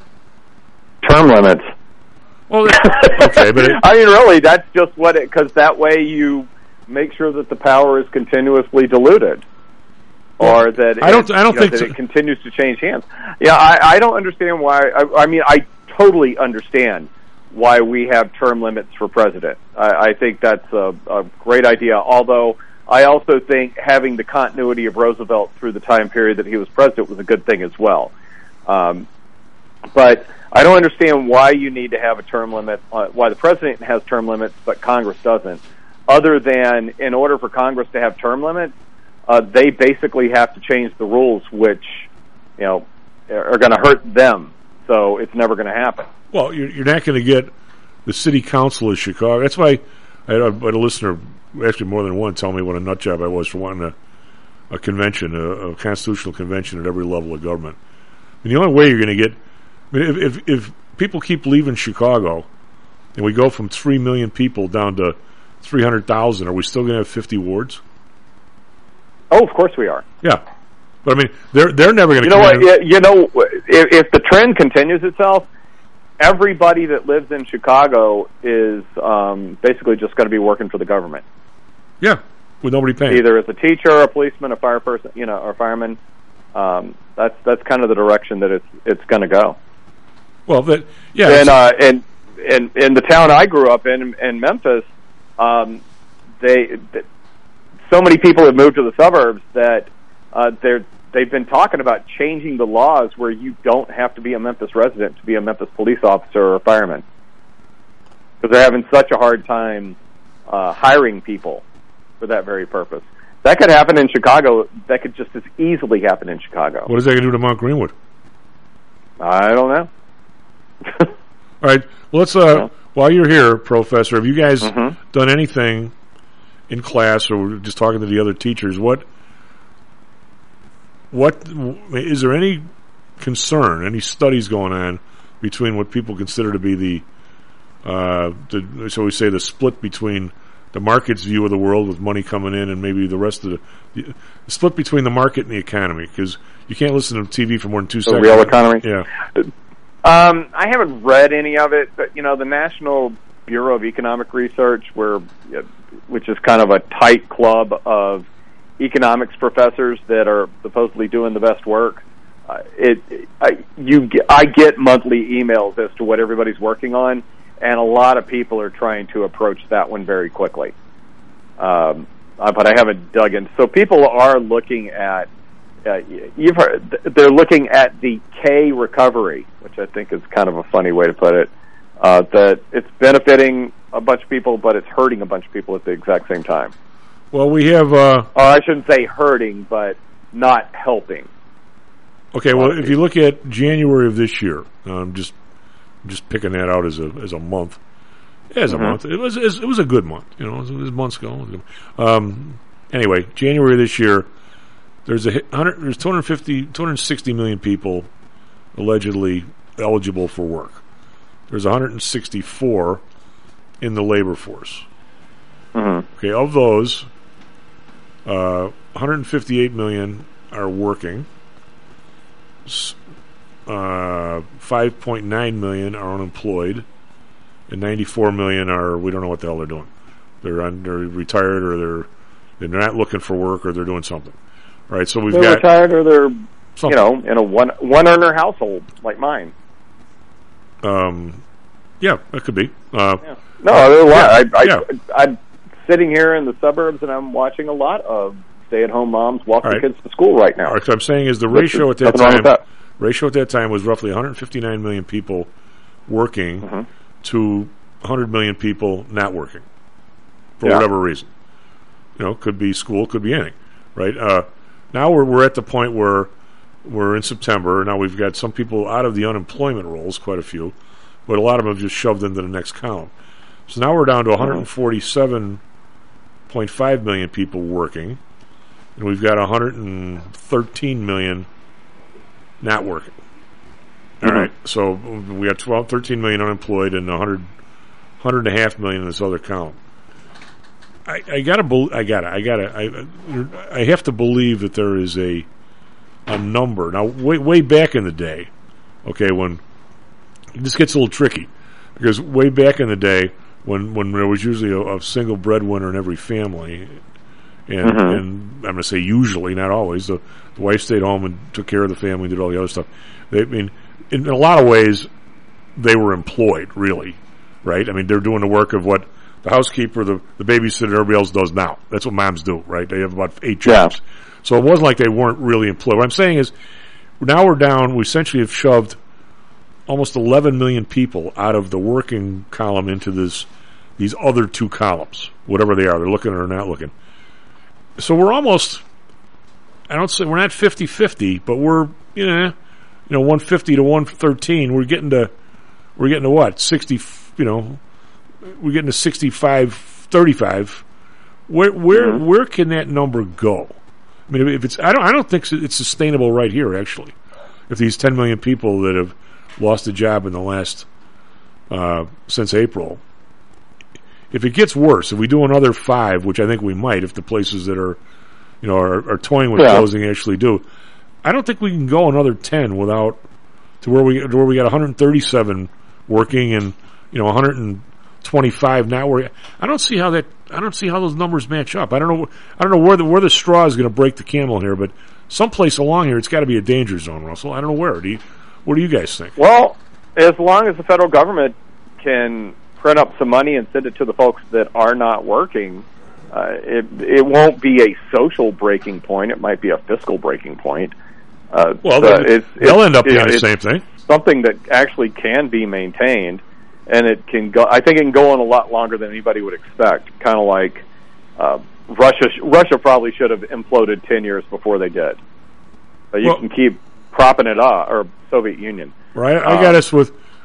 Term limits. Well, okay, but it, I mean, really, that's just what it. Because that way you make sure that the power is continuously diluted. Or that I don't- it, I don't you know, think that so. it continues to change hands. Yeah, I, I don't understand why. I, I mean, I totally understand why we have term limits for president. I, I think that's a, a great idea. Although I also think having the continuity of Roosevelt through the time period that he was president was a good thing as well. Um, but I don't understand why you need to have a term limit. Uh, why the president has term limits but Congress doesn't. Other than in order for Congress to have term limits, Uh, they basically have to change the rules, which, you know, are going to hurt them. So it's never going to happen. well, you're, you're not going to get the city council of Chicago. That's why I had a, I had a listener, actually more than one, tell me what a nut job I was for wanting a, a convention, a, a constitutional convention at every level of government. And the only way you're going to get, I mean, if, if if people keep leaving Chicago and we go from three million people down to three hundred thousand, are we still going to have fifty wards? Oh, of course we are. Yeah, but I mean, they're they're never going to. You know what? You, you know, if, if the trend continues itself, everybody that lives in Chicago is um, basically just going to be working for the government. Yeah, with nobody paying. Either as a teacher, a policeman, a fire person, you know, or a fireman. Um, that's that's kind of the direction that it's it's going to go. Well, that yeah, and uh, and in in the town I grew up in, in Memphis, um, they. they so many people have moved to the suburbs that uh, they're they've been talking about changing the laws where you don't have to be a Memphis resident to be a Memphis police officer or a fireman, because they're having such a hard time uh, hiring people for that very purpose. That could happen in Chicago. That could just as easily happen in Chicago. What is that going to do to Mount Greenwood? I don't know. All right. Well, let's. Uh, yeah. While you're here, Professor, have you guys mm-hmm. done anything in class, or just talking to the other teachers? What? What is there any concern, any studies going on between what people consider to be the, uh, the shall we say, the split between the market's view of the world with money coming in and maybe the rest of the, the, the split between the market and the economy? Because you can't listen to T V for more than two the seconds. The real economy? Yeah. Um, I haven't read any of it, but, you know, the National Bureau of Economic Research, where, which is kind of a tight club of economics professors that are supposedly doing the best work, uh, it, I, you, I get monthly emails as to what everybody's working on, and a lot of people are trying to approach that one very quickly. Um, uh, but I haven't dug in. So people are looking at, uh, you've heard, they're looking at the K recovery, which I think is kind of a funny way to put it, uh, that it's benefiting a bunch of people, but it's hurting a bunch of people at the exact same time. Well, we have... Uh, or I shouldn't say hurting, but not helping. Okay, well, if you look at January of this year, I'm just just picking that out as a as a month. As a mm-hmm. month. It was it was a good month. You know, it was months ago. Um, anyway, January of this year, there's a one hundred, there's two hundred fifty, two hundred sixty million people allegedly eligible for work. There's one hundred sixty-four in the labor force. Mm-hmm. Okay, of those, uh, one hundred fifty-eight million are working. Uh, five point nine million are unemployed, and ninety-four million are, we don't know what the hell they're doing. They're un, they're retired, or they're they're not looking for work, or they're doing something. All right, so we've they're got retired, or they're something. You know, in a one one earner household like mine. Um, yeah, that could be. Uh, yeah. No, there's a lot. Yeah, I, I, yeah. I, I'm sitting here in the suburbs, and I'm watching a lot of stay-at-home moms walk right. their kids to school right now. All right, so I'm saying is the ratio at that time. That. Ratio at that time was roughly one hundred fifty-nine million people working mm-hmm. to one hundred million people not working for yeah. whatever reason. You know, could be school, could be anything, right? Uh, now we're we're at the point where we're in September. Now we've got some people out of the unemployment rolls, quite a few, but a lot of them have just shoved into the next column. So now we're down to one hundred forty-seven point five million people working, and we've got one hundred thirteen million not working. All mm-hmm. right, so we got twelve, thirteen million unemployed and one hundred, one hundred and a half million in this other column. I, I gotta, be, I gotta, I gotta, I, I have to believe that there is a a number. Now, way way back in the day, okay, when this gets a little tricky, because way back in the day when when there was usually a, a single breadwinner in every family. And, mm-hmm. and I'm going to say usually, not always. The, the wife stayed home and took care of the family, did all the other stuff. They, I mean, in, in a lot of ways, they were employed, really, right? I mean, they're doing the work of what the housekeeper, the, the babysitter, everybody else does now. That's what moms do, right? They have about eight jobs. Yeah. So it wasn't like they weren't really employed. What I'm saying is, now we're down, we essentially have shoved almost eleven million people out of the working column into this these other two columns, whatever they are. They're looking or not looking. So we're almost, I don't say, we're not fifty-fifty, but we're, you know, you know, one fifty to one thirteen. We're getting to, we're getting to what? sixty, you know, we're getting to sixty-five thirty-five. Where, where, mm-hmm. where can that number go? I mean, if it's, I don't, I don't think it's sustainable right here, actually. If these ten million people that have lost a job in the last, uh, since April, if it gets worse, if we do another five, which I think we might, if the places that are, you know, are, are toying with yeah. closing actually do, I don't think we can go another ten without to where we to where we got one hundred thirty-seven working and, you know, one hundred twenty-five not working. I don't see how that. I don't see how those numbers match up. I don't know. I don't know where the where the straw is going to break the camel here, but someplace along here, it's got to be a danger zone, Russell. I don't know where. Do you, what do you guys think? Well, as long as the federal government can print up some money and send it to the folks that are not working, uh, it it won't be a social breaking point. It might be a fiscal breaking point. Uh, well, so they, it's, they'll it's, end up being you know, the same thing. Something that actually can be maintained, and it can go. I think it can go on a lot longer than anybody would expect. Kind of like uh, Russia. Russia probably should have imploded ten years before they did. But you well, can keep propping it up, or Soviet Union. Right. I got um, us with.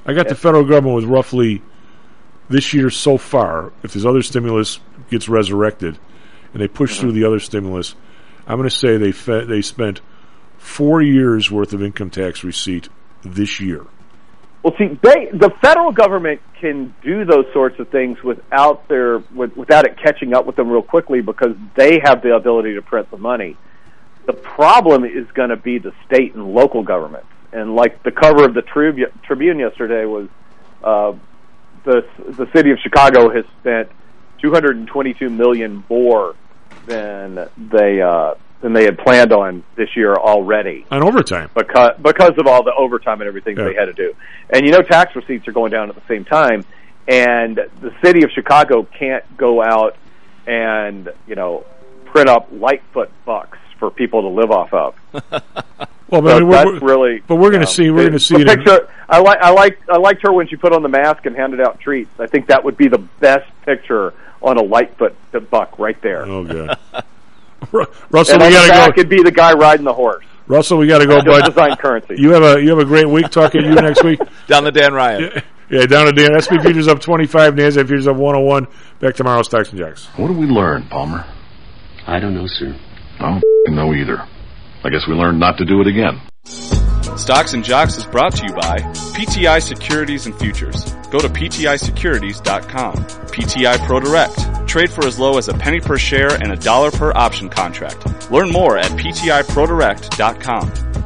I got the federal government with roughly this year so far. If this other stimulus gets resurrected, and they push mm-hmm. through the other stimulus, I'm going to say they fe- they spent four years worth of income tax receipt this year. Well, see, they the federal government can do those sorts of things without their with, without it catching up with them real quickly because they have the ability to print the money. The problem is going to be the state and local governments. And like the cover of the Tribu- Tribune yesterday was, uh, the the city of Chicago has spent two hundred twenty-two million more than they uh, than they had planned on this year already. On overtime. Because because of all the overtime and everything yeah. they had to do. And you know tax receipts are going down at the same time, and the city of Chicago can't go out and, you know, print up Lightfoot bucks for people to live off of. Well, but so I mean, that's we're, really. But we're going to know, see. We're going to see the it. Picture, I like. I like. I liked her when she put on the mask and handed out treats. I think that would be the best picture on a Lightfoot buck right there. Oh, good. Russell, and we got to go. Could be the guy riding the horse. Russell, we got to go, bud. Design currency. You have a you have a great week. Talking to you next week. Down to Dan Ryan. Yeah, yeah, down to Dan. S and P futures up twenty-five. NASDAQ futures up one oh one. Back tomorrow. Stocks and Jocks. What did we learn, Palmer? I don't know, sir. I don't know either. I guess we learned not to do it again. Stocks and Jocks is brought to you by P T I Securities and Futures. Go to P T I securities dot com. P T I ProDirect. Trade for as low as a penny per share and a dollar per option contract. Learn more at P T I Pro Direct dot com.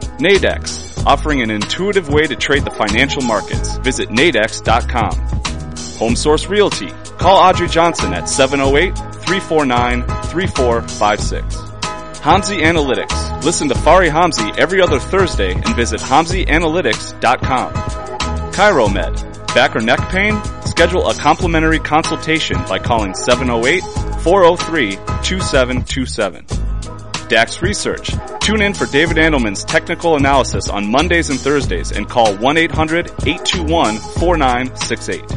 Nadex. Offering an intuitive way to trade the financial markets. Visit Nadex dot com. Home Source Realty. Call Audrey Johnson at seven oh eight, three four nine, three four five six. Hamzy Analytics. Listen to Fari Hamzy every other Thursday and visit hamzy analytics dot com. ChiroMed. Back or neck pain? Schedule a complimentary consultation by calling seven oh eight, four oh three, two seven two seven. Dax Research. Tune in for David Andelman's technical analysis on Mondays and Thursdays and call one eight hundred, eight two one, four nine six eight.